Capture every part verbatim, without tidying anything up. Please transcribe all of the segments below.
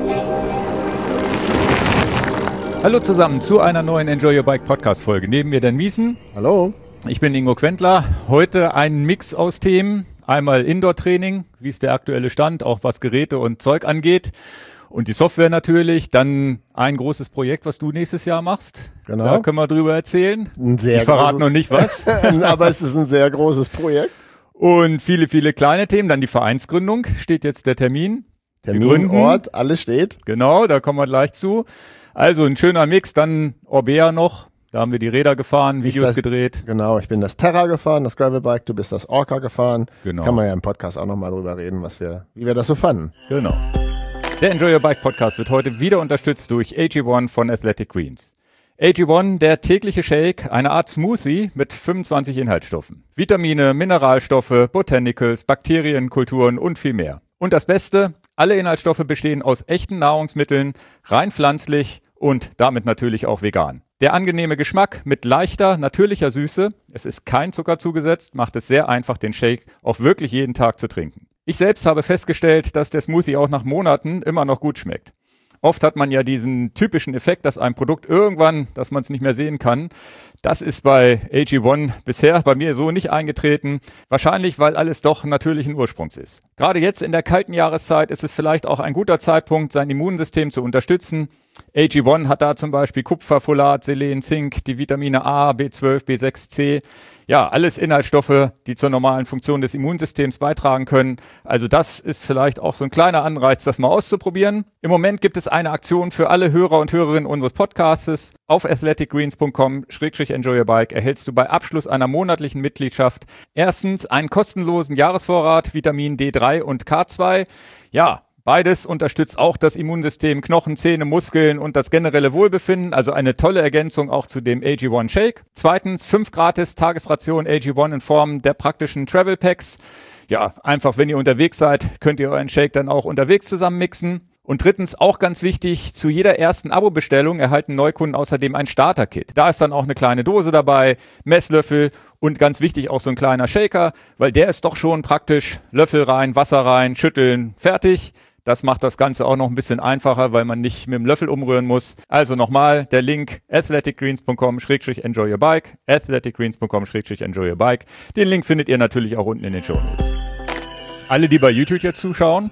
Hallo zusammen zu einer neuen Enjoy Your Bike Podcast Folge. Neben mir Dan Miesen. Hallo. Ich bin Ingo Quentler. Heute ein Mix aus Themen. Einmal Indoor-Training, wie ist der aktuelle Stand, auch was Geräte und Zeug angeht. Und die Software natürlich. Dann ein großes Projekt, was du nächstes Jahr machst. Genau. Da können wir drüber erzählen. Ein sehr ich verrate großes, noch nicht was. Aber es ist ein sehr großes Projekt. Und viele, viele kleine Themen. Dann die Vereinsgründung. Steht jetzt der Termin. Termin, Ort, alles steht. Genau, da kommen wir gleich zu. Also ein schöner Mix, dann Orbea noch, da haben wir die Räder gefahren, Videos das, gedreht. Genau, ich bin das Terra gefahren, das Gravelbike, du bist das Orca gefahren. Genau. Kann man ja im Podcast auch nochmal drüber reden, was wir, wie wir das so fanden. Genau. Der Enjoy Your Bike Podcast wird heute wieder unterstützt durch A G eins von Athletic Greens. A G eins, der tägliche Shake, eine Art Smoothie mit fünfundzwanzig Inhaltsstoffen. Vitamine, Mineralstoffe, Botanicals, Bakterien, Kulturen und viel mehr. Und das Beste, alle Inhaltsstoffe bestehen aus echten Nahrungsmitteln, rein pflanzlich und damit natürlich auch vegan. Der angenehme Geschmack mit leichter, natürlicher Süße, es ist kein Zucker zugesetzt, macht es sehr einfach, den Shake auch wirklich jeden Tag zu trinken. Ich selbst habe festgestellt, dass der Smoothie auch nach Monaten immer noch gut schmeckt. Oft hat man ja diesen typischen Effekt, dass ein Produkt irgendwann, dass man es nicht mehr sehen kann. Das ist bei A G eins bisher bei mir so nicht eingetreten. Wahrscheinlich, weil alles doch natürlichen Ursprungs ist. Gerade jetzt in der kalten Jahreszeit ist es vielleicht auch ein guter Zeitpunkt, sein Immunsystem zu unterstützen. A G eins hat da zum Beispiel Kupfer, Folat, Selen, Zink, die Vitamine A, B zwölf, B sechs, C. Ja, alles Inhaltsstoffe, die zur normalen Funktion des Immunsystems beitragen können. Also das ist vielleicht auch so ein kleiner Anreiz, das mal auszuprobieren. Im Moment gibt es eine Aktion für alle Hörer und Hörerinnen unseres Podcastes. Auf athletic greens punkt com slash enjoy your bike erhältst du bei Abschluss einer monatlichen Mitgliedschaft erstens einen kostenlosen Jahresvorrat Vitamin D drei und K zwei. Ja, beides unterstützt auch das Immunsystem, Knochen, Zähne, Muskeln und das generelle Wohlbefinden. Also eine tolle Ergänzung auch zu dem A G eins Shake. Zweitens, fünf gratis Tagesrationen A G eins in Form der praktischen Travel Packs. Ja, einfach wenn ihr unterwegs seid, könnt ihr euren Shake dann auch unterwegs zusammen mixen. Und drittens, auch ganz wichtig, zu jeder ersten Abo-Bestellung erhalten Neukunden außerdem ein Starter-Kit. Da ist dann auch eine kleine Dose dabei, Messlöffel und ganz wichtig auch so ein kleiner Shaker, weil der ist doch schon praktisch Löffel rein, Wasser rein, schütteln, fertig. Das macht das Ganze auch noch ein bisschen einfacher, weil man nicht mit dem Löffel umrühren muss. Also nochmal der Link athletic greens punkt com slash enjoy your bike, athletic greens punkt com slash enjoy your bike. Den Link findet ihr natürlich auch unten in den Shownotes. Alle, die bei YouTube jetzt zuschauen,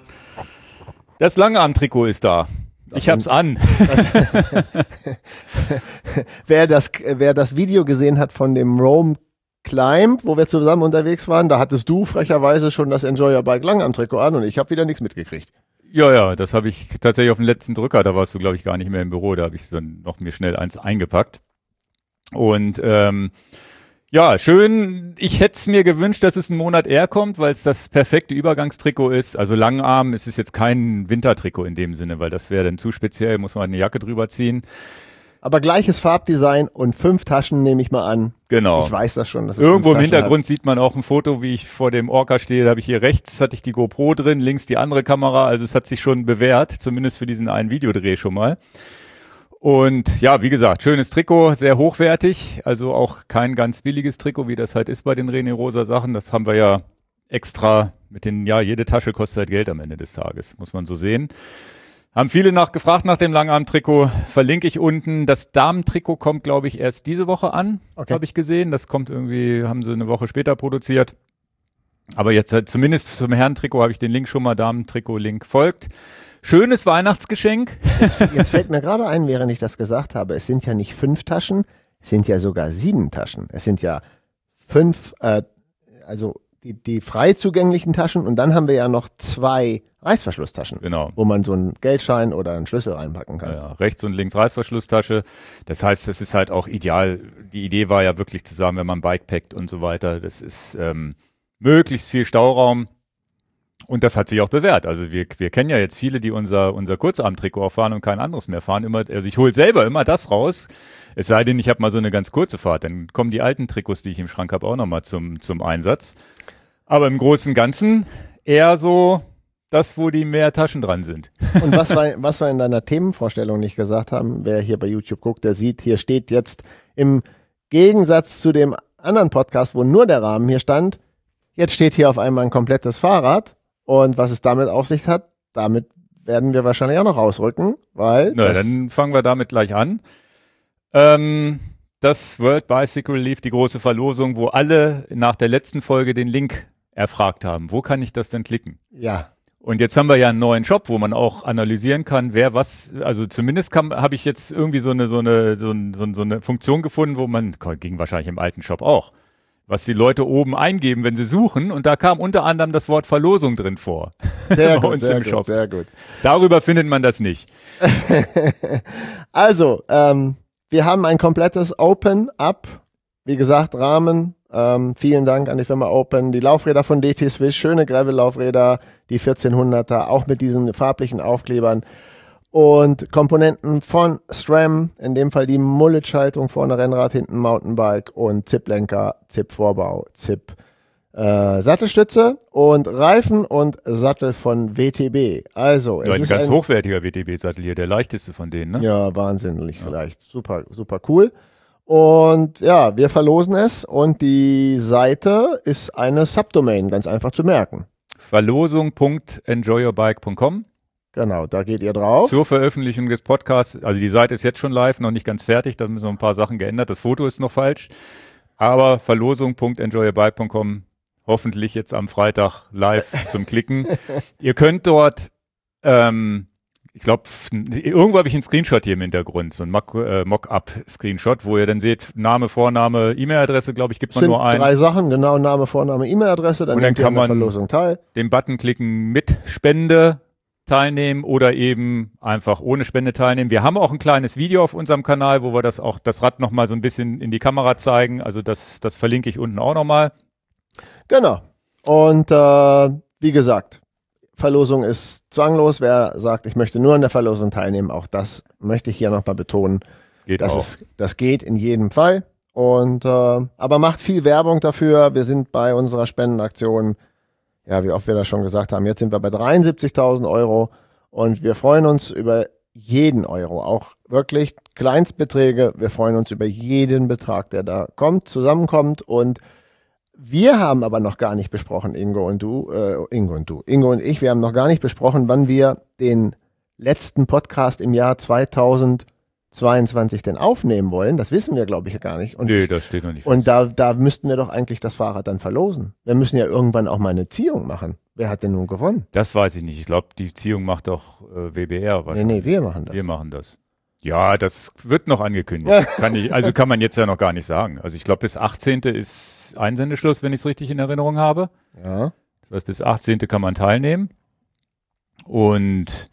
das Langarm-Trikot ist da. Ich hab's an. wer, das, wer das Video gesehen hat von dem Rome Climb, wo wir zusammen unterwegs waren, da hattest du frecherweise schon das Enjoy Your Bike Langarm-Trikot an und ich habe wieder nichts mitgekriegt. Ja, ja, das habe ich tatsächlich auf den letzten Drücker, da warst du, glaube ich, gar nicht mehr im Büro, da habe ich dann noch mir schnell eins eingepackt. Und ähm, ja, schön, ich hätte es mir gewünscht, dass es einen Monat eher kommt, weil es das perfekte Übergangstrikot ist. Also Langarm, es ist jetzt kein Wintertrikot in dem Sinne, weil das wäre dann zu speziell, muss man eine Jacke drüber ziehen. Aber gleiches Farbdesign und fünf Taschen nehme ich mal an. Genau. Ich weiß das schon. Dass es Irgendwo im Hintergrund hat. Sieht man auch ein Foto, wie ich vor dem Orca stehe. Da habe ich hier rechts, hatte ich die GoPro drin, links die andere Kamera. Also es hat sich schon bewährt, zumindest für diesen einen Videodreh schon mal. Und ja, wie gesagt, schönes Trikot, sehr hochwertig. Also auch kein ganz billiges Trikot, wie das halt ist bei den René Rosa Sachen. Das haben wir ja extra mit den, ja, jede Tasche kostet halt Geld am Ende des Tages, muss man so sehen. Haben viele nachgefragt nach dem Langarm-Trikot, verlinke ich unten. Das Damentrikot kommt, glaube ich, erst diese Woche an, okay. Habe ich gesehen. Das kommt irgendwie, haben sie eine Woche später produziert. Aber jetzt halt, zumindest zum Herrentrikot habe ich den Link schon mal, Damentrikot-Link folgt. Schönes Weihnachtsgeschenk. Jetzt, jetzt fällt mir gerade ein, während ich das gesagt habe, es sind ja nicht fünf Taschen, es sind ja sogar sieben Taschen. Es sind ja fünf, äh, also die, die frei zugänglichen Taschen und dann haben wir ja noch zwei Reißverschlusstaschen, genau, wo man so einen Geldschein oder einen Schlüssel reinpacken kann. Ja, ja, rechts und links Reißverschlusstasche. Das heißt, das ist halt auch ideal. Die Idee war ja wirklich zu sagen, wenn man Bike packt und so weiter, das ist ähm, möglichst viel Stauraum. Und das hat sich auch bewährt. Also wir, wir kennen ja jetzt viele, die unser, unser Kurzarm-Trikot auch fahren und kein anderes mehr fahren. Immer, also ich hole selber immer das raus. Es sei denn, ich habe mal so eine ganz kurze Fahrt. Dann kommen die alten Trikots, die ich im Schrank habe, auch nochmal zum, zum Einsatz. Aber im Großen und Ganzen eher so das, wo die mehr Taschen dran sind. Und was wir, was wir in deiner Themenvorstellung nicht gesagt haben, wer hier bei YouTube guckt, der sieht, hier steht jetzt im Gegensatz zu dem anderen Podcast, wo nur der Rahmen hier stand, jetzt steht hier auf einmal ein komplettes Fahrrad. Und was es damit auf sich hat, damit werden wir wahrscheinlich auch noch rausrücken, weil... Na, dann fangen wir damit gleich an. Ähm, das World Bicycle Relief, die große Verlosung, wo alle nach der letzten Folge den Link erfragt haben. Wo kann ich das denn klicken? Ja. Und jetzt haben wir ja einen neuen Shop, wo man auch analysieren kann, wer was, also zumindest habe ich jetzt irgendwie so eine, so eine, so, ein, so eine Funktion gefunden, wo man, ging wahrscheinlich im alten Shop auch, was die Leute oben eingeben, wenn sie suchen. Und da kam unter anderem das Wort Verlosung drin vor. Sehr Bei gut, uns sehr im gut, Shop. sehr gut. Darüber findet man das nicht. Also, ähm, wir haben ein komplettes Open-Up. Wie gesagt, Rahmen. Ähm, vielen Dank an die Firma Open. Die Laufräder von D T Swiss, schöne Gravel-Laufräder, die vierzehnhunderter, auch mit diesen farblichen Aufklebern. Und Komponenten von SRAM, in dem Fall die Mullet-Schaltung, vorne Rennrad, hinten Mountainbike und Zip-Lenker, Zip-Vorbau, Zip äh, Sattelstütze und Reifen und Sattel von W T B. Also, es Ja, ein ist ganz ein, hochwertiger W T B-Sattel hier, der leichteste von denen, ne? Ja, wahnsinnig ja. leicht. Super, super cool. Und ja, wir verlosen es und die Seite ist eine Subdomain, ganz einfach zu merken. Verlosung punkt enjoy your bike punkt com. Genau, da geht ihr drauf. Zur Veröffentlichung des Podcasts, also die Seite ist jetzt schon live, noch nicht ganz fertig, da müssen noch ein paar Sachen geändert, das Foto ist noch falsch, aber verlosung punkt enjoy your bike punkt com, hoffentlich jetzt am Freitag live zum Klicken. Ihr könnt dort, ähm, ich glaube, irgendwo habe ich einen Screenshot hier im Hintergrund, so ein Mock-up-Screenshot, wo ihr dann seht, Name, Vorname, E-Mail-Adresse, glaube ich, gibt man sind nur einen. Drei Sachen, genau, Name, Vorname, E-Mail-Adresse, dann, und dann nehmt ihr kann an der man Verlosung teil. Den Button klicken mit Spende teilnehmen oder eben einfach ohne Spende teilnehmen. Wir haben auch ein kleines Video auf unserem Kanal, wo wir das auch das Rad nochmal so ein bisschen in die Kamera zeigen. Also das, das verlinke ich unten auch nochmal. Genau. Und äh, wie gesagt, Verlosung ist zwanglos. Wer sagt, ich möchte nur an der Verlosung teilnehmen, auch das möchte ich hier nochmal betonen. Geht das auch. Ist, das geht in jedem Fall. Und äh, aber macht viel Werbung dafür. Wir sind bei unserer Spendenaktion, ja, wie oft wir das schon gesagt haben, jetzt sind wir bei dreiundsiebzigtausend Euro und wir freuen uns über jeden Euro, auch wirklich Kleinstbeträge. Wir freuen uns über jeden Betrag, der da kommt, zusammenkommt. Und wir haben aber noch gar nicht besprochen, Ingo und du, äh, Ingo und du, Ingo und ich, wir haben noch gar nicht besprochen, wann wir den letzten Podcast im Jahr zweitausendzweiundzwanzig denn aufnehmen wollen. Das wissen wir, glaube ich, gar nicht. Und, nee, das steht noch nicht fest. Und da, da müssten wir doch eigentlich das Fahrrad dann verlosen. Wir müssen ja irgendwann auch mal eine Ziehung machen. Wer hat denn nun gewonnen? Das weiß ich nicht. Ich glaube, die Ziehung macht doch äh, W B R wahrscheinlich. Nee, nee, wir machen das. Wir machen das. Ja, das wird noch angekündigt. Kann ich, also kann man jetzt ja noch gar nicht sagen. Also ich glaube, bis achtzehnten ist Einsendeschluss, wenn ich es richtig in Erinnerung habe. Ja. Das heißt, bis achtzehnten kann man teilnehmen. Und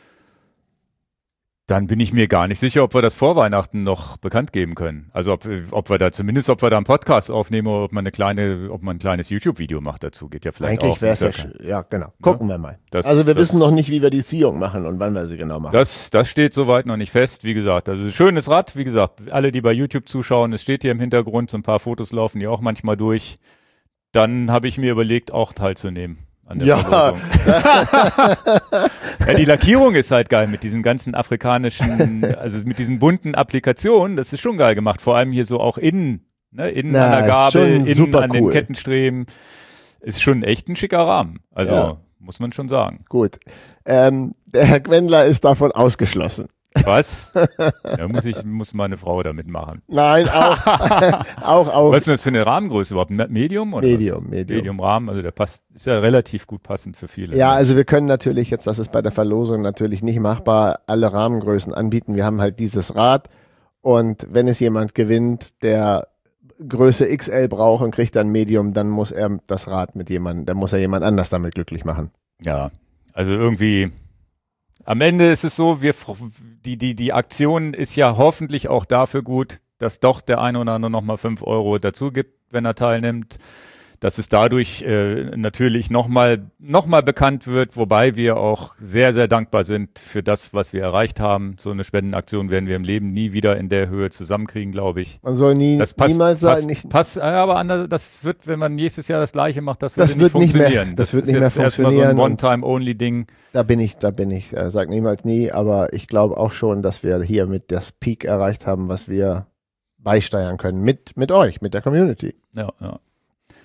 dann bin ich mir gar nicht sicher, ob wir das vor Weihnachten noch bekannt geben können. Also ob, ob wir da zumindest, ob wir da einen Podcast aufnehmen oder ob man eine kleine, ob man ein kleines YouTube-Video macht dazu. Geht ja vielleicht Eigentlich auch. wäre es ja, kein, ja, genau. Gucken ja? wir mal. Das, also wir das, wissen noch nicht, wie wir die Ziehung machen und wann wir sie genau machen. Das, das steht soweit noch nicht fest. Wie gesagt, also schönes Rad. Wie gesagt, alle, die bei YouTube zuschauen, es steht hier im Hintergrund, so ein paar Fotos laufen die auch manchmal durch. Dann habe ich mir überlegt, auch teilzunehmen. An der ja. Verlosung. Ja, die Lackierung ist halt geil mit diesen ganzen afrikanischen, also mit diesen bunten Applikationen. Das ist schon geil gemacht. Vor allem hier so auch innen, ne, innen Na, an der Gabel, innen an cool. den Kettenstreben. Ist schon echt ein schicker Rahmen. Also ja. muss man schon sagen. Gut. Ähm, der Herr Quendler ist davon ausgeschlossen. Was? Da muss ich, muss meine Frau da mitmachen. Nein, auch, auch, auch. Was ist denn das für eine Rahmengröße überhaupt? Medium? Oder Medium, was? Medium. Medium Rahmen, also der passt, ist ja relativ gut passend für viele. Ja, also wir können natürlich jetzt, das ist bei der Verlosung natürlich nicht machbar, alle Rahmengrößen anbieten. Wir haben halt dieses Rad und wenn es jemand gewinnt, der Größe X L braucht und kriegt dann Medium, dann muss er das Rad mit jemandem, dann muss er jemand anders damit glücklich machen. Ja, also irgendwie am Ende ist es so, wir, die, die, die Aktion ist ja hoffentlich auch dafür gut, dass doch der eine oder andere nochmal fünf Euro dazu gibt, wenn er teilnimmt. Dass es dadurch äh, natürlich nochmal noch mal bekannt wird, wobei wir auch sehr, sehr dankbar sind für das, was wir erreicht haben. So eine Spendenaktion werden wir im Leben nie wieder in der Höhe zusammenkriegen, glaube ich. Man soll nie, das passt, niemals passt, sagen. Nicht, passt, aber anders, das wird, wenn man nächstes Jahr das Gleiche macht, das, das wird, wird nicht funktionieren. Nicht mehr, das, das wird ist nicht jetzt mehr erstmal so funktionieren. ein One-Time-Only-Ding. Da bin ich, da bin ich, äh, sag niemals nie, aber ich glaube auch schon, dass wir hier mit das Peak erreicht haben, was wir beisteuern können. Mit, mit euch, mit der Community. Ja, ja.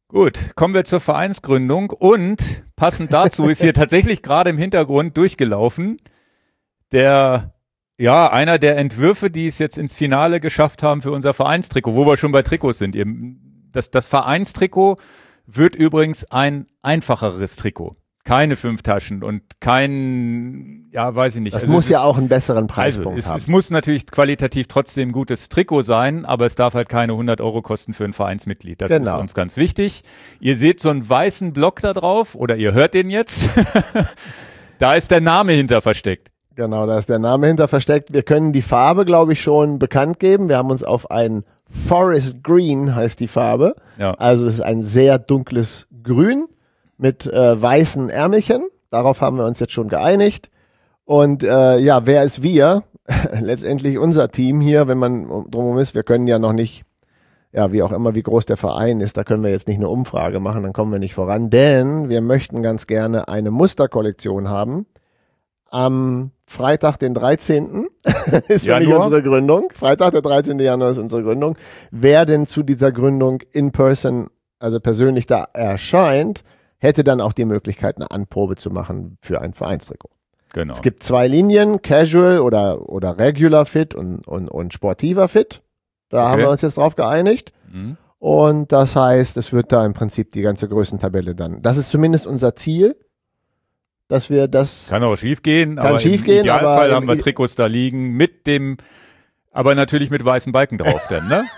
Gut, kommen wir zur Vereinsgründung und passend dazu ist hier tatsächlich gerade im Hintergrund durchgelaufen, der, ja, einer der Entwürfe, die es jetzt ins Finale geschafft haben für unser Vereinstrikot, wo wir schon bei Trikots sind. Das, das Vereinstrikot wird übrigens ein einfacheres Trikot. Keine fünf Taschen und kein, ja, weiß ich nicht. Das also muss ja ist, auch einen besseren Preispunkt also es, haben. Es muss natürlich qualitativ trotzdem ein gutes Trikot sein, aber es darf halt keine hundert Euro kosten für ein Vereinsmitglied. Das genau. ist uns ganz wichtig. Ihr seht so einen weißen Block da drauf, oder ihr hört den jetzt. Da ist der Name hinter versteckt. Genau, da ist der Name hinter versteckt. Wir können die Farbe, glaube ich, schon bekannt geben. Wir haben uns auf ein Forest Green, heißt die Farbe. Ja. Also es ist ein sehr dunkles Grün mit äh, weißen Ärmelchen. Darauf haben wir uns jetzt schon geeinigt. Und äh, ja, wer ist wir? Letztendlich unser Team hier, wenn man drumherum ist. Wir können ja noch nicht, ja, wie auch immer, wie groß der Verein ist, da können wir jetzt nicht eine Umfrage machen, dann kommen wir nicht voran. Denn wir möchten ganz gerne eine Musterkollektion haben. Am Freitag, den dreizehnten ist für mich unsere Gründung. Freitag, der dreizehnte Januar ist unsere Gründung. Wer denn zu dieser Gründung in person, also persönlich da erscheint, hätte dann auch die Möglichkeit, eine Anprobe zu machen für ein Vereinstrikot. Genau. Es gibt zwei Linien, Casual oder, oder Regular Fit und, und, und Sportiver Fit. Da Okay. haben wir uns jetzt drauf geeinigt. Mhm. Und das heißt, es wird da im Prinzip die ganze Größentabelle dann. Das ist zumindest unser Ziel, dass wir das... Kann auch schief gehen, Kann aber schief im gehen, Idealfall aber haben wir im I- Trikots da liegen mit dem, aber natürlich mit weißen Balken drauf dann, ne?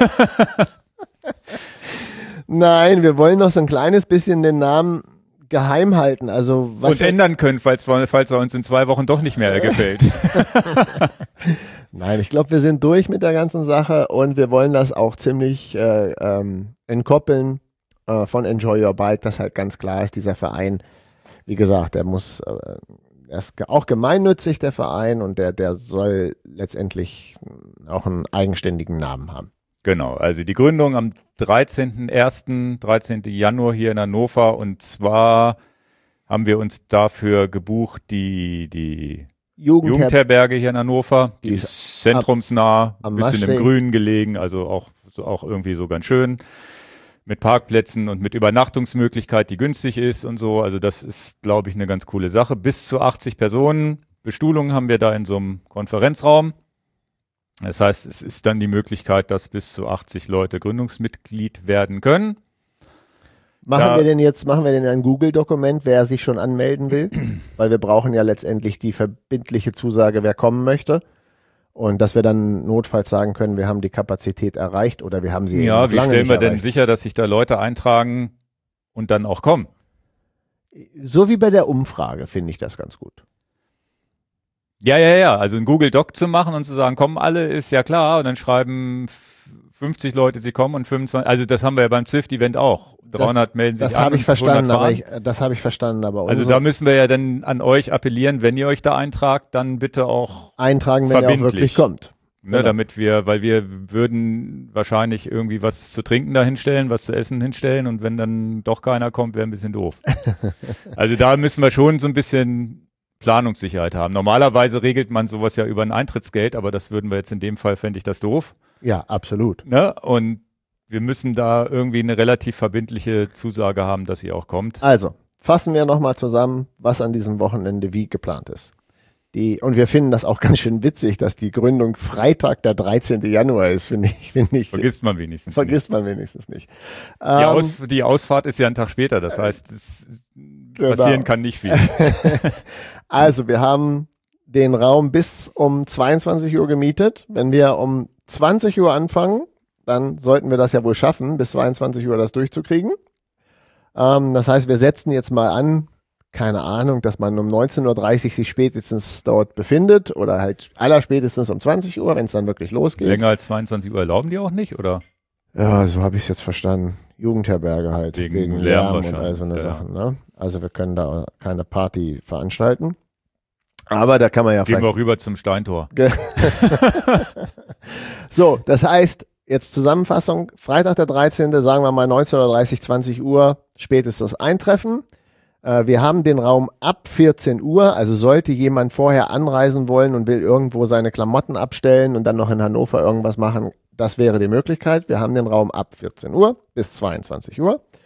Nein, wir wollen noch so ein kleines bisschen den Namen geheim halten. Also was Und wir, ändern können, falls, falls er uns in zwei Wochen doch nicht mehr gefällt. Nein, ich glaube, wir sind durch mit der ganzen Sache und wir wollen das auch ziemlich äh, ähm, entkoppeln äh, von Enjoy Your Bike, dass halt ganz klar ist, dieser Verein, wie gesagt, der muss, äh, er ist ge- auch gemeinnützig, der Verein, und der, der soll letztendlich auch einen eigenständigen Namen haben. Genau, also die Gründung am dreizehnten ersten, dreizehnten Januar hier in Hannover, und zwar haben wir uns dafür gebucht, die, die Jugendherberge. Jugendherberge hier in Hannover, die, Die ist ist zentrumsnah, am ein bisschen im Maschsee. Grünen gelegen, also auch, so auch irgendwie so ganz schön, mit Parkplätzen und mit Übernachtungsmöglichkeit, die günstig ist und so. Also das ist, glaube ich, eine ganz coole Sache. Bis zu achtzig Personen. Bestuhlung haben wir da in so einem Konferenzraum. Das heißt, es ist dann die Möglichkeit, dass bis zu achtzig Leute Gründungsmitglied werden können. Machen Da- wir denn jetzt, machen wir denn ein Google-Dokument, wer sich schon anmelden will? Weil wir brauchen ja letztendlich die verbindliche Zusage, wer kommen möchte. Und dass wir dann notfalls sagen können, wir haben die Kapazität erreicht oder wir haben sie Ja, noch wie lange stellen wir nicht denn erreicht. sicher, dass sich da Leute eintragen und dann auch kommen? So wie bei der Umfrage finde ich das ganz gut. Ja, ja, ja. Also ein Google Doc zu machen und zu sagen, kommen alle, ist ja klar. Und dann schreiben f- fünfzig Leute, sie kommen, und fünfundzwanzig. Also das haben wir ja beim Zwift-Event auch. dreihundert melden sich Das an. habe ich und hundert verstanden, aber fahren. ich, das habe ich verstanden, aber Also unsere da müssen wir ja dann an euch appellieren, wenn ihr euch da eintragt, dann bitte auch, eintragen, wenn er auch verbindlich. wirklich kommt. ne, Genau. damit wir, weil wir würden wahrscheinlich irgendwie was zu trinken da hinstellen, was zu essen hinstellen, und wenn dann doch keiner kommt, wäre ein bisschen doof. Also da müssen wir schon so ein bisschen Planungssicherheit haben. Normalerweise regelt man sowas ja über ein Eintrittsgeld, aber das würden wir jetzt in dem Fall, fände ich das doof. Ja, absolut. Ne? Und wir müssen da irgendwie eine relativ verbindliche Zusage haben, dass sie auch kommt. Also, fassen wir nochmal zusammen, was an diesem Wochenende wie geplant ist. Die, und wir finden das auch ganz schön witzig, dass die Gründung Freitag, der dreizehnte Januar ist, finde ich. Finde ich Vergisst man wenigstens vergisst man wenigstens nicht. nicht. Die, Ähm, Aus, die Ausfahrt ist ja einen Tag später, das heißt, es genau. passieren kann nicht viel. Also, wir haben den Raum bis um zweiundzwanzig Uhr gemietet. Wenn wir um zwanzig Uhr anfangen, dann sollten wir das ja wohl schaffen, bis zweiundzwanzig Uhr das durchzukriegen. Ähm, das heißt, wir setzen jetzt mal an, keine Ahnung, dass man um neunzehn Uhr dreißig sich spätestens dort befindet oder halt allerspätestens um zwanzig Uhr, wenn es dann wirklich losgeht. Länger als zweiundzwanzig Uhr erlauben die auch nicht, oder? Ja, so habe ich es jetzt verstanden. Jugendherberge halt, Wegen wegen, Lärm Lärm und wahrscheinlich, all so eine ja. Sachen. Ne? Also wir können da keine Party veranstalten. Aber da kann man ja Gehen vielleicht... wir rüber zum Steintor. So, das heißt, jetzt Zusammenfassung, Freitag der dreizehnte, sagen wir mal neunzehn Uhr dreißig, zwanzig Uhr spätestens eintreffen. Äh, wir haben den Raum ab vierzehn Uhr, also sollte jemand vorher anreisen wollen und will irgendwo seine Klamotten abstellen und dann noch in Hannover irgendwas machen, das wäre die Möglichkeit. Wir haben den Raum ab vierzehn Uhr bis zweiundzwanzig Uhr.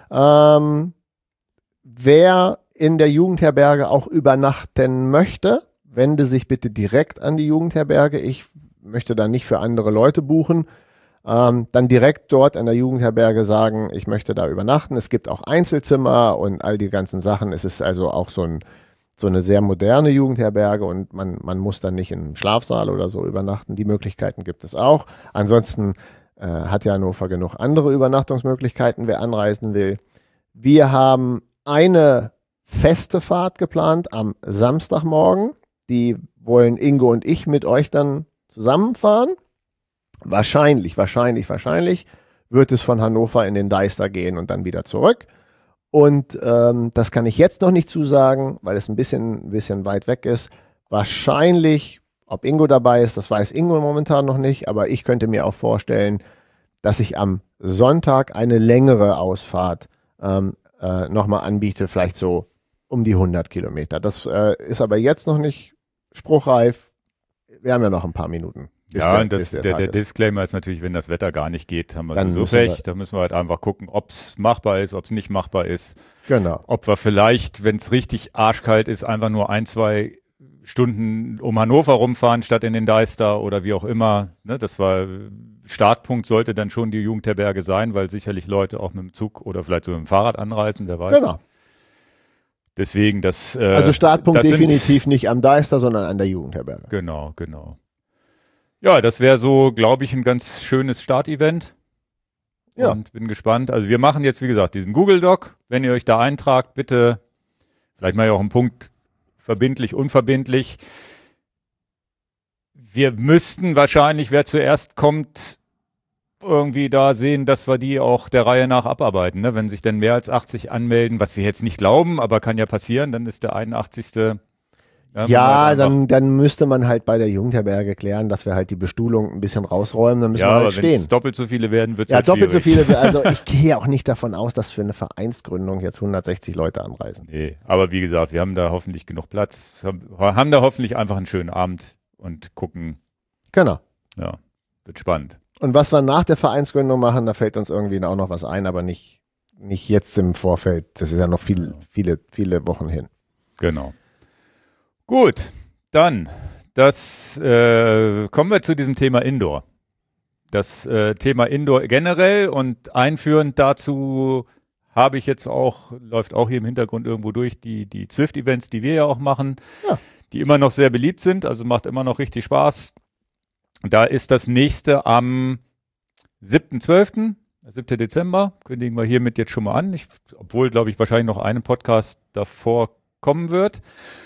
Ähm, wer in der Jugendherberge auch übernachten möchte, wende sich bitte direkt an die Jugendherberge. Ich möchte da nicht für andere Leute buchen. Ähm, dann direkt dort an der Jugendherberge sagen, ich möchte da übernachten. Es gibt auch Einzelzimmer und all die ganzen Sachen. Es ist also auch so, ein, so eine sehr moderne Jugendherberge und man, man muss dann nicht in einem Schlafsaal oder so übernachten. Die Möglichkeiten gibt es auch. Ansonsten äh, hat ja Hannover genug andere Übernachtungsmöglichkeiten, wer anreisen will. Wir haben eine feste Fahrt geplant am Samstagmorgen. Die wollen Ingo und ich mit euch dann zusammenfahren. Wahrscheinlich, wahrscheinlich, wahrscheinlich wird es von Hannover in den Deister gehen und dann wieder zurück. Und ähm, das kann ich jetzt noch nicht zusagen, weil es ein bisschen, ein bisschen weit weg ist. Wahrscheinlich, ob Ingo dabei ist, das weiß Ingo momentan noch nicht, aber ich könnte mir auch vorstellen, dass ich am Sonntag eine längere Ausfahrt ähm, äh, nochmal anbiete, vielleicht so um die hundert Kilometer. Das äh, ist aber jetzt noch nicht spruchreif. Wir haben ja noch ein paar Minuten. Ja, der, und das, der, der, der ist. Disclaimer ist natürlich, wenn das Wetter gar nicht geht, haben wir Dann so Pech. Da müssen wir halt einfach gucken, ob es machbar ist, ob es nicht machbar ist. Genau. Ob wir vielleicht, wenn es richtig arschkalt ist, einfach nur ein, zwei Stunden um Hannover rumfahren, statt in den Deister oder wie auch immer. Ne, das war, Startpunkt sollte dann schon die Jugendherberge sein, weil sicherlich Leute auch mit dem Zug oder vielleicht so mit dem Fahrrad anreisen, wer weiß. Genau. Deswegen das. Äh, Also Startpunkt das definitiv sind, nicht am Deister, sondern an der Jugendherberge. Genau, genau. Ja, das wäre so, glaube ich, ein ganz schönes Startevent. Ja. Und bin gespannt. Also wir machen jetzt, wie gesagt, diesen Google Doc. Wenn ihr euch da eintragt, bitte, vielleicht mal ja auch einen Punkt verbindlich, unverbindlich. Wir müssten wahrscheinlich, wer zuerst kommt, irgendwie da sehen, dass wir die auch der Reihe nach abarbeiten. Ne? Wenn sich denn mehr als achtzig anmelden, was wir jetzt nicht glauben, aber kann ja passieren, dann ist der einundachtzigste Ja, ja dann, dann müsste man halt bei der Jugendherberge klären, dass wir halt die Bestuhlung ein bisschen rausräumen, dann müssen ja, wir halt aber wenn es stehen. doppelt so viele werden, wird es Ja, halt doppelt so schwierig. viele. Also ich gehe auch nicht davon aus, dass für eine Vereinsgründung jetzt hundertsechzig Leute anreisen. Nee, aber wie gesagt, wir haben da hoffentlich genug Platz, haben, haben da hoffentlich einfach einen schönen Abend und gucken. Genau. Ja, wird spannend. Und was wir nach der Vereinsgründung machen, da fällt uns irgendwie auch noch was ein, aber nicht, nicht jetzt im Vorfeld. Das ist ja noch viel, viele, viele Wochen hin. Genau. Gut, dann das äh, kommen wir zu diesem Thema Indoor. Das äh, Thema Indoor generell und einführend dazu habe ich jetzt auch, läuft auch hier im Hintergrund irgendwo durch, die, die Zwift-Events, die wir ja auch machen, ja. die immer noch sehr beliebt sind, also macht immer noch richtig Spaß. Da ist das nächste am siebten zwölften, siebten Dezember, kündigen wir hiermit jetzt schon mal an, ich, obwohl, glaube ich, wahrscheinlich noch einen Podcast davor kommen wird.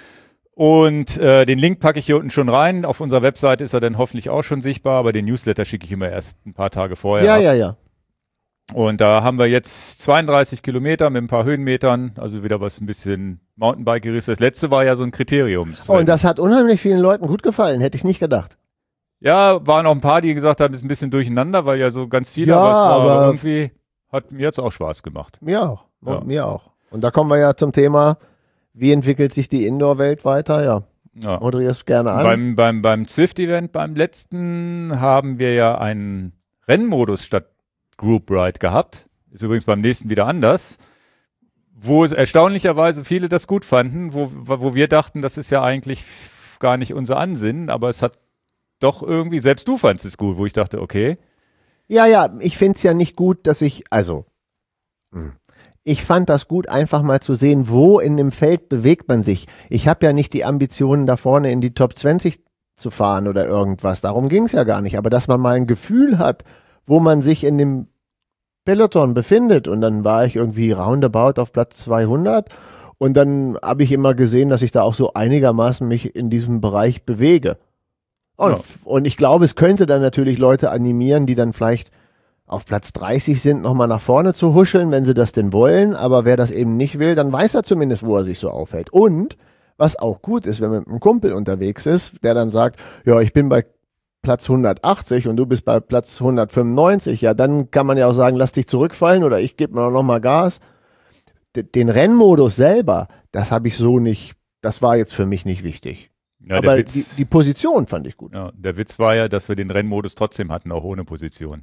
Und äh, den Link packe ich hier unten schon rein. Auf unserer Webseite ist er dann hoffentlich auch schon sichtbar, aber den Newsletter schicke ich immer erst ein paar Tage vorher Ja, ab. ja, ja. Und da haben wir jetzt zweiunddreißig Kilometer mit ein paar Höhenmetern, also wieder was ein bisschen Mountainbike-Geriss. Das letzte war ja so ein Kriteriums. Oh, und das hat unheimlich vielen Leuten gut gefallen, hätte ich nicht gedacht. Ja, waren auch ein paar, die gesagt haben, es ist ein bisschen durcheinander, weil ja so ganz viele, Ja, aber es war aber irgendwie, hat mir jetzt auch Spaß gemacht. Mir auch. Ja. Und mir auch. Und da kommen wir ja zum Thema, wie entwickelt sich die Indoor-Welt weiter? Ja, Ja. moderierst gerne an. Beim, beim, beim Zwift-Event, beim letzten, haben wir ja einen Rennmodus statt Group Ride gehabt. Ist übrigens beim nächsten wieder anders. Wo es erstaunlicherweise viele das gut fanden, wo, wo wir dachten, das ist ja eigentlich gar nicht unser Ansinnen, aber es hat doch irgendwie, selbst du fandst es gut, wo ich dachte, okay. Ja, ja, ich finde es ja nicht gut, dass ich, also, mh. ich fand das gut, einfach mal zu sehen, wo in dem Feld bewegt man sich. Ich habe ja nicht die Ambitionen, da vorne in die Top zwanzig zu fahren oder irgendwas. Darum ging es ja gar nicht. Aber dass man mal ein Gefühl hat, wo man sich in dem Peloton befindet. Und dann war ich irgendwie roundabout auf Platz zweihundert. Und dann habe ich immer gesehen, dass ich da auch so einigermaßen mich in diesem Bereich bewege. Und, Ja. und ich glaube, es könnte dann natürlich Leute animieren, die dann vielleicht auf Platz dreißig sind, nochmal nach vorne zu huscheln, wenn sie das denn wollen. Aber wer das eben nicht will, dann weiß er zumindest, wo er sich so aufhält. Und was auch gut ist, wenn man mit einem Kumpel unterwegs ist, der dann sagt, ja, ich bin bei Platz hundertachtzig und du bist bei Platz hundertfünfundneunzig, ja, dann kann man ja auch sagen, lass dich zurückfallen oder ich gebe mir nochmal Gas. D- Den Rennmodus selber, das habe ich so nicht, das war jetzt für mich nicht wichtig. Ja, der Aber Witz, die, die Position fand ich gut. ja, der Witz war ja, dass wir den Rennmodus trotzdem hatten, auch ohne Position.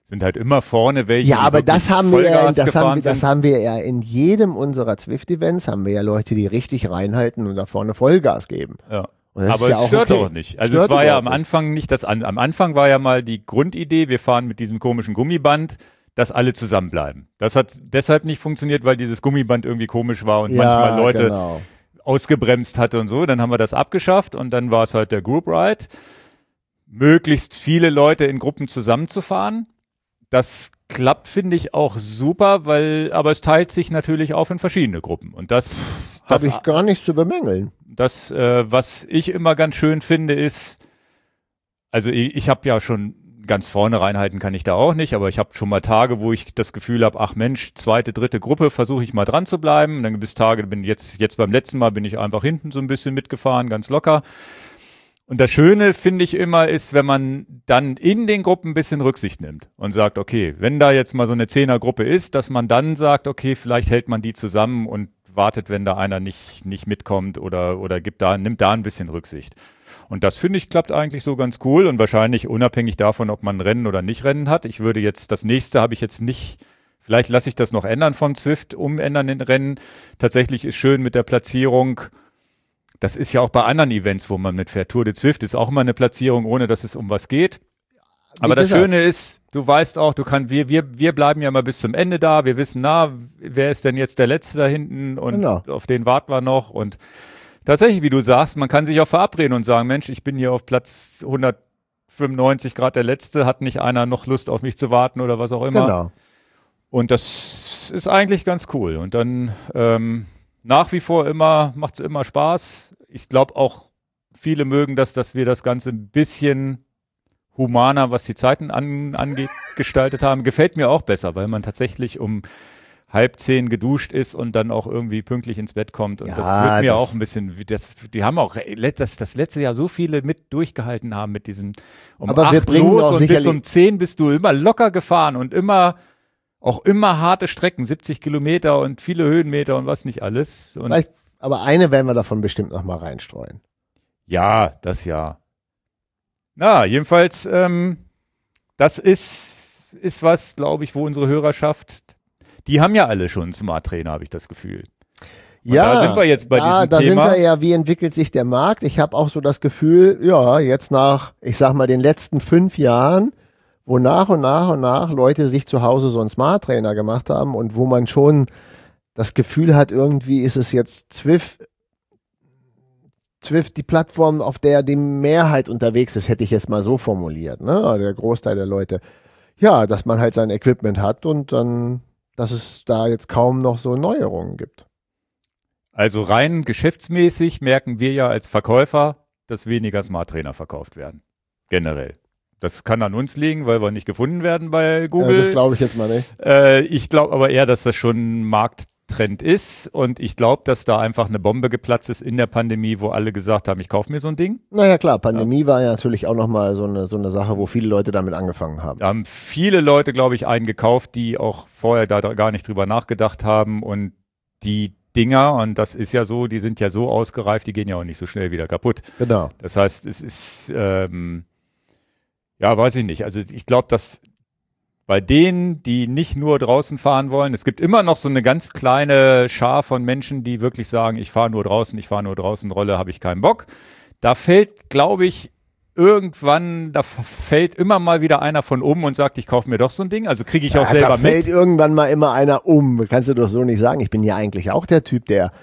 sind halt immer vorne welche. Ja, aber das haben wir ja, das haben, sind. das haben wir ja in jedem unserer Zwift-Events, haben wir ja Leute, die richtig reinhalten und da vorne Vollgas geben. Ja. Und das aber ist es ja stört okay. auch nicht. Also Stört es war ja am überhaupt Anfang nicht das, an, am Anfang war ja mal die Grundidee, wir fahren mit diesem komischen Gummiband, dass alle zusammenbleiben. Das hat deshalb nicht funktioniert, weil dieses Gummiband irgendwie komisch war und Ja, manchmal Leute genau. ausgebremst hatte und so. Dann haben wir das abgeschafft und dann war es halt der Group Ride. Möglichst viele Leute in Gruppen zusammenzufahren. Das klappt, finde ich, auch super, weil, aber es teilt sich natürlich auf in verschiedene Gruppen. Und das, das Habe ich gar nicht zu bemängeln. Das, äh, was ich immer ganz schön finde, ist, also ich, ich habe ja schon ganz vorne reinhalten kann ich da auch nicht, aber ich habe schon mal Tage, wo ich das Gefühl habe, ach Mensch, zweite, dritte Gruppe, versuche ich mal dran zu bleiben. Und dann gibt es Tage, bin jetzt, jetzt beim letzten Mal bin ich einfach hinten so ein bisschen mitgefahren, ganz locker. Und das Schöne, finde ich immer, ist, wenn man dann in den Gruppen ein bisschen Rücksicht nimmt und sagt, okay, wenn da jetzt mal so eine Zehnergruppe ist, dass man dann sagt, okay, vielleicht hält man die zusammen und wartet, wenn da einer nicht, nicht mitkommt oder, oder gibt da, nimmt da ein bisschen Rücksicht. Und das, finde ich, klappt eigentlich so ganz cool und wahrscheinlich unabhängig davon, ob man Rennen oder nicht Rennen hat. Ich würde jetzt, das nächste habe ich jetzt nicht, vielleicht lasse ich das noch ändern von Zwift, umändern in Rennen. Tatsächlich ist schön mit der Platzierung. Das ist ja auch bei anderen Events, wo man mitfährt. Tour de Zwift ist auch immer eine Platzierung, ohne dass es um was geht. Aber das Schöne ist, du weißt auch, du kannst, wir, wir, wir bleiben ja mal bis zum Ende da. Wir wissen, na, wer ist denn jetzt der Letzte da hinten und Genau. auf den warten wir noch. Und tatsächlich, wie du sagst, man kann sich auch verabreden und sagen, Mensch, ich bin hier auf Platz hundertfünfundneunzig Grad der Letzte, hat nicht einer noch Lust auf mich zu warten oder was auch immer. Genau. Und das ist eigentlich ganz cool. Und dann ähm, nach wie vor immer, macht es immer Spaß. Ich glaube auch, viele mögen das, dass wir das Ganze ein bisschen humaner, was die Zeiten an, angeht, gestaltet haben. Gefällt mir auch besser, weil man tatsächlich um halb zehn geduscht ist und dann auch irgendwie pünktlich ins Bett kommt. Und Ja, das wird mir das auch ein bisschen, wie das, die haben auch, das, das letzte Jahr so viele mit durchgehalten haben mit diesem um Aber acht wir bringen los auch und bis sicherlich- um zehn bist du immer locker gefahren und immer, auch immer harte Strecken, siebzig Kilometer und viele Höhenmeter und was nicht alles. Und Vielleicht, aber eine werden wir davon bestimmt noch mal reinstreuen. ja, das ja. Na, jedenfalls, ähm, das ist, ist was, glaube ich, wo unsere Hörerschaft, die haben ja alle schon einen Smart Trainer, habe ich das Gefühl. Und Ja, da sind wir jetzt bei da, diesem da Thema. sind wir ja, wie entwickelt sich der Markt? Ich habe auch so das Gefühl, ja, jetzt nach, ich sag mal, den letzten fünf Jahren, wo nach und nach und nach Leute sich zu Hause so einen Smart Trainer gemacht haben und wo man schon das Gefühl hat, irgendwie ist es jetzt Zwift, Zwift die Plattform, auf der die Mehrheit unterwegs ist, hätte ich jetzt mal so formuliert, ne? Der Großteil der Leute. Ja, dass man halt sein Equipment hat und dann, dass es da jetzt kaum noch so Neuerungen gibt. Also rein geschäftsmäßig merken wir ja als Verkäufer, dass weniger Smart Trainer verkauft werden. Generell. Das kann an uns liegen, weil wir nicht gefunden werden bei Google. Äh, das glaube ich jetzt mal nicht. Äh, ich glaube aber eher, dass das schon ein Markttrend ist und ich glaube, dass da einfach eine Bombe geplatzt ist in der Pandemie, wo alle gesagt haben, ich kaufe mir so ein Ding. Naja, klar, Pandemie war ja natürlich auch nochmal so eine, so eine Sache, wo viele Leute damit angefangen haben. Da haben viele Leute, glaube ich, einen gekauft, die auch vorher da gar nicht drüber nachgedacht haben und die Dinger, und das ist ja so, die sind ja so ausgereift, die gehen ja auch nicht so schnell wieder kaputt. Genau. Das heißt, es ist, ähm, ja, weiß ich nicht. Also ich glaube, dass bei denen, die nicht nur draußen fahren wollen, es gibt immer noch so eine ganz kleine Schar von Menschen, die wirklich sagen, ich fahre nur draußen, ich fahre nur draußen, Rolle habe ich keinen Bock. Da fällt, glaube ich, irgendwann, da fällt immer mal wieder einer von um und sagt, ich kaufe mir doch so ein Ding. Also kriege ich auch Ja, selber da fällt mit. irgendwann mal immer einer um. Kannst du doch so nicht sagen. Ich bin ja eigentlich auch der Typ, der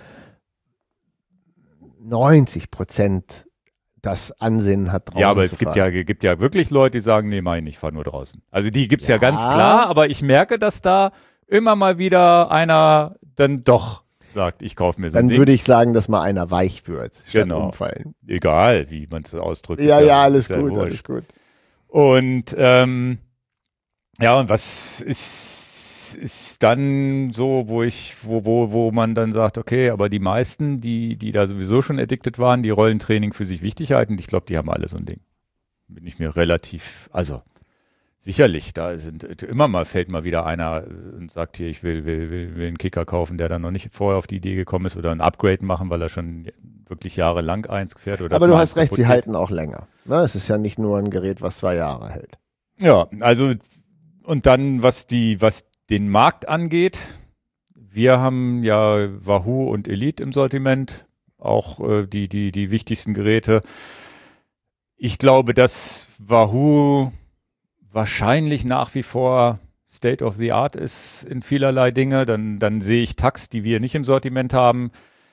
neunzig Prozent das Ansinnen hat, draußen Ja, aber zu es gibt fahren. ja, gibt ja wirklich Leute, die sagen, nee, mein, ich fahre nur draußen. Also die gibt's ja. Ja. ganz klar, aber ich merke, dass da immer mal wieder einer dann doch sagt, ich kaufe mir so ein Dann Ding. würde ich sagen, dass mal einer weich wird, statt Genau. umfallen. Egal, wie man es ausdrückt. Ja, ist ja, alles ist ja gut, wurscht. alles gut. Und ähm, ja, und was ist, ist dann so, wo ich, wo, wo, wo man dann sagt, okay, aber die meisten, die, die da sowieso schon addicted waren, die Rollentraining für sich wichtig halten, ich glaube, die haben alle so ein Ding. Bin ich mir relativ, also sicherlich, da sind immer mal, fällt mal wieder einer und sagt hier, ich will, will, will, will einen Kicker kaufen, der dann noch nicht vorher auf die Idee gekommen ist oder ein Upgrade machen, weil er schon wirklich jahrelang eins fährt. Oder Aber das du mal hast recht, kaputt sie geht. halten auch länger. Ne? Es ist ja nicht nur ein Gerät, was zwei Jahre hält. Ja, also und dann, was die, was den Markt angeht, wir haben ja Wahoo und Elite im Sortiment, auch äh, die, die, die wichtigsten Geräte. Ich glaube, dass Wahoo wahrscheinlich nach wie vor State of the Art ist in vielerlei Dinge. Dann, dann sehe ich Tacx, die wir nicht im Sortiment haben.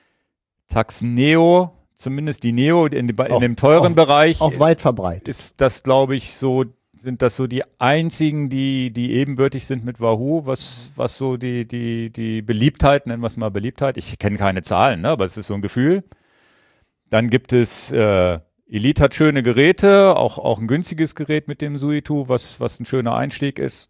Tacx Neo, zumindest die Neo in, in auch, dem teuren auch, Bereich. Auch weit verbreitet. Ist das, glaube ich, so, sind das so die einzigen, die, die ebenbürtig sind mit Wahoo, was, was so die, die, die Beliebtheit, nennen wir es mal Beliebtheit. Ich kenne keine Zahlen, ne, aber es ist so ein Gefühl. Dann gibt es, äh, Elite hat schöne Geräte, auch, auch ein günstiges Gerät mit dem Suitu, was, was ein schöner Einstieg ist.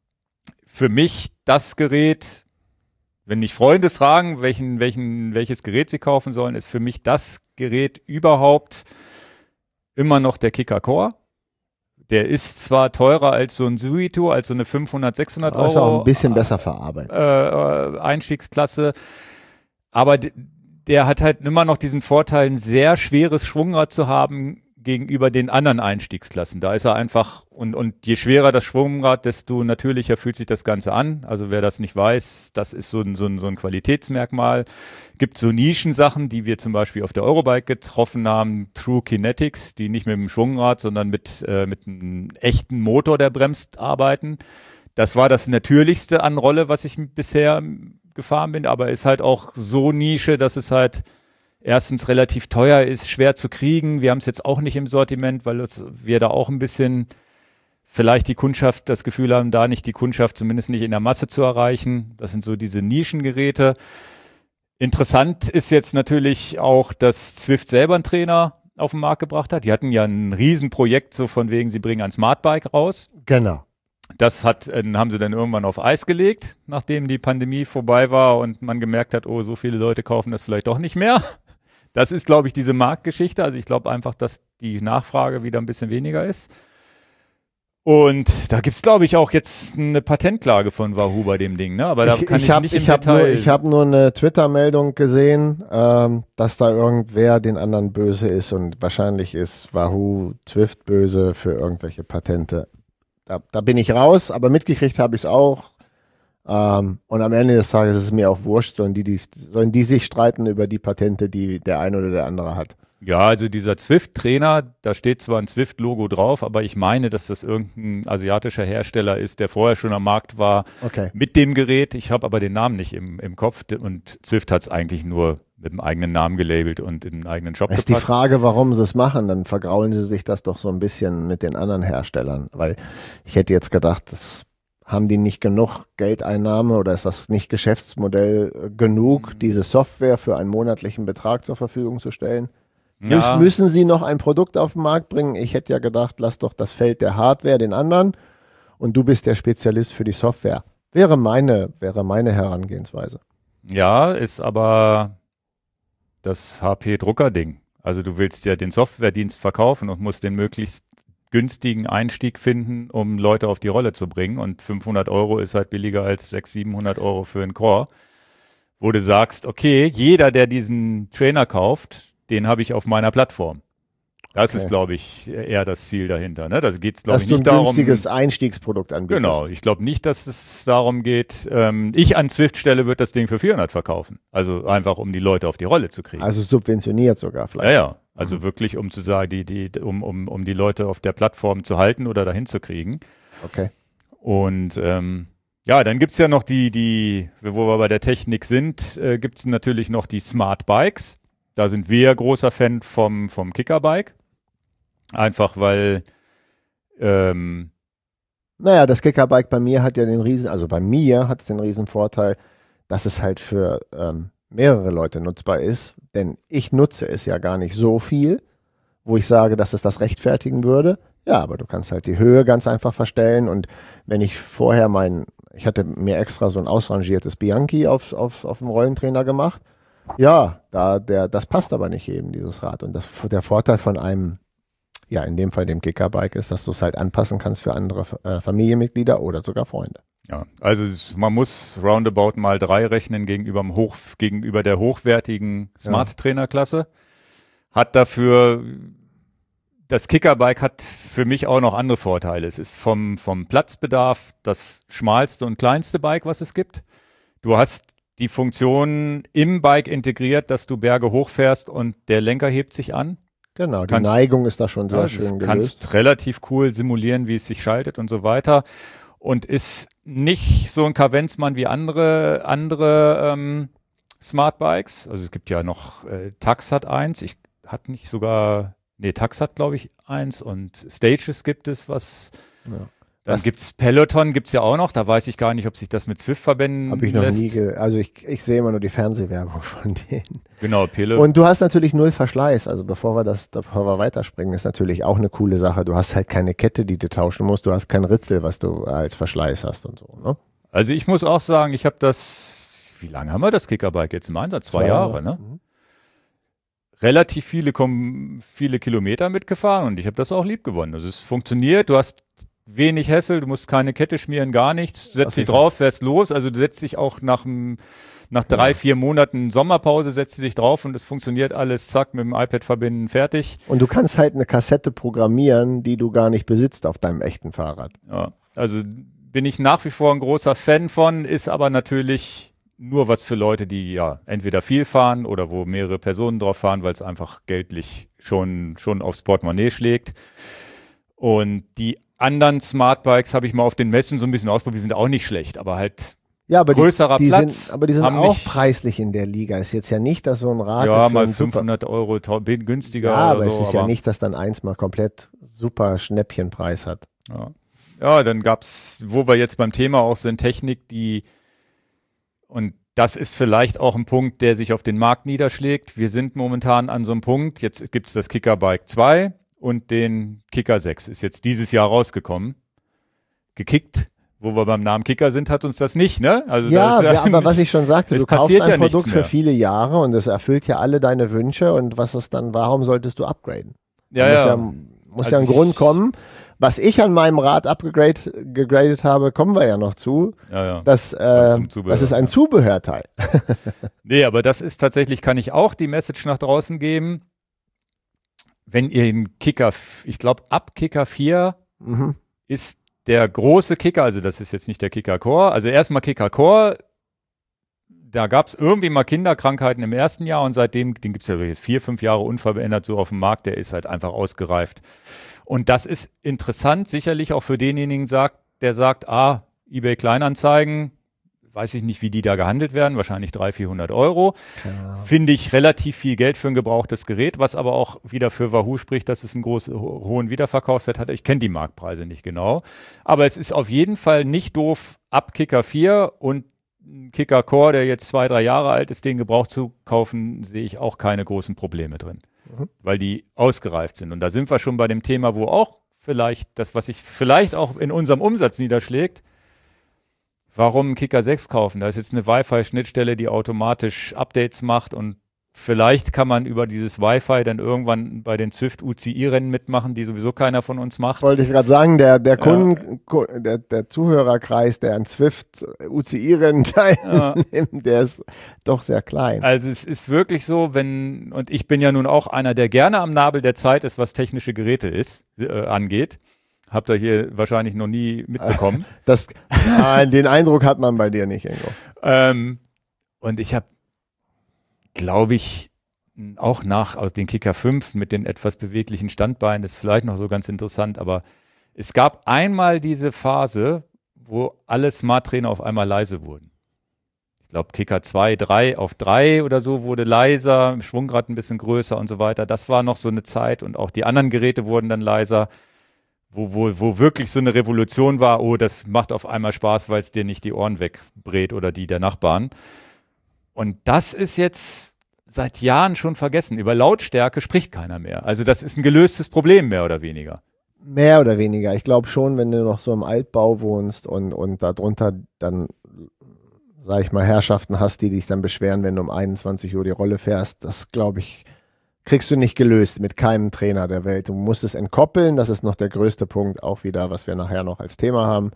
Für mich das Gerät, wenn mich Freunde fragen, welchen, welchen, welches Gerät sie kaufen sollen, ist für mich das Gerät überhaupt immer noch der Kicker Core. Der ist zwar teurer als so ein Suitu, als so eine fünfhundert, sechshundert Euro. Ist auch ein bisschen besser verarbeitet. Äh, Einstiegsklasse, aber der hat halt immer noch diesen Vorteil, ein sehr schweres Schwungrad zu haben gegenüber den anderen Einstiegsklassen. Da ist er einfach, und, und je schwerer das Schwungrad, desto natürlicher fühlt sich das Ganze an. Also wer das nicht weiß, das ist so ein, so ein, so ein Qualitätsmerkmal. Gibt so Nischensachen, die wir zum Beispiel auf der Eurobike getroffen haben, True Kinetics, die nicht mit dem Schwungrad, sondern mit, äh, mit einem echten Motor, der bremst, arbeiten. Das war das Natürlichste an Rolle, was ich bisher gefahren bin, aber ist halt auch so Nische, dass es halt erstens relativ teuer ist, schwer zu kriegen. Wir haben es jetzt auch nicht im Sortiment, weil uns, wir da auch ein bisschen vielleicht die Kundschaft das Gefühl haben, da nicht die Kundschaft zumindest nicht in der Masse zu erreichen. Das sind so diese Nischengeräte. Interessant ist jetzt natürlich auch, dass Zwift selber einen Trainer auf den Markt gebracht hat. Die hatten ja ein Riesenprojekt, so von wegen, sie bringen ein Smartbike raus. Genau. Das hat, äh, haben sie dann irgendwann auf Eis gelegt, nachdem die Pandemie vorbei war und man gemerkt hat, oh, so viele Leute kaufen das vielleicht doch nicht mehr. Das ist, glaube ich, diese Marktgeschichte. Also ich glaube einfach, dass die Nachfrage wieder ein bisschen weniger ist. Und da gibt es, glaube ich, auch jetzt eine Patentklage von Wahoo bei dem Ding. Ne? Aber da ich, kann ich, ich hab, nicht im ich hab Detail... Nur, ich habe nur eine Twitter-Meldung gesehen, ähm, dass da irgendwer den anderen böse ist. Und wahrscheinlich ist Wahoo Zwift böse für irgendwelche Patente. Da, da bin ich raus, aber mitgekriegt habe ich es auch. Ähm, und am Ende des Tages ist es mir auch wurscht, sollen die, die, sollen die sich streiten über die Patente, die der eine oder der andere hat. Ja, also dieser Zwift-Trainer, da steht zwar ein Zwift-Logo drauf, aber ich meine, dass das irgendein asiatischer Hersteller ist, der vorher schon am Markt war Okay. mit dem Gerät. Ich habe aber den Namen nicht im, im Kopf und Zwift hat es eigentlich nur mit dem eigenen Namen gelabelt und in den eigenen Shop Das ist gepasst. die Frage, warum sie es machen. Dann vergraulen sie sich das doch so ein bisschen mit den anderen Herstellern. Weil ich hätte jetzt gedacht, das haben die nicht genug Geldeinnahme oder ist das nicht Geschäftsmodell genug, Mhm. diese Software für einen monatlichen Betrag zur Verfügung zu stellen? Ja. Müß, müssen sie noch ein Produkt auf den Markt bringen? Ich hätte ja gedacht, lass doch das Feld der Hardware den anderen und du bist der Spezialist für die Software. Wäre meine, wäre meine Herangehensweise. Ja, ist aber das H P-Drucker-Ding. Also du willst ja den Softwaredienst verkaufen und musst den möglichst günstigen Einstieg finden, um Leute auf die Rolle zu bringen. Und fünfhundert Euro ist halt billiger als sechshundert, siebenhundert Euro für einen Core. Wo du sagst, okay, jeder, der diesen Trainer kauft, den habe ich auf meiner Plattform. Das Okay. ist, glaube ich, eher das Ziel dahinter. Ne? Da geht es, glaube Dass ich, du ein nicht darum... günstiges Einstiegsprodukt anbietest. Genau, ich glaube nicht, dass es darum geht, ähm, ich an Zwift-Stelle würde das Ding für vierhundert verkaufen. Also einfach, um die Leute auf die Rolle zu kriegen. Also subventioniert sogar vielleicht. Ja, ja. Also wirklich, um zu sagen, die, die, um, um, um die Leute auf der Plattform zu halten oder dahin zu kriegen. Okay. Und ähm, ja, dann gibt's ja noch die, die, wo wir bei der Technik sind, äh, gibt's natürlich noch die Smart Bikes. Da sind wir großer Fan vom, vom Kickerbike. Einfach weil ähm, Naja, das Kickerbike bei mir hat ja den riesen, also bei mir hat es den riesen Vorteil, dass es halt für ähm, mehrere Leute nutzbar ist, denn ich nutze es ja gar nicht so viel, wo ich sage, dass es das rechtfertigen würde. Ja, aber du kannst halt die Höhe ganz einfach verstellen und wenn ich vorher mein, ich hatte mir extra so ein ausrangiertes Bianchi auf, auf, auf dem Rollentrainer gemacht. Ja, da, der, das passt aber nicht eben, dieses Rad. Und das, der Vorteil von einem, ja, in dem Fall dem Kickerbike ist, dass du es halt anpassen kannst für andere äh, Familienmitglieder oder sogar Freunde. Ja, also es, man muss roundabout mal drei rechnen gegenüber, dem Hoch, gegenüber der hochwertigen Smart-Trainer-Klasse. Hat dafür das Kickerbike hat für mich auch noch andere Vorteile. Es ist vom, vom Platzbedarf das schmalste und kleinste Bike, was es gibt. Du hast die Funktion im Bike integriert, dass du Berge hochfährst und der Lenker hebt sich an. Genau, die kannst, Neigung ist da schon sehr ja, schön gelöst. Du kannst relativ cool simulieren, wie es sich schaltet und so weiter. Und ist nicht so ein Kavenzmann wie andere, andere ähm, Smartbikes. Also es gibt ja noch, äh, Tacx hat eins, ich hat nicht sogar, nee, Tacx hat glaube ich eins und Stages gibt es, was... Ja. Dann gibt es Peloton, gibt es ja auch noch. Da weiß ich gar nicht, ob sich das mit Zwift verbinden Habe ich noch lässt. nie, ge also ich, ich sehe immer nur die Fernsehwerbung von denen. Genau, Peloton. Und du hast natürlich null Verschleiß. Also bevor wir das, bevor wir weiterspringen, ist natürlich auch eine coole Sache. Du hast halt keine Kette, die du tauschen musst. Du hast kein Ritzel, was du als Verschleiß hast und so. Ne? Also ich muss auch sagen, ich habe das, wie lange haben wir das Kickerbike jetzt im Einsatz? Zwei, Zwei Jahre, Jahre, ne? Mhm. Relativ viele, viele Kilometer mitgefahren und ich habe das auch lieb gewonnen. Also es funktioniert, du hast wenig Hassel, du musst keine Kette schmieren, gar nichts. Du setzt dich drauf, fährst los. Also du setzt dich auch nach, nach drei, ja. vier Monaten Sommerpause, setzt du dich drauf und es funktioniert alles, zack, mit dem iPad verbinden, fertig. Und du kannst halt eine Kassette programmieren, die du gar nicht besitzt auf deinem echten Fahrrad. Ja, also bin ich nach wie vor ein großer Fan von, ist aber natürlich nur was für Leute, die ja entweder viel fahren oder wo mehrere Personen drauf fahren, weil es einfach geldlich schon, schon aufs Portemonnaie schlägt. Und die anderen Smartbikes habe ich mal auf den Messen so ein bisschen ausprobiert, die sind auch nicht schlecht, aber halt ja, aber größerer die, die Platz. Sind, aber die sind auch preislich in der Liga. Ist jetzt ja nicht, dass so ein Rad ja ist mal fünfhundert Euro günstiger. Ja, aber oder es so, ist aber ja nicht, dass dann eins mal komplett super Schnäppchenpreis hat. Ja, ja dann gab's, wo wir jetzt beim Thema auch sind, Technik, die und das ist vielleicht auch ein Punkt, der sich auf den Markt niederschlägt. Wir sind momentan an so einem Punkt, jetzt gibt's das Kickerbike zwei und den Kicker sechs ist jetzt dieses Jahr rausgekommen. Gekickt, wo wir beim Namen Kicker sind, hat uns das nicht, ne? Also ja, das, ja, aber was ich schon sagte, du kaufst ein ja Produkt für viele Jahre und es erfüllt ja alle deine Wünsche und was ist dann, warum solltest du upgraden? Ja, da muss ja. ja, muss also ja ein Grund kommen. Was ich an meinem Rad abgegradet gegradet habe, kommen wir ja noch zu. Ja, ja. Das, äh, das ist ein Zubehörteil. Nee, aber das ist tatsächlich, kann ich auch die Message nach draußen geben. Wenn ihr den Kicker, ich glaube ab Kicker vier mhm. ist der große Kicker, also das ist jetzt nicht der Kicker Core, also erstmal Kicker Core, da gab es irgendwie mal Kinderkrankheiten im ersten Jahr und seitdem, den gibt es ja jetzt vier, fünf Jahre unverändert so auf dem Markt, der ist halt einfach ausgereift. Und das ist interessant, sicherlich auch für denjenigen, sagt, der sagt, ah, eBay Kleinanzeigen, weiß ich nicht, wie die da gehandelt werden, wahrscheinlich dreihundert, vierhundert Euro. Ja. Finde ich relativ viel Geld für ein gebrauchtes Gerät, was aber auch wieder für Wahoo spricht, dass es einen großen, ho- hohen Wiederverkaufswert hat. Ich kenne die Marktpreise nicht genau. Aber es ist auf jeden Fall nicht doof, ab Kicker vier und Kicker Core, der jetzt zwei, drei Jahre alt ist, den gebraucht zu kaufen, sehe ich auch keine großen Probleme drin. Mhm. Weil die ausgereift sind. Und da sind wir schon bei dem Thema, wo auch vielleicht das, was sich vielleicht auch in unserem Umsatz niederschlägt, warum einen Kicker sechs kaufen? Da ist jetzt eine Wi-Fi-Schnittstelle, die automatisch Updates macht und vielleicht kann man über dieses Wi-Fi dann irgendwann bei den Zwift U C I-Rennen mitmachen, die sowieso keiner von uns macht. Wollte ich gerade sagen, der, der Kunden, ja. der, der Zuhörerkreis, der an Zwift U C I-Rennen teilnimmt, ja. der ist doch sehr klein. Also es ist wirklich so, wenn, und ich bin ja nun auch einer, der gerne am Nabel der Zeit ist, was technische Geräte ist, äh, angeht. Habt ihr hier wahrscheinlich noch nie mitbekommen. Das, nein, den Eindruck hat man bei dir nicht, Ingo. Ähm, und ich habe, glaube ich, auch nach aus den Kicker fünf mit den etwas beweglichen Standbeinen, das ist vielleicht noch so ganz interessant, aber es gab einmal diese Phase, wo alle Smart-Trainer auf einmal leise wurden. Ich glaube, Kicker zwei, drei auf drei oder so wurde leiser, Schwungrad ein bisschen größer und so weiter. Das war noch so eine Zeit und auch die anderen Geräte wurden dann leiser. Wo, wo, wo wirklich so eine Revolution war, oh, das macht auf einmal Spaß, weil es dir nicht die Ohren wegbrät oder die der Nachbarn. Und das ist jetzt seit Jahren schon vergessen. Über Lautstärke spricht keiner mehr. Also das ist ein gelöstes Problem, mehr oder weniger. Mehr oder weniger. Ich glaube schon, wenn du noch so im Altbau wohnst und, und darunter dann, sag ich mal, Herrschaften hast, die dich dann beschweren, wenn du um einundzwanzig Uhr die Rolle fährst, das glaube ich, kriegst du nicht gelöst mit keinem Trainer der Welt. Du musst es entkoppeln, das ist noch der größte Punkt, auch wieder, was wir nachher noch als Thema haben.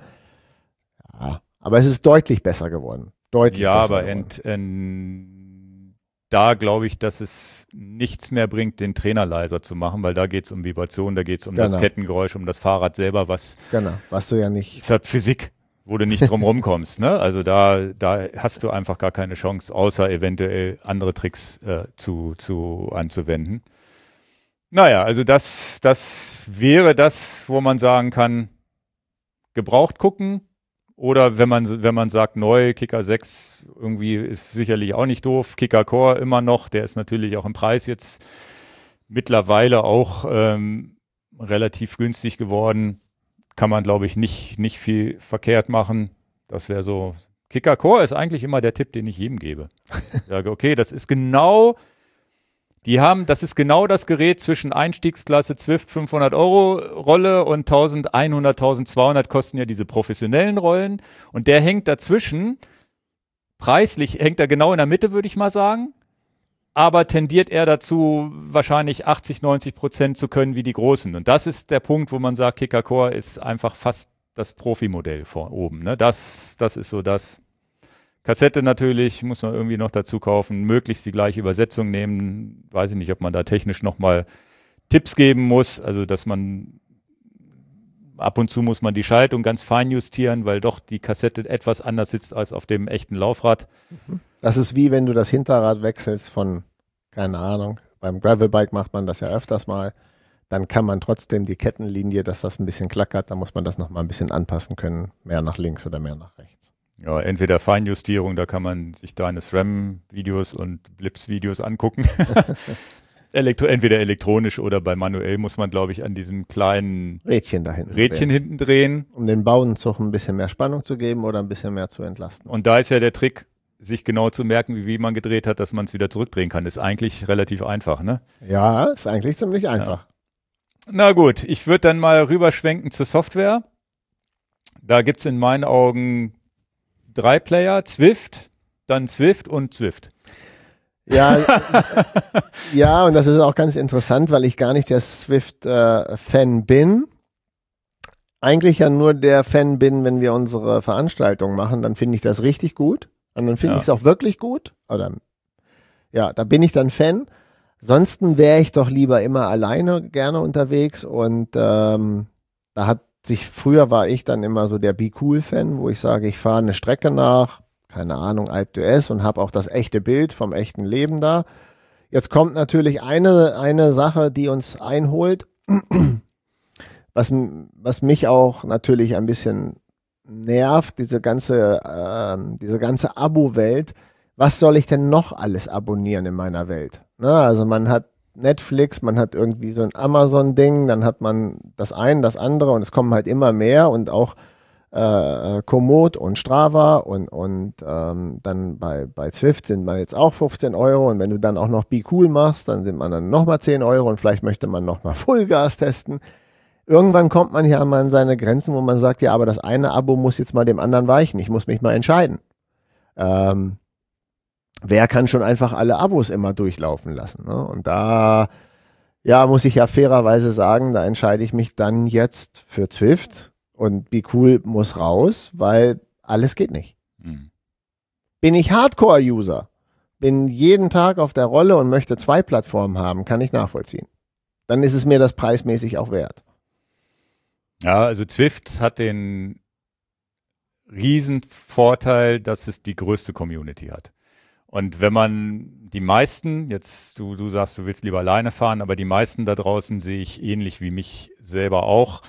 Ja, aber es ist deutlich besser geworden. Deutlich ja, besser aber geworden. ent, ent, da glaube ich, dass es nichts mehr bringt, den Trainer leiser zu machen, weil da geht es um Vibration, da geht es um Genau. das Kettengeräusch, um das Fahrrad selber, was Genau, was du ja nicht. ist halt Physik, wo du nicht drum rumkommst. Ne? Also da, da hast du einfach gar keine Chance, außer eventuell andere Tricks äh, zu, zu anzuwenden. Naja, also das, das wäre das, wo man sagen kann, gebraucht gucken. Oder wenn man, wenn man sagt, neu, Kicker sechs irgendwie ist sicherlich auch nicht doof. Kicker Core immer noch, der ist natürlich auch im Preis jetzt mittlerweile auch ähm, relativ günstig geworden. Kann man, glaube ich, nicht, nicht viel verkehrt machen. Das wäre so. Kicker Core ist eigentlich immer der Tipp, den ich jedem gebe. Ich sage, okay, das ist genau, die haben, das ist genau das Gerät zwischen Einstiegsklasse Zwift fünfhundert Euro Rolle und eintausendeinhundert, eintausendzweihundert kosten ja diese professionellen Rollen. Und der hängt dazwischen, preislich hängt er genau in der Mitte, würde ich mal sagen. Aber tendiert er dazu, wahrscheinlich achtzig, neunzig Prozent zu können wie die Großen. Und das ist der Punkt, wo man sagt, Kicker Core ist einfach fast das Profimodell vor oben. Ne? Das, das ist so das. Kassette natürlich, muss man irgendwie noch dazu kaufen, möglichst die gleiche Übersetzung nehmen. Weiß ich nicht, ob man da technisch nochmal Tipps geben muss. Also, dass man ab und zu muss man die Schaltung ganz fein justieren, weil doch die Kassette etwas anders sitzt als auf dem echten Laufrad. Das ist wie wenn du das Hinterrad wechselst von, keine Ahnung, beim Gravelbike macht man das ja öfters mal. Dann kann man trotzdem die Kettenlinie, dass das ein bisschen klackert, da muss man das nochmal ein bisschen anpassen können, mehr nach links oder mehr nach rechts. Ja, entweder Feinjustierung, da kann man sich deine SRAM-Videos und Blips-Videos angucken. Elektro- entweder elektronisch oder bei manuell muss man, glaube ich, an diesem kleinen Rädchen da hinten Rädchen drehen. hinten drehen. Um den Bauenzug ein bisschen mehr Spannung zu geben oder ein bisschen mehr zu entlasten. Und da ist ja der Trick, sich genau zu merken, wie, wie man gedreht hat, dass man es wieder zurückdrehen kann. Ist eigentlich relativ einfach, ne? Ja, ist eigentlich ziemlich einfach. Ja. Na gut, ich würde dann mal rüberschwenken zur Software. Da gibt es in meinen Augen drei Player, Zwift, dann Zwift und Zwift. Ja, ja, und das ist auch ganz interessant, weil ich gar nicht der Zwift-Fan äh, bin. Eigentlich ja nur der Fan bin, wenn wir unsere Veranstaltungen machen, dann finde ich das richtig gut. Und dann finde Ja. ich es auch wirklich gut. Oder ja, da bin ich dann Fan. Ansonsten wäre ich doch lieber immer alleine gerne unterwegs. Und ähm, da hat sich, früher war ich dann immer so der Be Cool-Fan, wo ich sage, ich fahre eine Strecke nach, keine Ahnung, Alpe d'Huez und habe auch das echte Bild vom echten Leben da. Jetzt kommt natürlich eine, eine Sache, die uns einholt, was, was mich auch natürlich ein bisschen nervt, diese ganze, äh, diese ganze Abo-Welt. Was soll ich denn noch alles abonnieren in meiner Welt? Na, also man hat Netflix, man hat irgendwie so ein Amazon-Ding, dann hat man das eine, das andere und es kommen halt immer mehr und auch äh, Komoot und Strava und, und ähm, dann bei, bei Zwift sind man jetzt auch fünfzehn Euro und wenn du dann auch noch Be Cool machst, dann sind man dann nochmal zehn Euro und vielleicht möchte man nochmal Fullgas testen. Irgendwann kommt man ja mal an seine Grenzen, wo man sagt, ja, aber das eine Abo muss jetzt mal dem anderen weichen, ich muss mich mal entscheiden. Ähm, wer kann schon einfach alle Abos immer durchlaufen lassen? Ne? Und da, ja, muss ich ja fairerweise sagen, da entscheide ich mich dann jetzt für Zwift und Be Cool muss raus, weil alles geht nicht. Hm. Bin ich Hardcore-User, bin jeden Tag auf der Rolle und möchte zwei Plattformen haben, kann ich nachvollziehen. Dann ist es mir das preismäßig auch wert. Ja, also Zwift hat den riesen Vorteil, dass es die größte Community hat. Und wenn man die meisten, jetzt du, du sagst, du willst lieber alleine fahren, aber die meisten da draußen sehe ich ähnlich wie mich selber auch.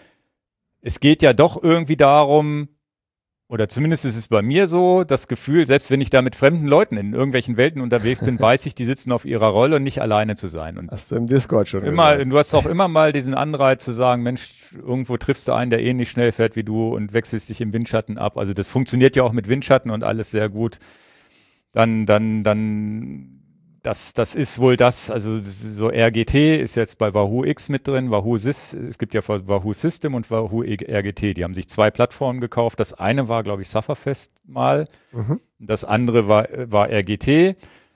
Es geht ja doch irgendwie darum, oder zumindest ist es bei mir so, das Gefühl, selbst wenn ich da mit fremden Leuten in irgendwelchen Welten unterwegs bin, weiß ich, die sitzen auf ihrer Rolle und nicht alleine zu sein. Und hast du im Discord schon immer, gesagt. du hast auch immer mal diesen Anreiz zu sagen, Mensch, irgendwo triffst du einen, der ähnlich schnell fährt wie du und wechselst dich im Windschatten ab. Also das funktioniert ja auch mit Windschatten und alles sehr gut. Dann, dann, dann, das, das ist wohl das, also so R G T ist jetzt bei Wahoo X mit drin, Wahoo Sys, es gibt ja Wahoo System und Wahoo R G T, die haben sich zwei Plattformen gekauft. Das eine war, glaube ich, Sufferfest mal, Mhm. das andere war, war R G T.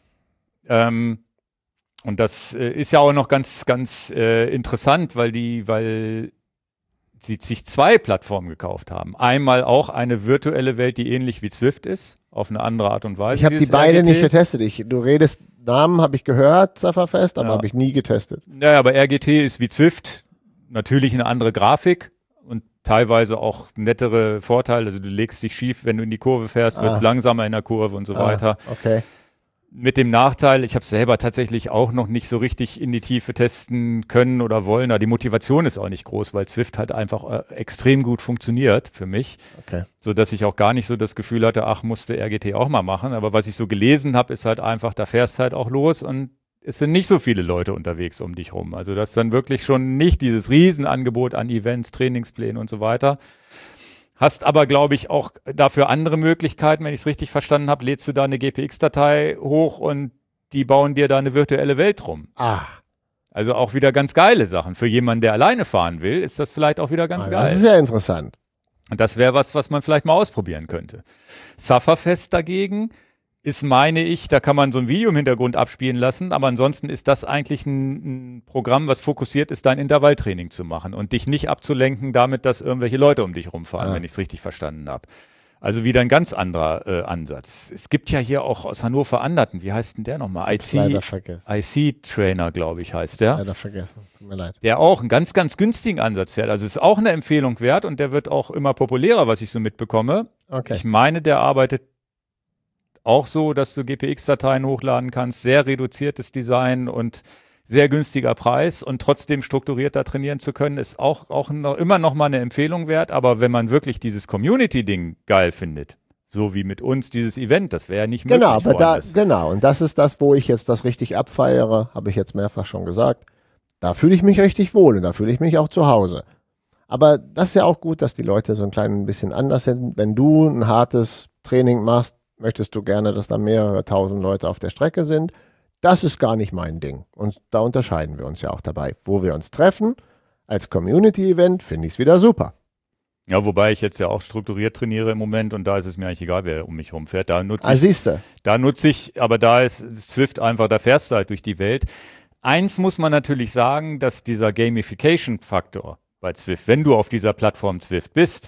Ähm, und das äh, ist ja auch noch ganz, ganz äh, interessant, weil die, weil sie sich zwei Plattformen gekauft haben. Einmal auch eine virtuelle Welt, die ähnlich wie Zwift ist, auf eine andere Art und Weise. Ich habe die beide R G T nicht getestet. Ich, du redest, Namen habe ich gehört, Sufferfest, aber ja. habe ich nie getestet. Naja, aber R G T ist wie Zwift, natürlich eine andere Grafik und teilweise auch nettere Vorteile. Also du legst dich schief, wenn du in die Kurve fährst, wirst ah. langsamer in der Kurve und so ah, weiter. Okay. Mit dem Nachteil, ich habe selber tatsächlich auch noch nicht so richtig in die Tiefe testen können oder wollen. Aber die Motivation ist auch nicht groß, weil Zwift halt einfach äh, extrem gut funktioniert für mich. Okay. Sodass ich auch gar nicht so das Gefühl hatte, ach, musste R G T auch mal machen. Aber was ich so gelesen habe, ist halt einfach, da fährst halt auch los und es sind nicht so viele Leute unterwegs um dich rum. Also das ist dann wirklich schon nicht dieses Riesenangebot an Events, Trainingsplänen und so weiter. Hast aber, glaube ich, auch dafür andere Möglichkeiten. Wenn ich es richtig verstanden habe, lädst du da eine G P X-Datei hoch und die bauen dir da eine virtuelle Welt rum. Ach. Also auch wieder ganz geile Sachen. Für jemanden, der alleine fahren will, ist das vielleicht auch wieder ganz ah, geil. Das ist ja interessant. Und das wäre was, was man vielleicht mal ausprobieren könnte. Sufferfest dagegen ist, meine ich, da kann man so ein Video im Hintergrund abspielen lassen, aber ansonsten ist das eigentlich ein, ein Programm, was fokussiert ist, dein Intervalltraining zu machen und dich nicht abzulenken damit, dass irgendwelche Leute um dich rumfahren, ja. wenn ich es richtig verstanden habe. Also wieder ein ganz anderer äh, Ansatz. Es gibt ja hier auch aus Hannover Anderten, wie heißt denn der nochmal? I C-Trainer, glaube ich, heißt der. Leider vergessen, tut mir leid. Der auch einen ganz, ganz günstigen Ansatz fährt. Also ist auch eine Empfehlung wert und der wird auch immer populärer, was ich so mitbekomme. Okay. Ich meine, der arbeitet auch so, dass du G P X-Dateien hochladen kannst, sehr reduziertes Design und sehr günstiger Preis und trotzdem strukturierter trainieren zu können, ist auch, auch noch, immer noch mal eine Empfehlung wert. Aber wenn man wirklich dieses Community-Ding geil findet, so wie mit uns dieses Event, das wäre ja nicht möglich. Genau, aber da, genau, und das ist das, wo ich jetzt das richtig abfeiere, habe ich jetzt mehrfach schon gesagt. Da fühle ich mich richtig wohl und da fühle ich mich auch zu Hause. Aber das ist ja auch gut, dass die Leute so ein klein bisschen anders sind. Wenn du ein hartes Training machst, möchtest du gerne, dass da mehrere tausend Leute auf der Strecke sind. Das ist gar nicht mein Ding. Und da unterscheiden wir uns ja auch dabei. Wo wir uns treffen, als Community-Event, finde ich es wieder super. Ja, wobei ich jetzt ja auch strukturiert trainiere im Moment und da ist es mir eigentlich egal, wer um mich rumfährt. Da nutze ah, ich, siehste. Da nutze ich, aber da ist Zwift einfach, da fährst du halt durch die Welt. Eins muss man natürlich sagen, dass dieser Gamification-Faktor bei Zwift, wenn du auf dieser Plattform Zwift bist,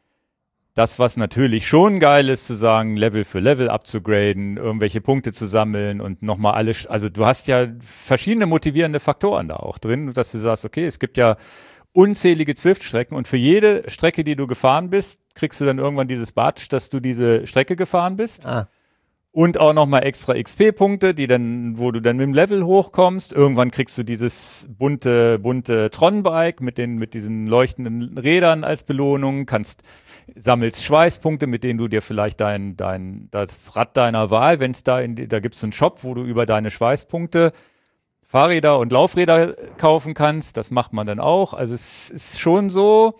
das, was natürlich schon geil ist, zu sagen, Level für Level abzugraden, irgendwelche Punkte zu sammeln und nochmal alle, also du hast ja verschiedene motivierende Faktoren da auch drin, dass du sagst, okay, es gibt ja unzählige Zwift-Strecken und für jede Strecke, die du gefahren bist, kriegst du dann irgendwann dieses Badge, dass du diese Strecke gefahren bist. Ah. Und auch nochmal extra X P-Punkte, die dann, wo du dann mit dem Level hochkommst. Irgendwann kriegst du dieses bunte, bunte Tron-Bike mit den, mit diesen leuchtenden Rädern als Belohnung, kannst, sammelst Schweißpunkte, mit denen du dir vielleicht dein, dein, das Rad deiner Wahl, wenn es da in, da gibt's einen Shop, wo du über deine Schweißpunkte Fahrräder und Laufräder kaufen kannst. Das macht man dann auch. Also es ist schon so,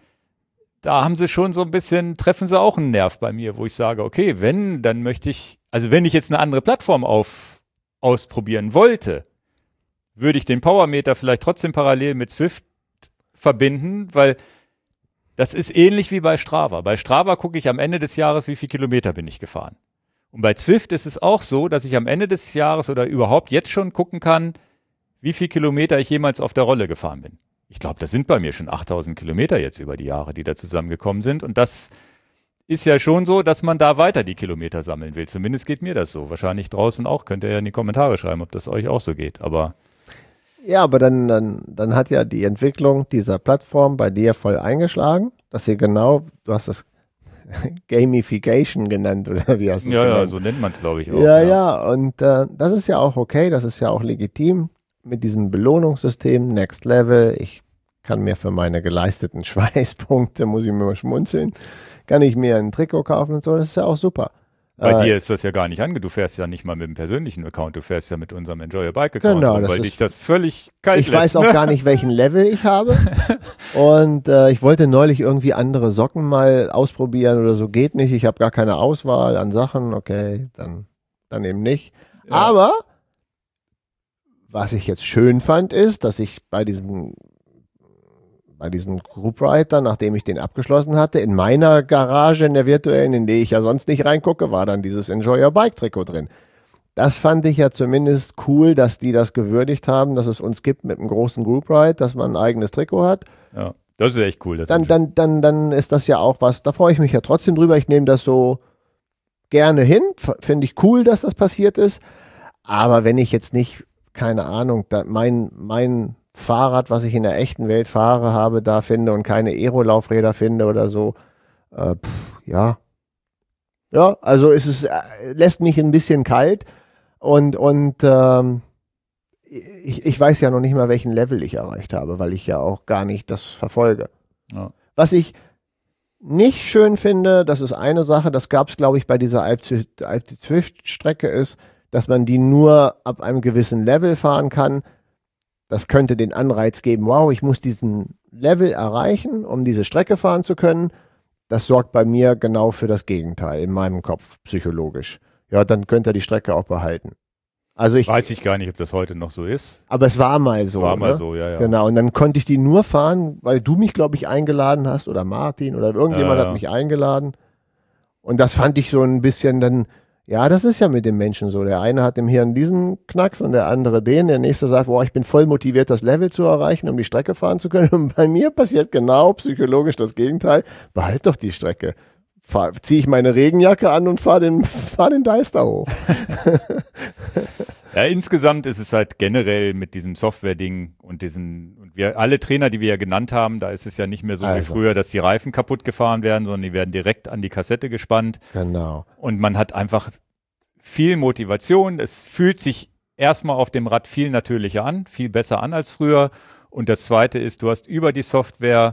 da haben sie schon so ein bisschen, treffen sie auch einen Nerv bei mir, wo ich sage, okay, wenn, dann möchte ich, also wenn ich jetzt eine andere Plattform auf, ausprobieren wollte, würde ich den Powermeter vielleicht trotzdem parallel mit Zwift verbinden, weil das ist ähnlich wie bei Strava. Bei Strava gucke ich am Ende des Jahres, wie viele Kilometer bin ich gefahren. Und bei Zwift ist es auch so, dass ich am Ende des Jahres oder überhaupt jetzt schon gucken kann, wie viele Kilometer ich jemals auf der Rolle gefahren bin. Ich glaube, das sind bei mir schon achttausend Kilometer jetzt über die Jahre, die da zusammengekommen sind. Und das ist ja schon so, dass man da weiter die Kilometer sammeln will. Zumindest geht mir das so. Wahrscheinlich draußen auch. Könnt ihr ja in die Kommentare schreiben, ob das euch auch so geht. Aber ja, aber dann, dann, dann hat ja die Entwicklung dieser Plattform bei dir voll eingeschlagen, dass ihr genau, du hast das Gamification genannt oder wie hast du es ja, genannt? Ja, so nennt man es, glaube ich, auch. Ja, ja, ja. Und äh, das ist ja auch okay, das ist ja auch legitim mit diesem Belohnungssystem, Next Level. Ich kann mir für meine geleisteten Schweißpunkte, muss ich mir mal schmunzeln, kann ich mir ein Trikot kaufen und so, das ist ja auch super. Bei äh, dir ist das ja gar nicht ange, du fährst ja nicht mal mit dem persönlichen Account, du fährst ja mit unserem Enjoy Your Bike Account, genau, rum, weil dich das völlig kalt Ich lässt, weiß auch ne? gar nicht, welchen Level ich habe und äh, ich wollte neulich irgendwie andere Socken mal ausprobieren oder so, geht nicht, ich habe gar keine Auswahl an Sachen, okay, dann, dann eben nicht. Ja. Aber was ich jetzt schön fand, ist, dass ich bei diesem bei diesem Group Ride dann, nachdem ich den abgeschlossen hatte, in meiner Garage, in der virtuellen, in die ich ja sonst nicht reingucke, war dann dieses Enjoy Your Bike Trikot drin. Das fand ich ja zumindest cool, dass die das gewürdigt haben, dass es uns gibt mit einem großen Group Ride, dass man ein eigenes Trikot hat. Ja. Das ist echt cool. Das dann, dann, dann, dann ist das ja auch was, da freue ich mich ja trotzdem drüber. Ich nehme das so gerne hin. Finde ich cool, dass das passiert ist. Aber wenn ich jetzt nicht, keine Ahnung, da mein, mein Fahrrad, was ich in der echten Welt fahre, habe, da finde und keine Aero-Laufräder finde oder so, äh, pff, ja. Ja, also es ist, äh, lässt mich ein bisschen kalt und, und ähm, ich, ich weiß ja noch nicht mal, welchen Level ich erreicht habe, weil ich ja auch gar nicht das verfolge. Ja. Was ich nicht schön finde, das ist eine Sache, das gab es, glaube ich, bei dieser Alpe-Zwift-Strecke ist, dass man die nur ab einem gewissen Level fahren kann. Das könnte den Anreiz geben, wow, ich muss diesen Level erreichen, um diese Strecke fahren zu können. Das sorgt bei mir genau für das Gegenteil, in meinem Kopf, psychologisch. Ja, dann könnte er die Strecke auch behalten. Also ich weiß ich gar nicht, ob das heute noch so ist. Aber es war mal so. War mal ne? so, ja, ja. Genau, und dann konnte ich die nur fahren, weil du mich, glaube ich, eingeladen hast oder Martin oder irgendjemand ja, ja. hat mich eingeladen. Und das fand ich so ein bisschen dann, ja, das ist ja mit dem Menschen so. Der eine hat im Hirn diesen Knacks und der andere den. Der nächste sagt, boah, ich bin voll motiviert, das Level zu erreichen, um die Strecke fahren zu können. Und bei mir passiert genau psychologisch das Gegenteil. Behalt doch die Strecke. Ziehe ich meine Regenjacke an und fahre den, fahr den Deister hoch. Ja, insgesamt ist es halt generell mit diesem Software-Ding und diesen, und wir, alle Trainer, die wir ja genannt haben, da ist es ja nicht mehr so Also. wie früher, dass die Reifen kaputt gefahren werden, sondern die werden direkt an die Kassette gespannt. Genau. Und man hat einfach viel Motivation. Es fühlt sich erstmal auf dem Rad viel natürlicher an, viel besser an als früher. Und das Zweite ist, du hast über die Software,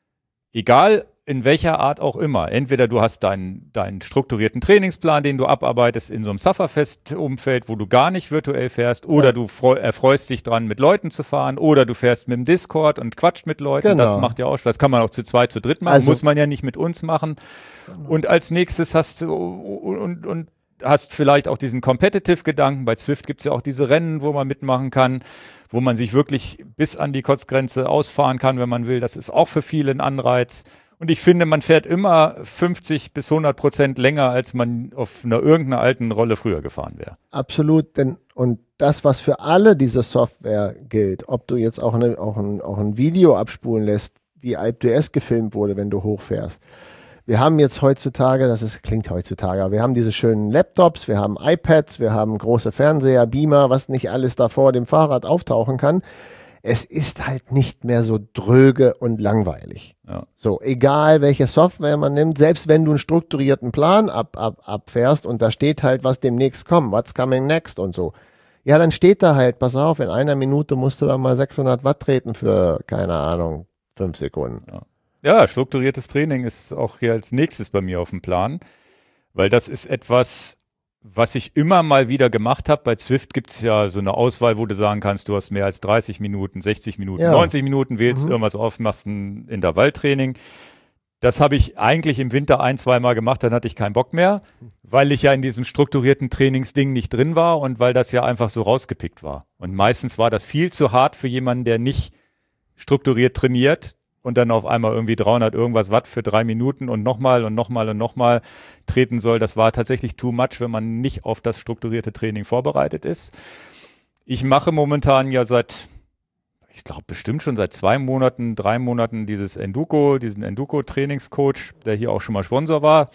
egal in welcher Art auch immer. Entweder du hast deinen, deinen strukturierten Trainingsplan, den du abarbeitest in so einem Sufferfest-Umfeld, wo du gar nicht virtuell fährst, oder ja. du freu, erfreust dich dran, mit Leuten zu fahren, oder du fährst mit dem Discord und quatscht mit Leuten. Genau. Das macht ja auch Spaß. Das kann man auch zu zweit, zu dritt machen. Also, muss man ja nicht mit uns machen. Genau. Und als nächstes hast du und, und, und hast vielleicht auch diesen Competitive-Gedanken. Bei Zwift gibt es ja auch diese Rennen, wo man mitmachen kann, wo man sich wirklich bis an die Kotzgrenze ausfahren kann, wenn man will. Das ist auch für viele ein Anreiz. Und ich finde, man fährt immer fünfzig bis hundert Prozent länger, als man auf einer irgendeiner alten Rolle früher gefahren wäre. Absolut, denn und das, was für alle diese Software gilt, ob du jetzt auch, eine, auch, ein, auch ein Video abspulen lässt, wie Alpe d'Huez gefilmt wurde, wenn du hochfährst. Wir haben jetzt heutzutage, das ist, klingt heutzutage, aber wir haben diese schönen Laptops, wir haben iPads, wir haben große Fernseher, Beamer, was nicht alles da vor dem Fahrrad auftauchen kann. Es ist halt nicht mehr so dröge und langweilig. Ja. So, egal welche Software man nimmt, selbst wenn du einen strukturierten Plan ab, ab, abfährst und da steht halt, was demnächst kommt, what's coming next und so. Ja, dann steht da halt, pass auf, in einer Minute musst du da mal sechshundert Watt treten für, keine Ahnung, fünf Sekunden. Ja. Ja, strukturiertes Training ist auch hier als nächstes bei mir auf dem Plan, weil das ist etwas, was ich immer mal wieder gemacht habe. Bei Zwift gibt es ja so eine Auswahl, wo du sagen kannst, du hast mehr als dreißig Minuten, sechzig Minuten, ja. neunzig Minuten, wählst mhm. irgendwas auf, machst ein Intervalltraining. Das habe ich eigentlich im Winter ein-, zweimal gemacht, dann hatte ich keinen Bock mehr, weil ich ja in diesem strukturierten Trainingsding nicht drin war und weil das ja einfach so rausgepickt war. Und meistens war das viel zu hart für jemanden, der nicht strukturiert trainiert und dann auf einmal irgendwie dreihundert irgendwas Watt für drei Minuten und nochmal und nochmal und nochmal treten soll. Das war tatsächlich too much, wenn man nicht auf das strukturierte Training vorbereitet ist. Ich mache momentan ja seit, ich glaube bestimmt schon seit zwei Monaten, drei Monaten dieses Enduko, diesen Enduko-Trainingscoach, der hier auch schon mal Sponsor war.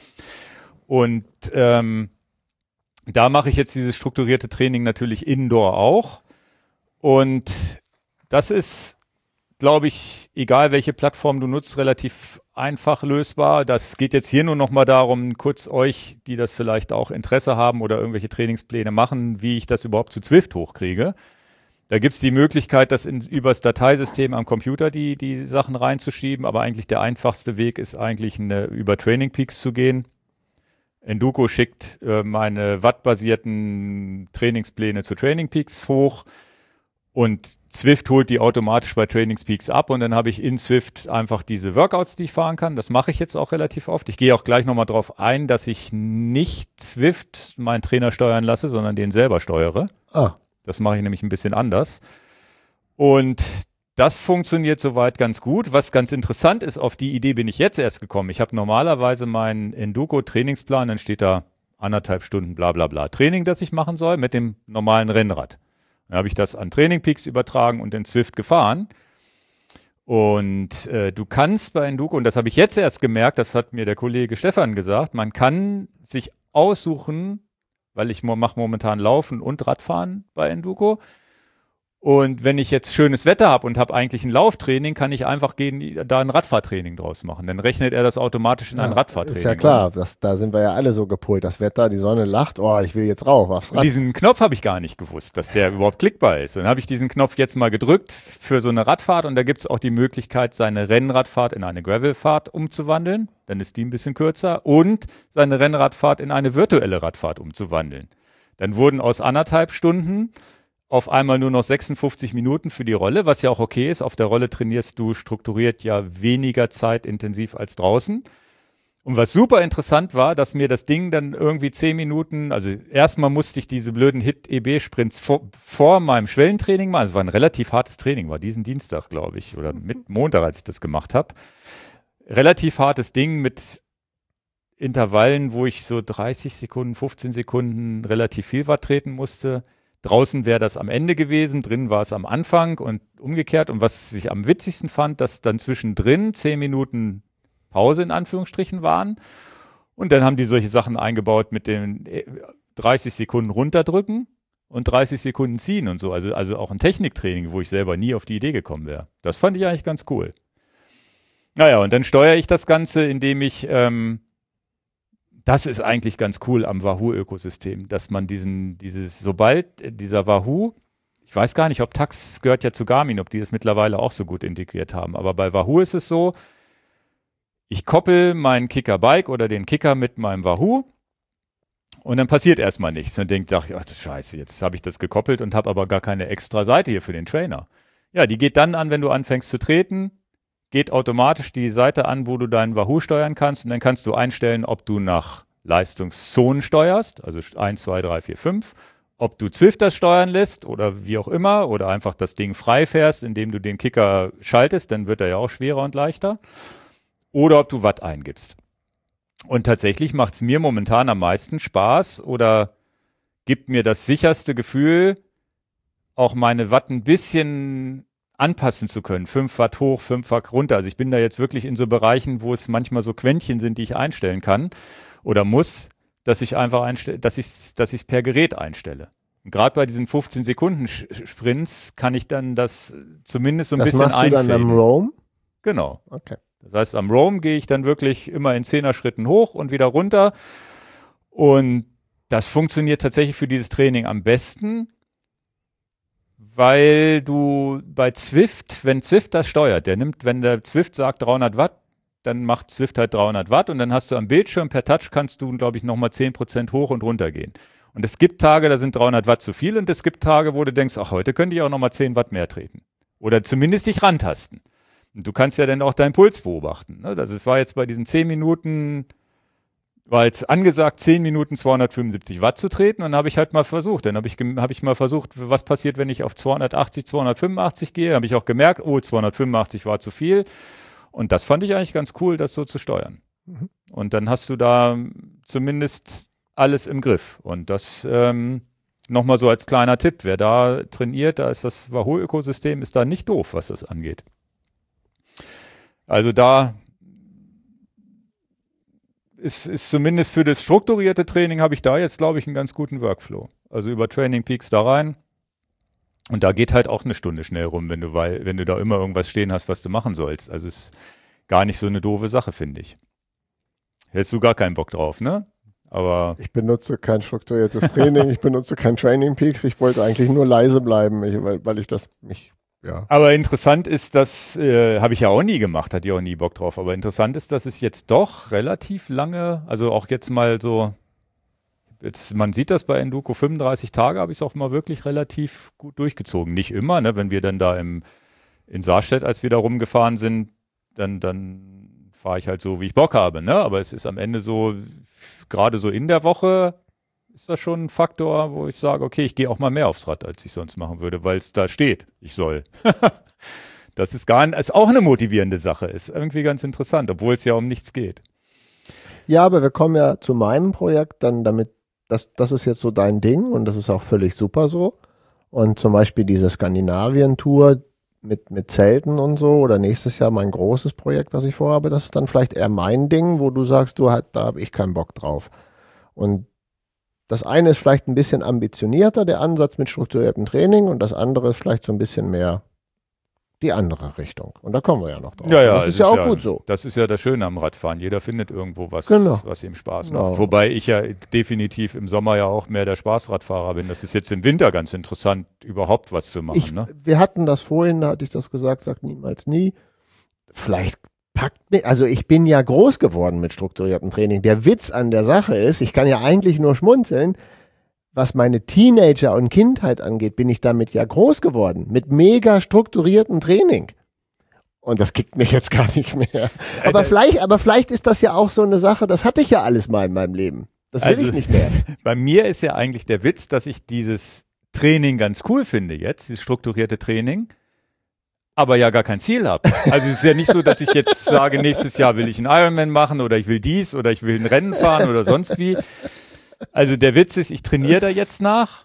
Und ähm, da mache ich jetzt dieses strukturierte Training natürlich indoor auch. Und das ist, glaube ich, egal welche Plattform du nutzt, relativ einfach lösbar. Das geht jetzt hier nur noch mal darum, kurz euch, die das vielleicht auch Interesse haben oder irgendwelche Trainingspläne machen, wie ich das überhaupt zu Zwift hochkriege. Da gibt es die Möglichkeit, das in, übers Dateisystem am Computer die, die Sachen reinzuschieben, aber eigentlich der einfachste Weg ist eigentlich eine, über Training Peaks zu gehen. Enduko schickt äh, meine wattbasierten Trainingspläne zu Training Peaks hoch. Und Zwift holt die automatisch bei Trainingspeaks ab und dann habe ich in Zwift einfach diese Workouts, die ich fahren kann. Das mache ich jetzt auch relativ oft. Ich gehe auch gleich nochmal drauf ein, dass ich nicht Zwift meinen Trainer steuern lasse, sondern den selber steuere. Ah. Das mache ich nämlich ein bisschen anders. Und das funktioniert soweit ganz gut. Was ganz interessant ist, auf die Idee bin ich jetzt erst gekommen. Ich habe normalerweise meinen Enduko-Trainingsplan, dann steht da anderthalb Stunden bla bla bla Training, das ich machen soll mit dem normalen Rennrad. Dann habe ich das an Training Peaks übertragen und in Zwift gefahren. Und äh, du kannst bei Enduko, und das habe ich jetzt erst gemerkt, das hat mir der Kollege Stefan gesagt, man kann sich aussuchen, weil ich mache momentan Laufen und Radfahren bei Enduko. Und wenn ich jetzt schönes Wetter habe und habe eigentlich ein Lauftraining, kann ich einfach gehen, da ein Radfahrtraining draus machen. Dann rechnet er das automatisch in Ja, ein Radfahrtraining. Ist ja klar, das, da sind wir ja alle so gepolt. Das Wetter, die Sonne lacht, oh, ich will jetzt rauf aufs Rad. Und diesen Knopf habe ich gar nicht gewusst, dass der überhaupt klickbar ist. Dann habe ich diesen Knopf jetzt mal gedrückt für so eine Radfahrt und da gibt es auch die Möglichkeit, seine Rennradfahrt in eine Gravelfahrt umzuwandeln. Dann ist die ein bisschen kürzer. Und seine Rennradfahrt in eine virtuelle Radfahrt umzuwandeln. Dann wurden aus anderthalb Stunden auf einmal nur noch sechsundfünfzig Minuten für die Rolle, was ja auch okay ist. Auf der Rolle trainierst du strukturiert ja weniger zeitintensiv als draußen. Und was super interessant war, dass mir das Ding dann irgendwie zehn Minuten, also erstmal musste ich diese blöden Hit-E B-Sprints vor, vor meinem Schwellentraining machen. Also es war ein relativ hartes Training, war diesen Dienstag, glaube ich, oder mit Montag, als ich das gemacht habe. Relativ hartes Ding mit Intervallen, wo ich so dreißig Sekunden, fünfzehn Sekunden relativ viel Watt treten musste. Draußen wäre das am Ende gewesen, drin war es am Anfang und umgekehrt. Und was ich am witzigsten fand, dass dann zwischendrin zehn Minuten Pause in Anführungsstrichen waren. Und dann haben die solche Sachen eingebaut mit den dreißig Sekunden runterdrücken und dreißig Sekunden ziehen und so. Also, also auch ein Techniktraining, wo ich selber nie auf die Idee gekommen wäre. Das fand ich eigentlich ganz cool. Naja, und dann steuere ich das Ganze, indem ich ähm, das ist eigentlich ganz cool am Wahoo-Ökosystem, dass man diesen, dieses, sobald dieser Wahoo, ich weiß gar nicht, ob Tacx gehört ja zu Garmin, ob die das mittlerweile auch so gut integriert haben, aber bei Wahoo ist es so, ich koppel meinen Kicker-Bike oder den Kicker mit meinem Wahoo und dann passiert erstmal nichts. Dann denke ich, ach, scheiße, jetzt habe ich das gekoppelt und habe aber gar keine extra Seite hier für den Trainer. Ja, die geht dann an, wenn du anfängst zu treten, geht automatisch die Seite an, wo du deinen Wahoo steuern kannst und dann kannst du einstellen, ob du nach Leistungszonen steuerst, also eins, zwei, drei, vier, fünf, ob du Zwift das steuern lässt oder wie auch immer oder einfach das Ding frei fährst, indem du den Kicker schaltest, dann wird er ja auch schwerer und leichter, oder ob du Watt eingibst. Und tatsächlich macht es mir momentan am meisten Spaß oder gibt mir das sicherste Gefühl, auch meine Watt ein bisschen anpassen zu können. fünf Watt hoch, fünf Watt runter. Also ich bin da jetzt wirklich in so Bereichen, wo es manchmal so Quäntchen sind, die ich einstellen kann oder muss, dass ich einfach einstelle, dass ich es dass ich es per Gerät einstelle. Gerade bei diesen fünfzehn Sekunden Sprints kann ich dann das zumindest so ein das bisschen einfädeln. Das machst du dann am Roam? Genau. Okay. Das heißt, am Roam gehe ich dann wirklich immer in Zehner-Schritten hoch und wieder runter. Und das funktioniert tatsächlich für dieses Training am besten, weil du bei Zwift, wenn Zwift das steuert, der nimmt, wenn der Zwift sagt dreihundert Watt, dann macht Zwift halt dreihundert Watt und dann hast du am Bildschirm per Touch kannst du, glaube ich, nochmal zehn Prozent hoch und runter gehen. Und es gibt Tage, da sind dreihundert Watt zu viel und es gibt Tage, wo du denkst, ach, heute könnte ich auch nochmal zehn Watt mehr treten. Oder zumindest dich rantasten. Und du kannst ja dann auch deinen Puls beobachten. Ne? Das war jetzt bei diesen zehn Minuten, war jetzt angesagt, zehn Minuten zweihundertfünfundsiebzig Watt zu treten. Und dann habe ich halt mal versucht. Dann habe ich, hab ich mal versucht, was passiert, wenn ich auf zweihundertachtzig, zweihundertfünfundachtzig gehe. Habe ich auch gemerkt, oh, zweihundertfünfundachtzig war zu viel. Und das fand ich eigentlich ganz cool, das so zu steuern. Mhm. Und dann hast du da zumindest alles im Griff. Und das ähm, nochmal so als kleiner Tipp. Wer da trainiert, da ist das Wahoo-Ökosystem, ist da nicht doof, was das angeht. Also da ist, ist zumindest für das strukturierte Training habe ich da jetzt, glaube ich, einen ganz guten Workflow. Also über Training Peaks da rein. Und da geht halt auch eine Stunde schnell rum, wenn du, weil, wenn du da immer irgendwas stehen hast, was du machen sollst. Also ist gar nicht so eine doofe Sache, finde ich. Hättest du gar keinen Bock drauf, ne? Aber ich benutze kein strukturiertes Training, ich benutze kein Training Peaks. Ich wollte eigentlich nur leise bleiben, ich, weil, weil ich das mich Ja. Aber interessant ist, das äh, habe ich ja auch nie gemacht, hatte ich auch nie Bock drauf. Aber interessant ist, dass es jetzt doch relativ lange, also auch jetzt mal so, jetzt, man sieht das bei Enduko, fünfunddreißig Tage habe ich es auch mal wirklich relativ gut durchgezogen. Nicht immer, ne? Wenn wir dann da im, in Saarstedt, als wir da rumgefahren sind, dann, dann fahre ich halt so, wie ich Bock habe. Ne? Aber es ist am Ende so, gerade so in der Woche, ist das schon ein Faktor, wo ich sage, okay, ich gehe auch mal mehr aufs Rad, als ich sonst machen würde, weil es da steht, ich soll. Das ist gar ist auch eine motivierende Sache, ist irgendwie ganz interessant, obwohl es ja um nichts geht. Ja, aber wir kommen ja zu meinem Projekt dann damit, das, das ist jetzt so dein Ding und das ist auch völlig super so. Und zum Beispiel diese Skandinavien-Tour, mit, mit Zelten und so oder nächstes Jahr mein großes Projekt, was ich vorhabe, das ist dann vielleicht eher mein Ding, wo du sagst, du halt, da habe ich keinen Bock drauf. Und das eine ist vielleicht ein bisschen ambitionierter, der Ansatz mit strukturiertem Training, und das andere ist vielleicht so ein bisschen mehr die andere Richtung. Und da kommen wir ja noch drauf. Ja, ja, das ist ja auch ja, gut so. Das ist ja das Schöne am Radfahren. Jeder findet irgendwo was, genau. was ihm Spaß genau. macht. Wobei ich ja definitiv im Sommer ja auch mehr der Spaßradfahrer bin. Das ist jetzt im Winter ganz interessant, überhaupt was zu machen. Ich, ne? Wir hatten das vorhin, da hatte ich das gesagt, sag niemals nie. Vielleicht packt mich, also ich bin ja groß geworden mit strukturiertem Training. Der Witz an der Sache ist, ich kann ja eigentlich nur schmunzeln, was meine Teenager und Kindheit angeht, bin ich damit ja groß geworden. Mit mega strukturiertem Training. Und das kickt mich jetzt gar nicht mehr. Aber, äh, vielleicht, aber vielleicht ist das ja auch so eine Sache, das hatte ich ja alles mal in meinem Leben. Das will also, ich nicht mehr. Bei mir ist ja eigentlich der Witz, dass ich dieses Training ganz cool finde jetzt, dieses strukturierte Training, aber ja gar kein Ziel habe. Also es ist ja nicht so, dass ich jetzt sage, nächstes Jahr will ich einen Ironman machen oder ich will dies oder ich will ein Rennen fahren oder sonst wie. Also der Witz ist, ich trainiere da jetzt nach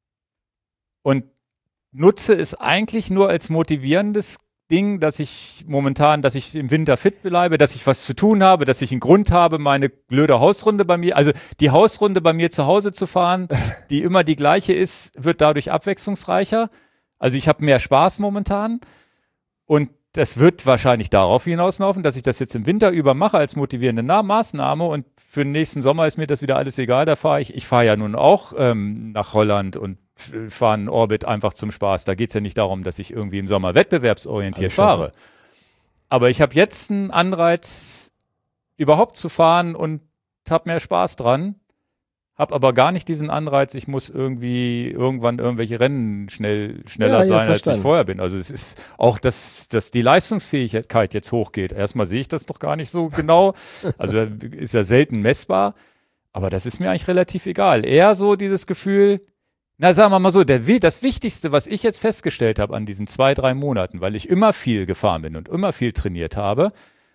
und nutze es eigentlich nur als motivierendes Ding, dass ich momentan, dass ich im Winter fit bleibe, dass ich was zu tun habe, dass ich einen Grund habe, meine blöde Hausrunde bei mir, also die Hausrunde bei mir zu Hause zu fahren, die immer die gleiche ist, wird dadurch abwechslungsreicher. Also ich habe mehr Spaß momentan und das wird wahrscheinlich darauf hinauslaufen, dass ich das jetzt im Winter über mache als motivierende Na- Maßnahme und für den nächsten Sommer ist mir das wieder alles egal, da fahre ich, ich fahre ja nun auch ähm, nach Holland und fahre einen Orbit einfach zum Spaß. Da geht es ja nicht darum, dass ich irgendwie im Sommer wettbewerbsorientiert fahre. Aber ich habe jetzt einen Anreiz, überhaupt zu fahren und habe mehr Spaß dran. Habe aber gar nicht diesen Anreiz, ich muss irgendwie irgendwann irgendwelche Rennen schnell, schneller ja, sein, ja, als ich vorher bin. Also es ist auch, dass, dass die Leistungsfähigkeit jetzt hochgeht. Erstmal sehe ich das doch gar nicht so genau. Also ist ja selten messbar. Aber das ist mir eigentlich relativ egal. Eher so dieses Gefühl, na sagen wir mal so, der, das Wichtigste, was ich jetzt festgestellt habe an diesen zwei, drei Monaten, weil ich immer viel gefahren bin und immer viel trainiert habe,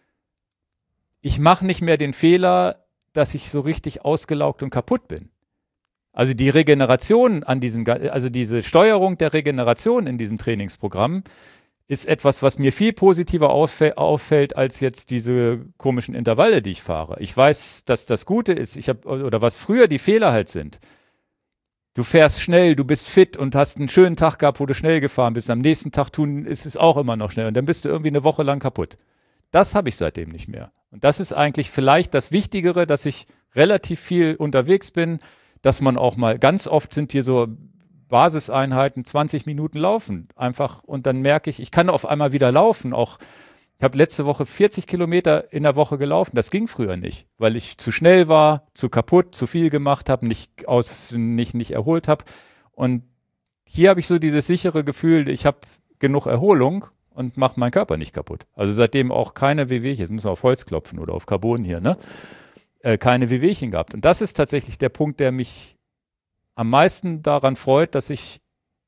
ich mache nicht mehr den Fehler, dass ich so richtig ausgelaugt und kaputt bin. Also die Regeneration an diesen, also diese Steuerung der Regeneration in diesem Trainingsprogramm ist etwas, was mir viel positiver auffällt als jetzt diese komischen Intervalle, die ich fahre. Ich weiß, dass das Gute ist, ich habe, oder was früher die Fehler halt sind. Du fährst schnell, du bist fit und hast einen schönen Tag gehabt, wo du schnell gefahren bist. Am nächsten Tag tun ist es auch immer noch schnell und dann bist du irgendwie eine Woche lang kaputt. Das habe ich seitdem nicht mehr. Und das ist eigentlich vielleicht das Wichtigere, dass ich relativ viel unterwegs bin, dass man auch mal, ganz oft sind hier so Basiseinheiten, zwanzig Minuten laufen einfach und dann merke ich, ich kann auf einmal wieder laufen. Auch ich habe letzte Woche vierzig Kilometer in der Woche gelaufen. Das ging früher nicht, weil ich zu schnell war, zu kaputt, zu viel gemacht habe, nicht aus, nicht, nicht erholt habe. Und hier habe ich so dieses sichere Gefühl, ich habe genug Erholung und macht meinen Körper nicht kaputt. Also seitdem auch keine Wehwehchen, jetzt müssen wir auf Holz klopfen oder auf Carbon hier, ne? Äh, keine Wehwehchen gehabt. Und das ist tatsächlich der Punkt, der mich am meisten daran freut, dass ich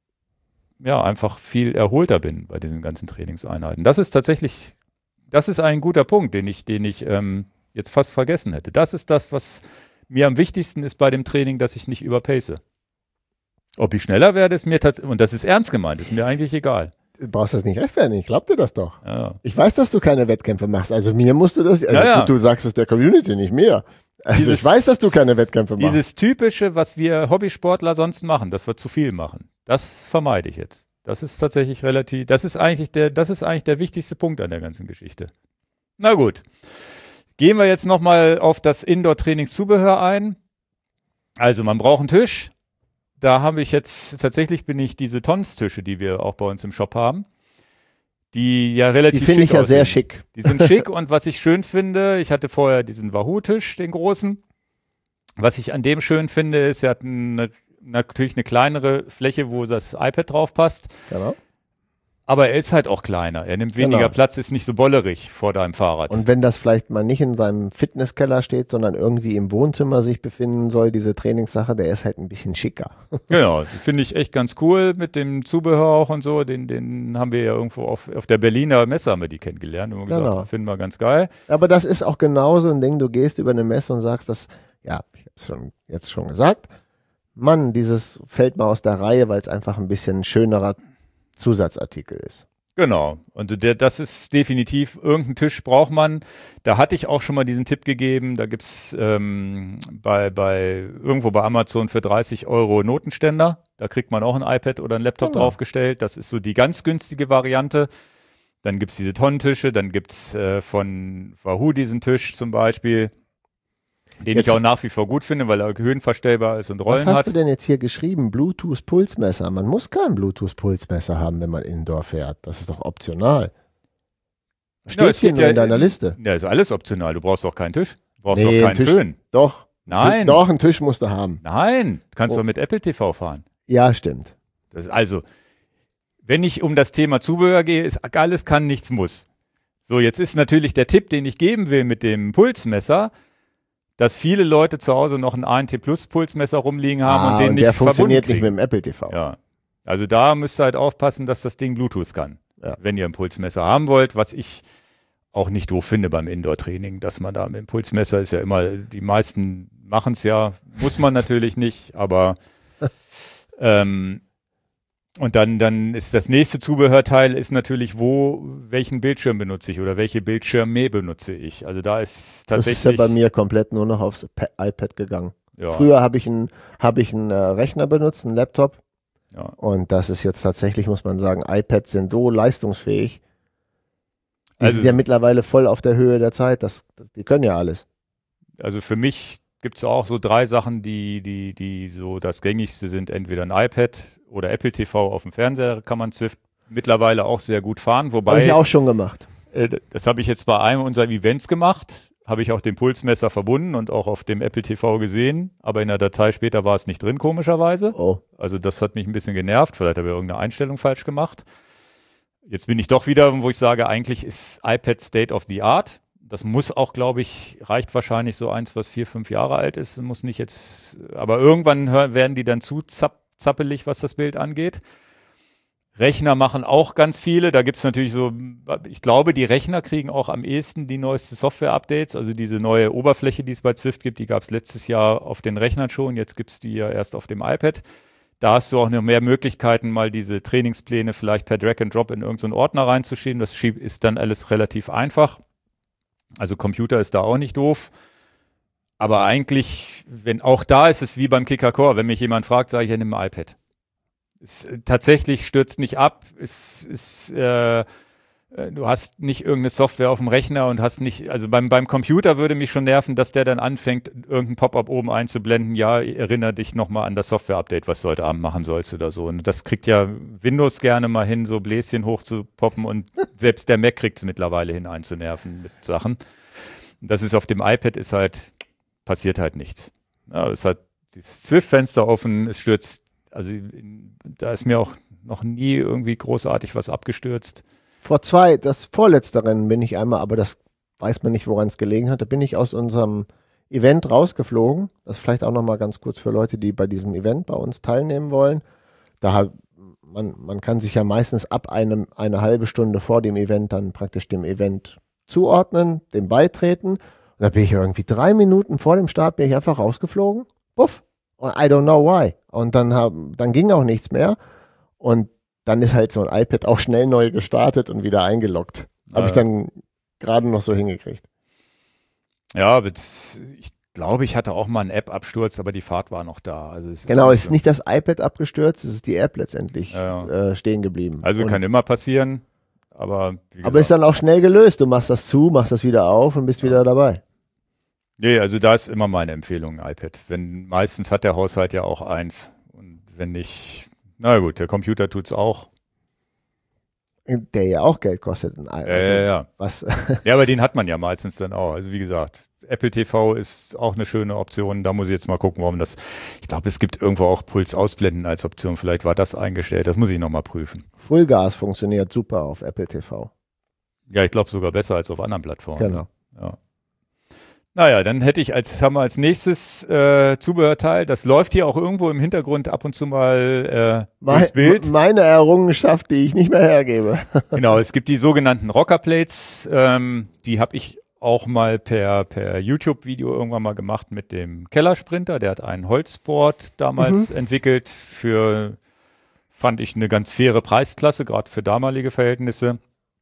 ja einfach viel erholter bin bei diesen ganzen Trainingseinheiten. Das ist tatsächlich, das ist ein guter Punkt, den ich, den ich ähm, jetzt fast vergessen hätte. Das ist das, was mir am wichtigsten ist bei dem Training, dass ich nicht überpace. Ob ich schneller werde, ist mir tatsächlich, und das ist ernst gemeint, ist mir eigentlich egal. Du brauchst das nicht rechtfertigen, ich glaub dir das doch. Ja. Ich weiß, dass du keine Wettkämpfe machst. Also mir musst du das, also ja, ja. Gut, du sagst es der Community, nicht mir. Also dieses, ich weiß, dass du keine Wettkämpfe machst. Dieses Typische, was wir Hobbysportler sonst machen, dass wir zu viel machen, das vermeide ich jetzt. Das ist tatsächlich relativ, das ist eigentlich der, das ist eigentlich der wichtigste Punkt an der ganzen Geschichte. Na gut. Gehen wir jetzt nochmal auf das Indoor-Trainingszubehör ein. Also man braucht einen Tisch. Da habe ich jetzt, tatsächlich bin ich diese Tons-Tische, die wir auch bei uns im Shop haben, die ja relativ schick Die finde ich ja aussehen. sehr schick. Die sind schick und was ich schön finde, ich hatte vorher diesen Wahoo-Tisch, den großen. Was ich an dem schön finde, ist, er hat eine, natürlich eine kleinere Fläche, wo das iPad drauf passt. Genau. Aber er ist halt auch kleiner. Er nimmt weniger Genau. Platz, ist nicht so bollerig vor deinem Fahrrad. Und wenn das vielleicht mal nicht in seinem Fitnesskeller steht, sondern irgendwie im Wohnzimmer sich befinden soll, diese Trainingssache, der ist halt ein bisschen schicker. Genau, finde ich echt ganz cool mit dem Zubehör auch und so. Den, den haben wir ja irgendwo auf, auf der Berliner Messe haben wir die kennengelernt. Und wir haben Genau. gesagt, finden wir ganz geil. Aber das ist auch genauso ein Ding, du gehst über eine Messe und sagst, das, ja, ich habe es schon, jetzt schon gesagt, Mann, dieses fällt mal aus der Reihe, weil es einfach ein bisschen ein schönerer Zusatzartikel ist. Genau. Und der, das ist definitiv, irgendeinen Tisch braucht man. Da hatte ich auch schon mal diesen Tipp gegeben. Da gibt's ähm, bei, bei irgendwo bei Amazon für dreißig Euro Notenständer. Da kriegt man auch ein iPad oder ein Laptop Genau. draufgestellt. Das ist so die ganz günstige Variante. Dann gibt's diese Tonnentische. Dann gibt's äh, von Wahoo diesen Tisch zum Beispiel, den Jetzt- ich auch nach wie vor gut finde, weil er höhenverstellbar ist und Rollen Was hast hat. du denn jetzt hier geschrieben? Bluetooth-Pulsmesser. Man muss kein Bluetooth-Pulsmesser haben, wenn man Indoor fährt. Das ist doch optional. Steht Ja, es hier geht nur ja in deiner Liste. Ja, ist alles optional. Du brauchst doch keinen Tisch. Du brauchst Nee, doch einen keinen Tisch. Föhn. Doch. Nein. Doch, einen Tisch musst du haben. Nein. Du kannst Oh. doch mit Apple T V fahren. Ja, stimmt. Das ist also, wenn ich um das Thema Zubehör gehe, ist alles kann, nichts muss. So, jetzt ist natürlich der Tipp, den ich geben will mit dem Pulsmesser, dass viele Leute zu Hause noch ein A N T Plus Pulsmesser rumliegen haben Ah, und den und nicht der funktioniert verbunden nicht mit kriegen. dem Apple T V. Ja. Also da müsst ihr halt aufpassen, dass das Ding Bluetooth kann. Ja. Wenn ihr ein Pulsmesser haben wollt, was ich auch nicht doof finde beim Indoor-Training, dass man da mit dem Pulsmesser ist ja immer, die meisten machen es ja, muss man natürlich nicht, aber ähm, und dann, dann ist das nächste Zubehörteil ist natürlich, wo, welchen Bildschirm benutze ich oder welche Bildschirme benutze ich. Also da ist Das tatsächlich. ist ja bei mir komplett nur noch aufs Pa- iPad gegangen. ja, Früher habe ich einen hab ich einen, äh, Rechner benutzt, einen Laptop. ja. Und das ist jetzt tatsächlich, muss man sagen, iPads sind so leistungsfähig. Die Also- sind ja mittlerweile voll auf der Höhe der Zeit. Das, das, die können ja alles. Also für mich gibt es auch so drei Sachen, die, die, die so das gängigste sind. Entweder ein iPad oder Apple T V auf dem Fernseher kann man Zwift mittlerweile auch sehr gut fahren. Habe Wobei, ich auch schon gemacht. äh, das habe ich jetzt bei einem unserer Events gemacht, habe ich auch den Pulsmesser verbunden und auch auf dem Apple T V gesehen. Aber in der Datei später war es nicht drin, komischerweise. Oh. Also das hat mich ein bisschen genervt. Vielleicht habe ich irgendeine Einstellung falsch gemacht. Jetzt bin ich doch wieder, wo ich sage, eigentlich ist iPad State of the Art. Das muss auch, glaube ich, reicht wahrscheinlich so eins, was vier, fünf Jahre alt ist. Muss nicht jetzt, aber irgendwann hör, werden die dann zu zapp, zappelig, was das Bild angeht. Rechner machen auch ganz viele. Da gibt es natürlich so, ich glaube, die Rechner kriegen auch am ehesten die neueste Software-Updates. Also diese neue Oberfläche, die es bei Zwift gibt, die gab es letztes Jahr auf den Rechnern schon. Jetzt gibt es die ja erst auf dem iPad. Da hast du auch noch mehr Möglichkeiten, mal diese Trainingspläne vielleicht per Drag and Drop in irgendeinen Ordner reinzuschieben. Das schieb- ist dann alles relativ einfach. Also Computer ist da auch nicht doof. Aber eigentlich, wenn auch da ist es wie beim Kicker Core. Wenn mich jemand fragt, sage ich, ja, nimm ein iPad. Es, tatsächlich stürzt nicht ab. Es ist, äh, du hast nicht irgendeine Software auf dem Rechner und hast nicht, also beim, beim Computer würde mich schon nerven, dass der dann anfängt, irgendein Pop-up oben einzublenden. Ja, erinnere dich nochmal an das Software-Update, was du heute Abend machen sollst oder so. Und das kriegt ja Windows gerne mal hin, so Bläschen hochzupoppen und selbst der Mac kriegt es mittlerweile hin, einzunerven mit Sachen. Und das ist auf dem iPad ist halt, passiert halt nichts. Ja, es hat das Zwift-Fenster offen, es stürzt, also da ist mir auch noch nie irgendwie großartig was abgestürzt. Vor zwei, das vorletzte Rennen bin ich einmal, aber das weiß man nicht, woran es gelegen hat. Da bin ich aus unserem Event rausgeflogen. Das vielleicht auch nochmal ganz kurz für Leute, die bei diesem Event bei uns teilnehmen wollen. Da hat, man, man kann sich ja meistens ab einem, eine halbe Stunde vor dem Event dann praktisch dem Event zuordnen, dem beitreten. Und da bin ich irgendwie drei Minuten vor dem Start bin ich einfach rausgeflogen. Puff. Und I don't know why. Und dann, hab, dann ging auch nichts mehr. Und dann ist halt so ein iPad auch schnell neu gestartet und wieder eingeloggt. Habe Ja. ich dann gerade noch so hingekriegt. Ja, aber das, ich glaube, ich hatte auch mal einen App-Absturz, aber die Fahrt war noch da. Also es Genau, es so- ist nicht das iPad abgestürzt, es ist die App letztendlich Ja, äh, stehen geblieben. Also und, kann immer passieren, aber wie aber ist gesagt, dann auch schnell gelöst. Du machst das zu, machst das wieder auf und bist wieder dabei. nee, also da ist immer meine Empfehlung ein iPad. Wenn, meistens hat der Haushalt ja auch eins. Und wenn nicht, na gut, der Computer tut's auch. Der ja auch Geld kostet. Also, Ja, ja, ja. Was, Ja, aber den hat man ja meistens dann auch. Also wie gesagt, Apple T V ist auch eine schöne Option. Da muss ich jetzt mal gucken, warum das. Ich glaube, es gibt irgendwo auch Puls ausblenden als Option. Vielleicht war das eingestellt. Das muss ich nochmal prüfen. Fullgas funktioniert super auf Apple T V. Ja, ich glaube sogar besser als auf anderen Plattformen. Genau. Ja. Naja, dann hätte ich als, haben wir als nächstes äh, Zubehörteil, das läuft hier auch irgendwo im Hintergrund ab und zu mal äh, Mein, durchs Bild. meine Errungenschaft, die ich nicht mehr hergebe. Genau, es gibt die sogenannten Rockerplates, ähm, die habe ich auch mal per, per YouTube-Video irgendwann mal gemacht mit dem Kellersprinter. Der hat einen Holzboard damals entwickelt für fand ich eine ganz faire Preisklasse, gerade für damalige Verhältnisse.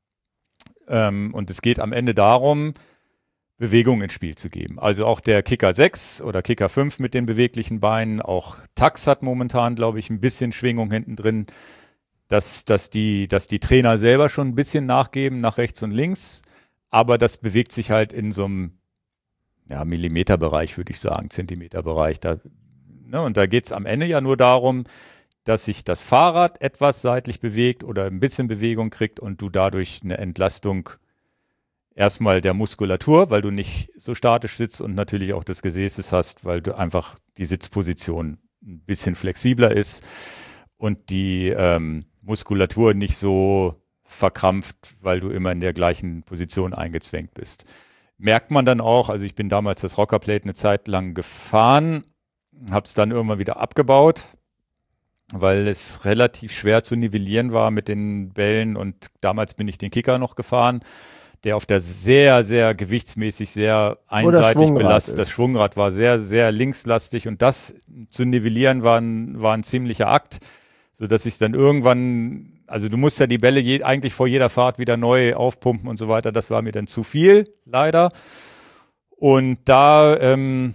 Ähm, und es geht am Ende darum, Bewegung ins Spiel zu geben. Also auch der Kicker sechs oder Kicker fünf mit den beweglichen Beinen, auch Tacx hat momentan, glaube ich, ein bisschen Schwingung hinten drin, dass, dass, die, dass die Trainer selber schon ein bisschen nachgeben nach rechts und links, aber das bewegt sich halt in so einem ja, Millimeterbereich, würde ich sagen, Zentimeterbereich. Da, ne, und da geht es am Ende ja nur darum, dass sich das Fahrrad etwas seitlich bewegt oder ein bisschen Bewegung kriegt und du dadurch eine Entlastung erstmal der Muskulatur, weil du nicht so statisch sitzt und natürlich auch des Gesäßes hast, weil du einfach die Sitzposition ein bisschen flexibler ist und die ähm, Muskulatur nicht so verkrampft, weil du immer in der gleichen Position eingezwängt bist. Merkt man dann auch, also ich bin damals das Rockerplate eine Zeit lang gefahren, habe es dann irgendwann wieder abgebaut, weil es relativ schwer zu nivellieren war mit den Bällen und damals bin ich den Kicker noch gefahren, der auf der sehr, sehr gewichtsmäßig sehr einseitig belastet. Das Schwungrad war sehr, sehr linkslastig und das zu nivellieren war ein, war ein ziemlicher Akt, sodass ich dann irgendwann, also du musst ja die Bälle je, eigentlich vor jeder Fahrt wieder neu aufpumpen und so weiter, das war mir dann zu viel, leider. Und da ähm,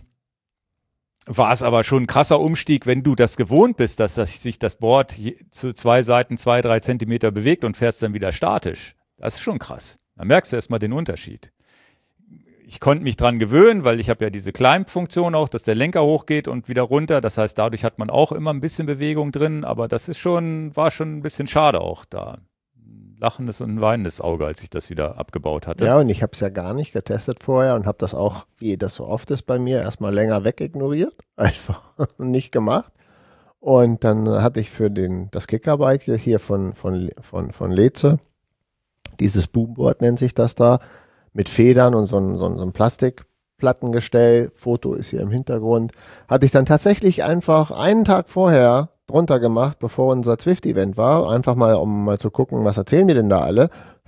war es aber schon ein krasser Umstieg, wenn du das gewohnt bist, dass, dass sich das Board je, zu zwei Seiten zwei, drei Zentimeter bewegt und fährst dann wieder statisch. Das ist schon krass. Da merkst du erstmal den Unterschied. Ich konnte mich dran gewöhnen, weil ich habe ja diese Climb-Funktion auch, dass der Lenker hochgeht und wieder runter. Das heißt, dadurch hat man auch immer ein bisschen Bewegung drin, aber das ist schon, war schon ein bisschen schade auch da. Ein lachendes und ein weinendes Auge, als ich das wieder abgebaut hatte. Ja, und ich habe es ja gar nicht getestet vorher und habe das auch, wie das so oft ist bei mir, erstmal länger wegignoriert, einfach nicht gemacht. Und dann hatte ich für den, das Kickerbike hier von, von, von, von Leze, dieses Boomboard nennt sich das da, mit Federn und so ein, so ein, so ein Plastikplattengestell, Foto ist hier im Hintergrund, hatte ich dann tatsächlich einfach einen Tag vorher drunter gemacht, bevor unser Zwift-Event war, einfach mal, um mal zu gucken, was erzählen die denn da alle?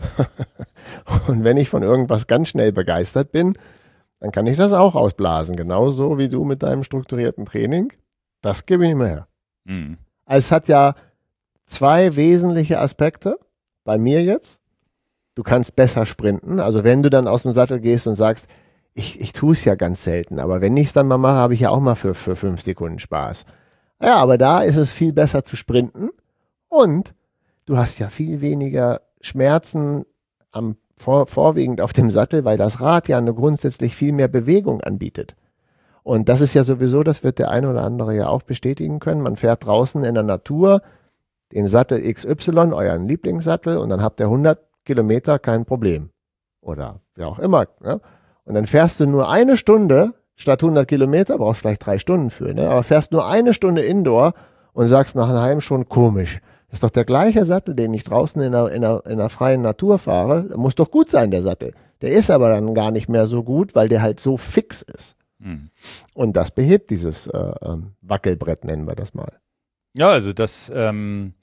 Und wenn ich von irgendwas ganz schnell begeistert bin, dann kann ich das auch ausblasen, genauso wie du mit deinem strukturierten Training. Das gebe ich nicht mehr her. Mhm. Also es hat ja zwei wesentliche Aspekte, bei mir jetzt. Du kannst besser sprinten. Also wenn du dann aus dem Sattel gehst und sagst, ich, ich tue es ja ganz selten, aber wenn ich es dann mal mache, habe ich ja auch mal für, für fünf Sekunden Spaß. Ja, aber da ist es viel besser zu sprinten und du hast ja viel weniger Schmerzen am vor, vorwiegend auf dem Sattel, weil das Rad ja eine grundsätzlich viel mehr Bewegung anbietet. Und das ist ja sowieso, das wird der eine oder andere ja auch bestätigen können. Man fährt draußen in der Natur den Sattel X Y, euren Lieblingssattel, und dann habt ihr hundert Kilometer, kein Problem. Oder wie auch immer. Ne? Und dann fährst du nur eine Stunde, statt hundert Kilometer, brauchst vielleicht drei Stunden für, ne? Aber fährst nur eine Stunde Indoor und sagst nach einem schon komisch. Das ist doch der gleiche Sattel, den ich draußen in der, in der, in der freien Natur fahre. Der muss doch gut sein, der Sattel. Der ist aber dann gar nicht mehr so gut, weil der halt so fix ist. Mhm. Und das behebt dieses äh, ähm, Wackelbrett, nennen wir das mal. Ja, also das... Ähm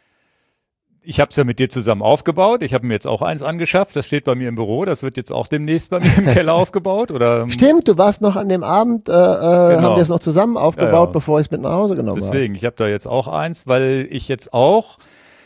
Ich habe es ja mit dir zusammen aufgebaut. Ich habe mir jetzt auch eins angeschafft. Das steht bei mir im Büro. Das wird jetzt auch demnächst bei mir im Keller aufgebaut. Oder Stimmt, du warst noch an dem Abend, äh, genau. haben wir es noch zusammen aufgebaut, ja, ja. bevor ich es mit nach Hause genommen habe. Deswegen, ich habe da jetzt auch eins, weil ich jetzt auch,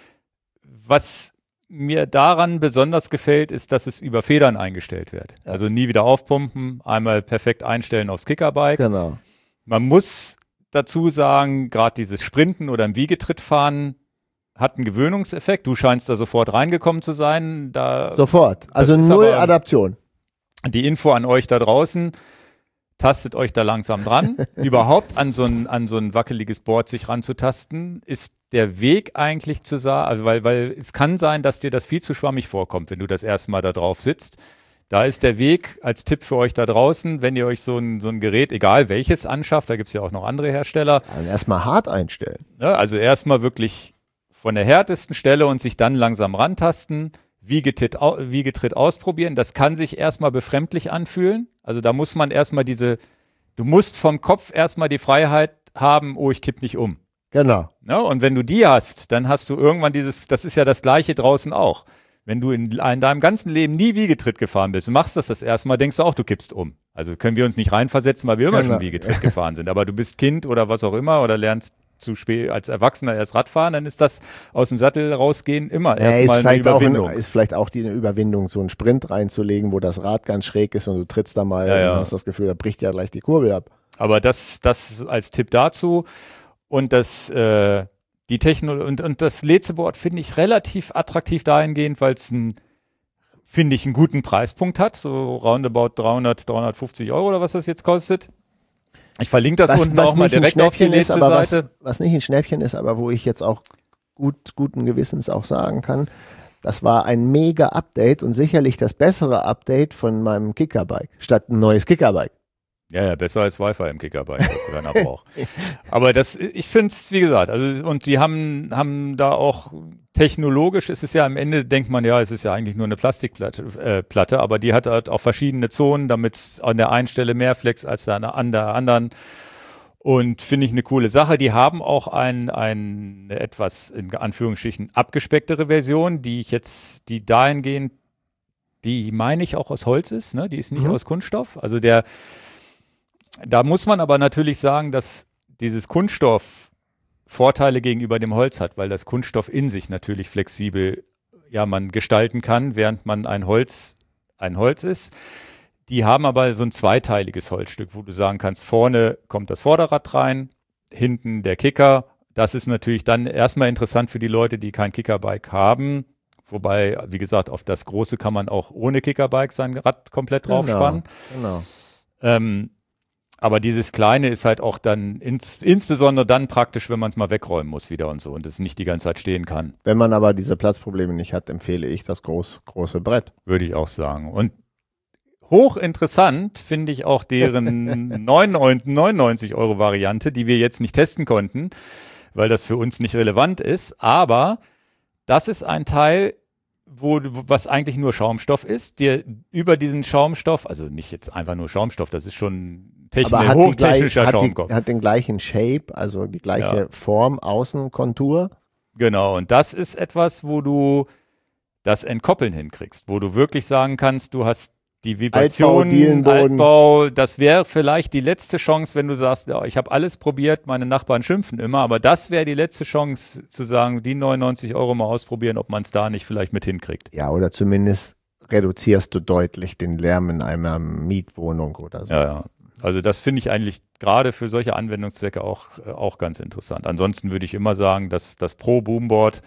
was mir daran besonders gefällt, ist, dass es über Federn eingestellt wird. Ja. Also nie wieder aufpumpen, einmal perfekt einstellen aufs Kickerbike. Genau. Man muss dazu sagen, gerade dieses Sprinten oder im Wiegetritt fahren, hat einen Gewöhnungseffekt. Du scheinst da sofort reingekommen zu sein. Da, sofort. Also null Adaption. Die Info an euch da draußen. Tastet euch da langsam dran. Überhaupt an so ein, an so ein wackeliges Board sich ranzutasten, ist der Weg eigentlich zu sagen, also weil, weil es kann sein, dass dir das viel zu schwammig vorkommt, wenn du das erste Mal da drauf sitzt. Da ist der Weg als Tipp für euch da draußen, wenn ihr euch so ein, so ein Gerät, egal welches, anschafft, da gibt es ja auch noch andere Hersteller. Also erstmal hart einstellen. Ja, also erstmal wirklich von der härtesten Stelle und sich dann langsam rantasten, Wiegetritt, Wiegetritt ausprobieren. Das kann sich erstmal befremdlich anfühlen. Also da muss man erstmal diese, du musst vom Kopf erstmal die Freiheit haben, oh, ich kipp nicht um. Genau. Ja, und wenn du die hast, dann hast du irgendwann dieses, das ist ja das Gleiche draußen auch. Wenn du in, in deinem ganzen Leben nie Wiegetritt gefahren bist, du machst das das erste Mal, denkst du auch, du kippst um. Also können wir uns nicht reinversetzen, weil wir immer genau. schon Wiegetritt gefahren sind. Aber du bist Kind oder was auch immer oder lernst zu spät als Erwachsener erst Rad fahren, dann ist das aus dem Sattel rausgehen immer Ja, erstmal eine Überwindung. Auch ein, ist vielleicht auch die eine Überwindung, so einen Sprint reinzulegen, wo das Rad ganz schräg ist und du trittst da mal ja, ja. und hast das Gefühl, da bricht ja gleich die Kurbel ab. Aber das, das als Tipp dazu und das, äh, die Techno und, und das Lezeboard finde ich relativ attraktiv dahingehend, weil es ein, finde ich, einen guten Preispunkt hat, so roundabout dreihundert, dreihundertfünfzig Euro oder was das jetzt kostet. Ich verlinke das was, unten was auch mal direkt auf die Leze-Seite. Was, was nicht ein Schnäppchen ist, aber wo ich jetzt auch gut, guten Gewissens auch sagen kann, das war ein mega Update und sicherlich das bessere Update von meinem Kickerbike, statt ein neues Kickerbike. Ja, ja, besser als Wi-Fi im Kickerbike, was keiner braucht. Aber das, ich finde es, wie gesagt, also und die haben, haben da auch technologisch, es ist ja am Ende, denkt man, ja, es ist ja eigentlich nur eine Plastikplatte, äh, Platte, aber die hat halt auch verschiedene Zonen, damit es an der einen Stelle mehr flex als an der anderen. Und finde ich eine coole Sache. Die haben auch ein, ein, eine etwas, in Anführungsstrichen, abgespecktere Version, die ich jetzt, die dahingehend, die meine ich auch aus Holz ist, ne? Die ist nicht mhm. aus Kunststoff. Also der, da muss man aber natürlich sagen, dass dieses Kunststoff Vorteile gegenüber dem Holz hat, weil das Kunststoff in sich natürlich flexibel, ja, man gestalten kann, während man ein Holz, ein Holz ist. Die haben aber so ein zweiteiliges Holzstück, wo du sagen kannst, vorne kommt das Vorderrad rein, hinten der Kicker. Das ist natürlich dann erstmal interessant für die Leute, die kein Kickerbike haben. Wobei, wie gesagt, auf das Große kann man auch ohne Kickerbike sein Rad komplett draufspannen. Genau. genau. Ähm, Aber dieses Kleine ist halt auch dann ins, insbesondere dann praktisch, wenn man es mal wegräumen muss wieder und so und es nicht die ganze Zeit stehen kann. Wenn man aber diese Platzprobleme nicht hat, empfehle ich das groß, große Brett. Würde ich auch sagen. Und hochinteressant finde ich auch deren neunundneunzig Euro Variante, die wir jetzt nicht testen konnten, weil das für uns nicht relevant ist. Aber das ist ein Teil, Wo, was eigentlich nur Schaumstoff ist, der über diesen Schaumstoff, also nicht jetzt einfach nur Schaumstoff, das ist schon technisch, hochtechnischer gleich, Schaumstoff. Hat, hat den gleichen Shape, also die gleiche ja. Form, Außenkontur. Genau, und das ist etwas, wo du das Entkoppeln hinkriegst, wo du wirklich sagen kannst, du hast die Vibrationen, Altbau, Altbau, das wäre vielleicht die letzte Chance, wenn du sagst, ja, ich habe alles probiert, meine Nachbarn schimpfen immer, aber das wäre die letzte Chance zu sagen, die neunundneunzig Euro mal ausprobieren, ob man es da nicht vielleicht mit hinkriegt. Ja, oder zumindest reduzierst du deutlich den Lärm in einer Mietwohnung oder so. Ja, ja. Also das finde ich eigentlich gerade für solche Anwendungszwecke auch, auch ganz interessant. Ansonsten würde ich immer sagen, dass das Pro Boomboard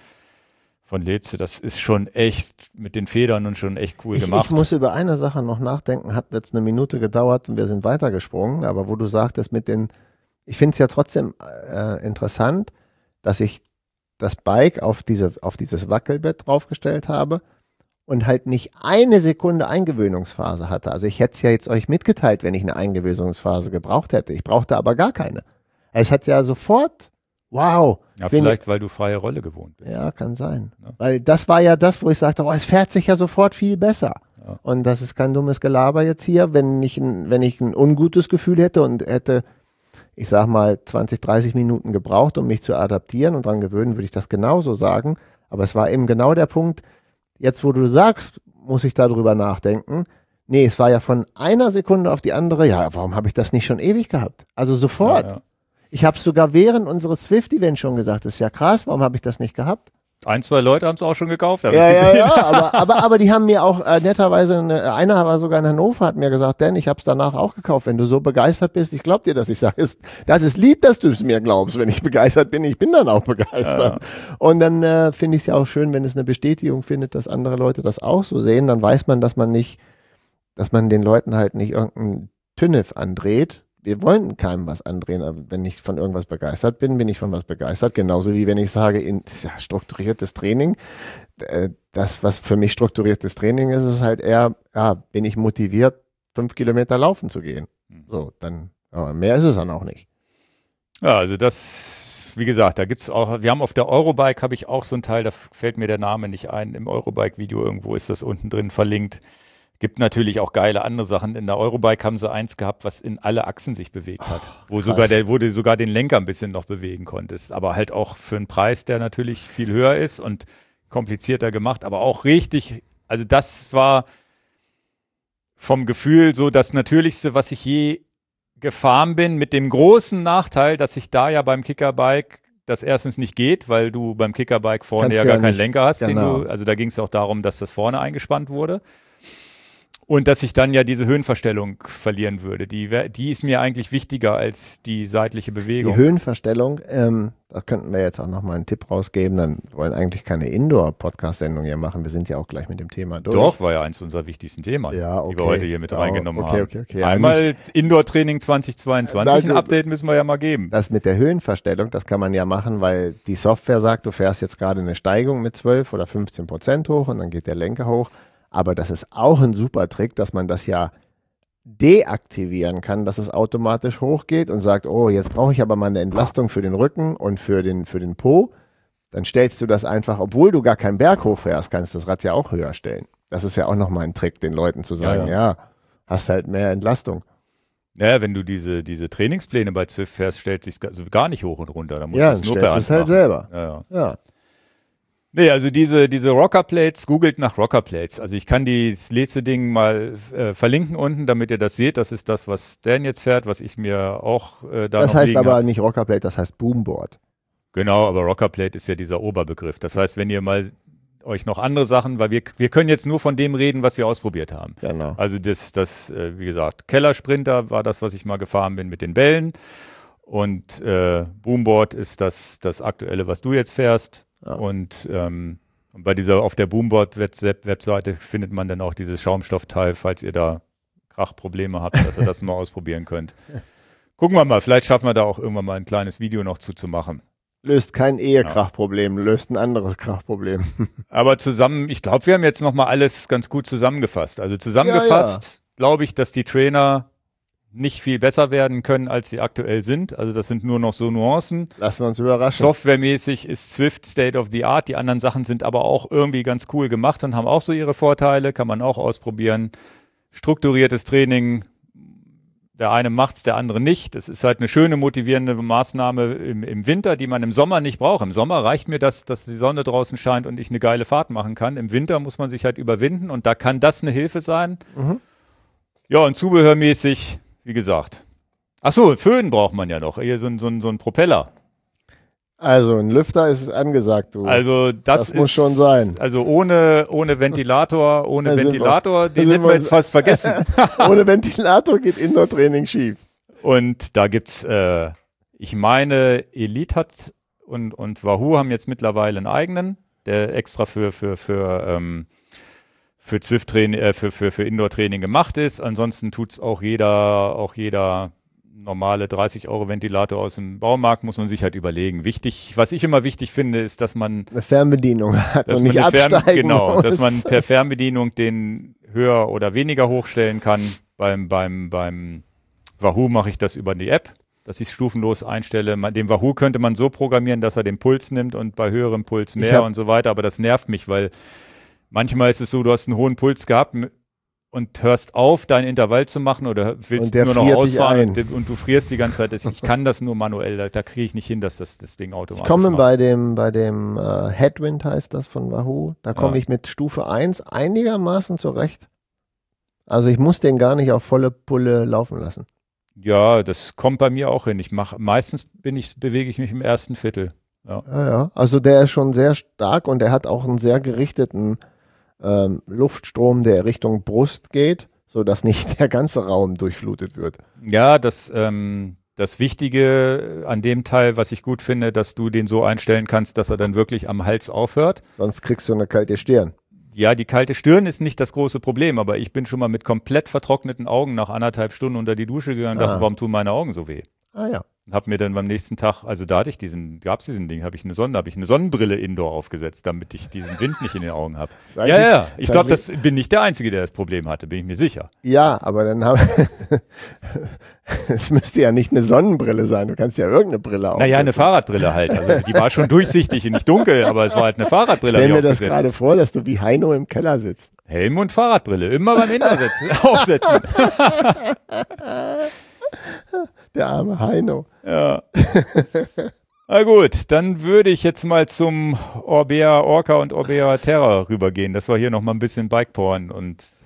von Leze, das ist schon echt mit den Federn und schon echt cool ich, gemacht. Ich muss über eine Sache noch nachdenken, hat jetzt eine Minute gedauert und wir sind weitergesprungen, aber wo du sagtest mit den, ich finde es ja trotzdem äh, interessant, dass ich das Bike auf diese, auf dieses Wackelbett draufgestellt habe und halt nicht eine Sekunde Eingewöhnungsphase hatte. Also ich hätte es ja jetzt euch mitgeteilt, wenn ich eine Eingewöhnungsphase gebraucht hätte. Ich brauchte aber gar keine. Es hat ja sofort, wow. Ja, vielleicht, ich, weil du freie Rolle gewohnt bist. Ja, kann sein. Ja. Weil das war ja das, wo ich sagte, oh, es fährt sich ja sofort viel besser. Ja. Und das ist kein dummes Gelaber jetzt hier. Wenn ich, ein, wenn ich ein ungutes Gefühl hätte und hätte, ich sag mal, zwanzig, dreißig Minuten gebraucht, um mich zu adaptieren und dran gewöhnen, würde ich das genauso sagen. Aber es war eben genau der Punkt, jetzt wo du sagst, muss ich darüber nachdenken. Nee, es war ja von einer Sekunde auf die andere, ja, warum habe ich das nicht schon ewig gehabt? Also sofort. Ja, ja. Ich habe es sogar während unseres Swift-Events schon gesagt, das ist ja krass, warum habe ich das nicht gehabt? Ein, zwei Leute haben es auch schon gekauft, habe ja, ich gesehen. Ja, ja, aber, aber, aber die haben mir auch äh, netterweise, eine, einer war sogar in Hannover, hat mir gesagt, Dan, ich habe es danach auch gekauft, wenn du so begeistert bist, ich glaub dir das. Ich sage, das ist lieb, dass du es mir glaubst, wenn ich begeistert bin, ich bin dann auch begeistert. Ja. Und dann äh, finde ich es ja auch schön, wenn es eine Bestätigung findet, dass andere Leute das auch so sehen, dann weiß man, dass man nicht, dass man den Leuten halt nicht irgendeinen Tünnef andreht. Wir wollen keinem was andrehen, aber wenn ich von irgendwas begeistert bin, bin ich von was begeistert. Genauso wie wenn ich sage, in, ja, strukturiertes Training, äh, das, was für mich strukturiertes Training ist, ist halt eher, ja, bin ich motiviert, fünf Kilometer laufen zu gehen. So, dann, aber mehr ist es dann auch nicht. Ja, also das, wie gesagt, da gibt's auch, wir haben auf der Eurobike, habe ich auch so ein Teil, da fällt mir der Name nicht ein, im Eurobike-Video irgendwo ist das unten drin verlinkt. Gibt natürlich auch geile andere Sachen. In der Eurobike haben sie eins gehabt, was in alle Achsen sich bewegt hat. Oh, wo, sogar der, wo du sogar den Lenker ein bisschen noch bewegen konntest. Aber halt auch für einen Preis, der natürlich viel höher ist und komplizierter gemacht. Aber auch richtig, also das war vom Gefühl so das Natürlichste, was ich je gefahren bin. Mit dem großen Nachteil, dass ich da ja beim Kickerbike das erstens nicht geht, weil du beim Kickerbike vorne Kannst ja ja gar keinen nicht, Lenker hast. genau. Den du, also da ging es auch darum, dass das vorne eingespannt wurde. Und dass ich dann ja diese Höhenverstellung verlieren würde. Die, wär, die ist mir eigentlich wichtiger als die seitliche Bewegung. Die Höhenverstellung, ähm, da könnten wir jetzt auch nochmal einen Tipp rausgeben. Dann wollen eigentlich keine Indoor-Podcast-Sendung hier machen. Wir sind ja auch gleich mit dem Thema durch. Doch, war ja eins unserer wichtigsten Themen, ja, okay. die wir heute hier mit ja, reingenommen okay, haben. Okay, okay, Einmal Indoor-Training zweitausendzweiundzwanzig, Na, ein Update müssen wir ja mal geben. Das mit der Höhenverstellung, das kann man ja machen, weil die Software sagt, du fährst jetzt gerade eine Steigung mit zwölf oder fünfzehn Prozent hoch und dann geht der Lenker hoch. Aber das ist auch ein super Trick, dass man das ja deaktivieren kann, dass es automatisch hochgeht und sagt, oh, jetzt brauche ich aber mal eine Entlastung für den Rücken und für den, für den Po. Dann stellst du das einfach, obwohl du gar keinen Berg hochfährst, kannst du das Rad ja auch höher stellen. Das ist ja auch nochmal ein Trick, den Leuten zu sagen, ja, ja. ja, hast halt mehr Entlastung. Ja, wenn du diese, diese Trainingspläne bei Zwift fährst, stellt sich also gar nicht hoch und runter. Da musst ja, du es nur per Hand es halt machen. selber. Ja, ja. ja. Nee, also diese, diese Rockerplates, googelt nach Rockerplates. Also ich kann die, das letzte Ding mal äh, verlinken unten, damit ihr das seht. Das ist das, was Dan jetzt fährt, was ich mir auch äh, da Das noch heißt liegen aber hab. nicht Rockerplate, das heißt Boomboard. Genau, aber Rockerplate ist ja dieser Oberbegriff. Das heißt, wenn ihr mal euch noch andere Sachen, weil wir, wir können jetzt nur von dem reden, was wir ausprobiert haben. Genau. Also das, das äh, wie gesagt, Kellersprinter war das, was ich mal gefahren bin mit den Bällen. Und äh, Boomboard ist das, das aktuelle, was du jetzt fährst. Ja. Und ähm, bei dieser, auf der Boomboard-Webseite findet man dann auch dieses Schaumstoffteil, falls ihr da Krachprobleme habt, dass ihr das mal ausprobieren könnt. Gucken wir mal, vielleicht schaffen wir da auch irgendwann mal ein kleines Video noch zuzumachen. Löst kein Ehekrachproblem, ja. löst ein anderes Krachproblem. Aber zusammen, ich glaube, wir haben jetzt nochmal alles ganz gut zusammengefasst. Also zusammengefasst, ja, ja. glaube ich, dass die Trainer nicht viel besser werden können, als sie aktuell sind. Also das sind nur noch so Nuancen. Lassen wir uns überraschen. Softwaremäßig ist Zwift State of the Art. Die anderen Sachen sind aber auch irgendwie ganz cool gemacht und haben auch so ihre Vorteile. Kann man auch ausprobieren. Strukturiertes Training. Der eine macht's, der andere nicht. Das ist halt eine schöne, motivierende Maßnahme im, im Winter, die man im Sommer nicht braucht. Im Sommer reicht mir das, dass die Sonne draußen scheint und ich eine geile Fahrt machen kann. Im Winter muss man sich halt überwinden und da kann das eine Hilfe sein. Mhm. Ja, und zubehörmäßig, wie gesagt. Ach so, Föhn braucht man ja noch. Eher so ein, so ein, so ein Propeller. Also ein Lüfter ist angesagt, du. Also das, das ist, muss schon sein. Also ohne, ohne Ventilator, ohne Ventilator, den hätten wir jetzt fast vergessen. Ohne Ventilator geht Indoor-Training schief. Und da gibt's, äh, ich meine, Elite hat und, und Wahoo haben jetzt mittlerweile einen eigenen, der extra für, für, für, ähm, für Zwift-Training, äh, für, für, für Indoor-Training gemacht ist. Ansonsten tut's auch jeder, auch jeder normale dreißig Euro Ventilator aus dem Baumarkt, muss man sich halt überlegen. Wichtig, was ich immer wichtig finde, ist, dass man eine Fernbedienung hat dass und nicht man absteigen Fern, Genau, muss. dass man per Fernbedienung den höher oder weniger hochstellen kann. Beim, beim, beim Wahoo mache ich das über die App, dass ich es stufenlos einstelle. Den Wahoo könnte man so programmieren, dass er den Puls nimmt und bei höherem Puls mehr und so weiter, aber das nervt mich, weil manchmal ist es so, du hast einen hohen Puls gehabt und hörst auf, dein Intervall zu machen oder willst nur noch ausfahren und, und du frierst die ganze Zeit. Ich kann das nur manuell, da, da kriege ich nicht hin, dass das, das Ding automatisch Ich komme macht. bei dem, bei dem äh, Headwind, heißt das von Wahoo, da komme ja. ich mit Stufe eins einigermaßen zurecht. Also ich muss den gar nicht auf volle Pulle laufen lassen. Ja, das kommt bei mir auch hin. Ich mache meistens bin ich, bewege ich mich im ersten Viertel. Ja. Ja, ja. Also der ist schon sehr stark und der hat auch einen sehr gerichteten Ähm, Luftstrom, der Richtung Brust geht, sodass nicht der ganze Raum durchflutet wird. Ja, das, ähm, das Wichtige an dem Teil, was ich gut finde, dass du den so einstellen kannst, dass er dann wirklich am Hals aufhört. Sonst kriegst du eine kalte Stirn. Ja, die kalte Stirn ist nicht das große Problem, aber ich bin schon mal mit komplett vertrockneten Augen nach anderthalb Stunden unter die Dusche gegangen und ah. dachte, warum tun meine Augen so weh? Ah ja. Und habe mir dann beim nächsten Tag, also da hatte ich diesen, gab es diesen Ding, habe ich eine Sonne, habe ich eine Sonnenbrille indoor aufgesetzt, damit ich diesen Wind nicht in den Augen habe. Ja, ja, ich glaube, das bin nicht der Einzige, der das Problem hatte, bin ich mir sicher. Ja, aber dann haben es müsste ja nicht eine Sonnenbrille sein, du kannst ja irgendeine Brille aufsetzen. Naja, eine Fahrradbrille halt, also die war schon durchsichtig und nicht dunkel, aber es war halt eine Fahrradbrille. Stell mir das gerade vor, dass du wie Heino im Keller sitzt. Helm und Fahrradbrille, immer beim Innersetzen, aufsetzen. Der arme Heino. Ja. Na gut, dann würde ich jetzt mal zum Orbea Orca und Orbea Terra rübergehen, dass wir hier noch mal ein bisschen Bikeporn und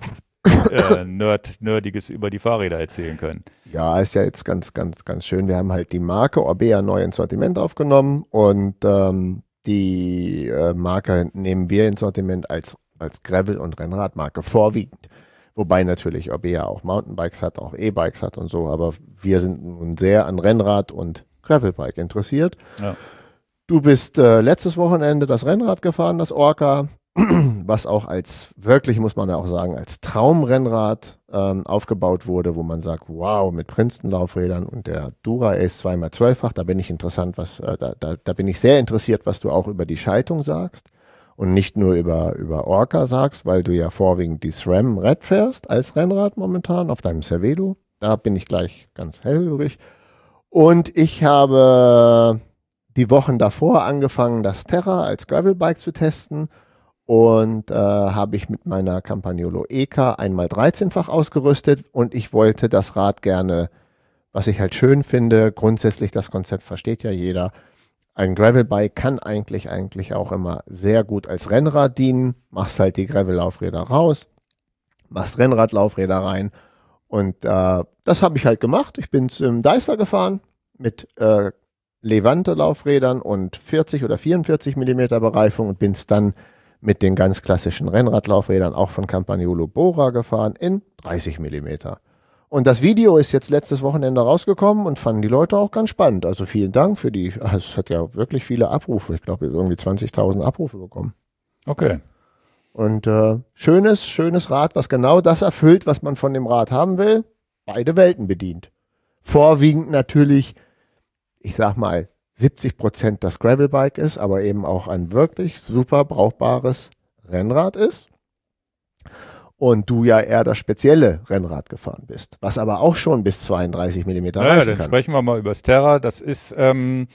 äh, Nerd, Nerdiges über die Fahrräder erzählen können. Ja, ist ja jetzt ganz, ganz, ganz schön. Wir haben halt die Marke Orbea neu ins Sortiment aufgenommen und ähm, die äh, Marke nehmen wir ins Sortiment als, als Gravel- und Rennradmarke vorwiegend. Wobei natürlich Orbea auch Mountainbikes hat, auch E-Bikes hat und so, aber wir sind nun sehr an Rennrad und Gravelbike interessiert. Ja. Du bist äh, letztes Wochenende das Rennrad gefahren, das Orca, was auch als, wirklich muss man ja auch sagen, als Traumrennrad ähm, aufgebaut wurde, wo man sagt, wow, mit Princeton-Laufrädern und der Dura-Ace zwei mal zwölffach, da bin ich interessant, was, äh, da, da, da bin ich sehr interessiert, was du auch über die Schaltung sagst und nicht nur über, über Orca sagst, weil du ja vorwiegend die SRAM Red fährst als Rennrad momentan auf deinem Cervelo. Da bin ich gleich ganz hellhörig. Und ich habe die Wochen davor angefangen, das Terra als Gravelbike zu testen. Und äh, habe ich mit meiner Campagnolo E K einmal dreizehnfach ausgerüstet und ich wollte das Rad gerne, was ich halt schön finde, grundsätzlich das Konzept versteht ja jeder, ein Gravelbike kann eigentlich eigentlich auch immer sehr gut als Rennrad dienen, machst halt die Gravel-Laufräder raus, machst Rennradlaufräder rein und äh, das habe ich halt gemacht. Ich bin zum Deister gefahren mit äh, Levante-Laufrädern und vierzig oder vierundvierzig Millimeter Bereifung und bin es dann mit den ganz klassischen Rennradlaufrädern auch von Campagnolo Bora gefahren in dreißig Millimeter. Und das Video ist jetzt letztes Wochenende rausgekommen und fanden die Leute auch ganz spannend. Also vielen Dank für die, also es hat ja wirklich viele Abrufe. Ich glaube, irgendwie zwanzigtausend Abrufe bekommen. Okay. Und äh, schönes, schönes Rad, was genau das erfüllt, was man von dem Rad haben will. Beide Welten bedient. Vorwiegend natürlich, ich sag mal, siebzig Prozent das Gravelbike ist, aber eben auch ein wirklich super brauchbares Rennrad ist. Und du ja eher das spezielle Rennrad gefahren bist, was aber auch schon bis zweiunddreißig Millimeter naja, reifen dann kann. sprechen wir mal über das Terra. Das ist, ähm,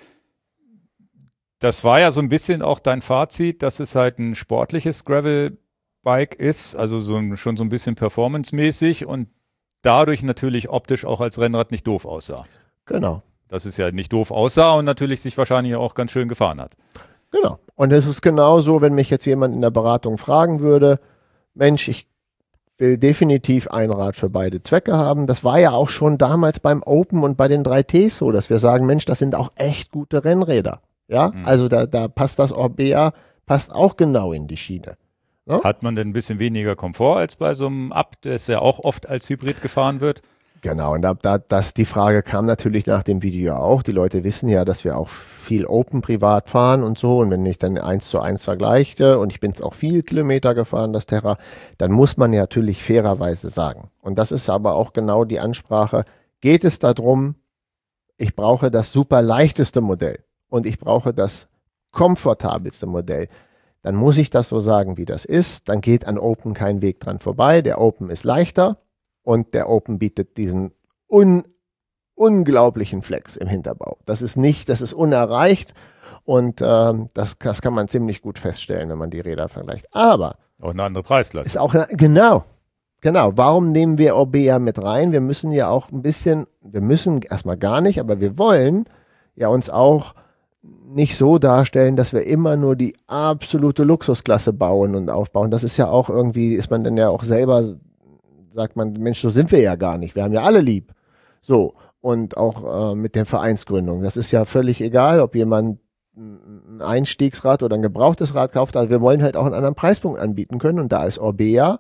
das war ja so ein bisschen auch dein Fazit, dass es halt ein sportliches Gravelbike ist, also so ein, schon so ein bisschen performancemäßig und dadurch natürlich optisch auch als Rennrad nicht doof aussah. Genau. Dass es ja nicht doof aussah und natürlich sich wahrscheinlich auch ganz schön gefahren hat. Genau. Und es ist genauso, wenn mich jetzt jemand in der Beratung fragen würde, Mensch, ich will definitiv ein Rad für beide Zwecke haben. Das war ja auch schon damals beim Open und bei den drei Ts so, dass wir sagen, Mensch, das sind auch echt gute Rennräder. Ja, mhm. Also da, da passt das Orbea, passt auch genau in die Schiene. Ja? Hat man denn ein bisschen weniger Komfort als bei so einem Up, das ja auch oft als Hybrid gefahren wird? Genau, und da, da, das, die Frage kam natürlich nach dem Video auch. Die Leute wissen ja, dass wir auch viel Open privat fahren und so. Und wenn ich dann eins zu eins vergleiche und ich bin auch viel Kilometer gefahren, das Terra, dann muss man ja natürlich fairerweise sagen. Und das ist aber auch genau die Ansprache. Geht es darum, ich brauche das super leichteste Modell und ich brauche das komfortabelste Modell, dann muss ich das so sagen, wie das ist. Dann geht an Open kein Weg dran vorbei. Der Open ist leichter. Und der Open bietet diesen un unglaublichen Flex im Hinterbau. Das ist nicht, das ist unerreicht und ähm, das, das kann man ziemlich gut feststellen, wenn man die Räder vergleicht. Aber auch eine andere Preisklasse. Ist auch eine, genau, genau. Warum nehmen wir Orbea mit rein? Wir müssen ja auch ein bisschen, wir müssen erstmal gar nicht, aber wir wollen ja uns auch nicht so darstellen, dass wir immer nur die absolute Luxusklasse bauen und aufbauen. Das ist ja auch irgendwie, ist man dann ja auch selber, sagt man, Mensch, so sind wir ja gar nicht. Wir haben ja alle lieb. So. Und auch äh, mit der Vereinsgründung. Das ist ja völlig egal, ob jemand ein Einstiegsrad oder ein gebrauchtes Rad kauft. Also wir wollen halt auch einen anderen Preispunkt anbieten können. Und da ist Orbea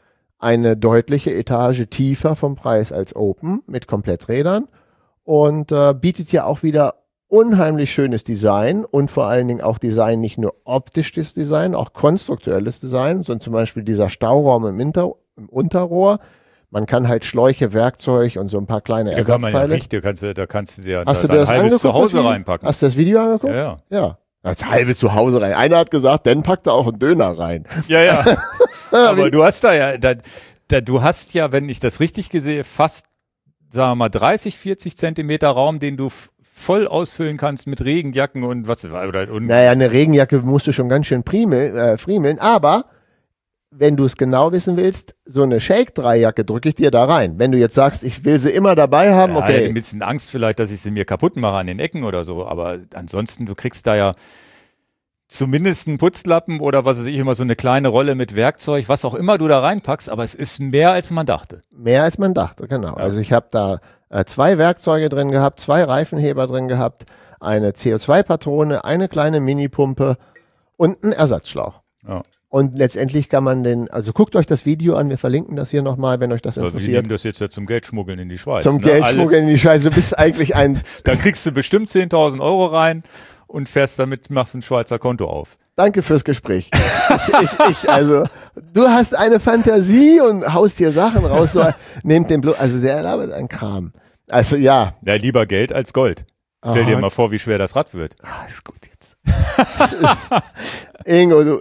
eine deutliche Etage tiefer vom Preis als Open mit Kompletträdern und äh, bietet ja auch wieder unheimlich schönes Design und vor allen Dingen auch Design, nicht nur optisches Design, auch konstruktuelles Design, sondern zum Beispiel dieser Stauraum im, Inter im Unterrohr. Man kann halt Schläuche, Werkzeug und so ein paar kleine da Ersatzteile. Kann man ja richtig, da kannst du, da kannst du dir Hast da, du dir das ein halbes angeguckt, Zuhause reinpacken. Hast du das Video angeguckt? Ja, ja. Ja. Das halbe Zuhause rein. Einer hat gesagt, dann packt er auch einen Döner rein. Ja, ja. Aber du hast da ja, da, da, du hast ja, wenn ich das richtig gesehen, fast, sagen wir mal, dreißig, vierzig Zentimeter Raum, den du voll ausfüllen kannst mit Regenjacken und was. Oder, und naja, eine Regenjacke musst du schon ganz schön primel, äh, friemeln, aber wenn du es genau wissen willst, so eine Shake-drei-Jacke drücke ich dir da rein. Wenn du jetzt sagst, ich will sie immer dabei haben, ja, okay. Ich habe ein bisschen Angst vielleicht, dass ich sie mir kaputt mache an den Ecken oder so, aber ansonsten, du kriegst da ja zumindest ein Putzlappen oder was weiß ich, immer so eine kleine Rolle mit Werkzeug, was auch immer du da reinpackst, aber es ist mehr, als man dachte. Mehr als man dachte, genau. Ja. Also ich habe da äh, zwei Werkzeuge drin gehabt, zwei Reifenheber drin gehabt, eine C O zwei Patrone, eine kleine Minipumpe und einen Ersatzschlauch. Ja. Und letztendlich kann man den, also guckt euch das Video an, wir verlinken das hier nochmal, wenn euch das aber interessiert. wir nehmen das jetzt ja zum Geldschmuggeln in die Schweiz. Zum ne? Geldschmuggeln in die Schweiz, du bist eigentlich ein... Da kriegst du bestimmt zehntausend Euro rein und fährst damit, machst ein Schweizer Konto auf. Danke fürs Gespräch. ich, ich, ich, also, du hast eine Fantasie und haust dir Sachen raus, so, nehmt den Blut, also der labert ein Kram. Also ja. Ja, lieber Geld als Gold. Stell Oh. dir mal vor, wie schwer das Rad wird. Ah, ist gut jetzt. Das ist, Ingo, du,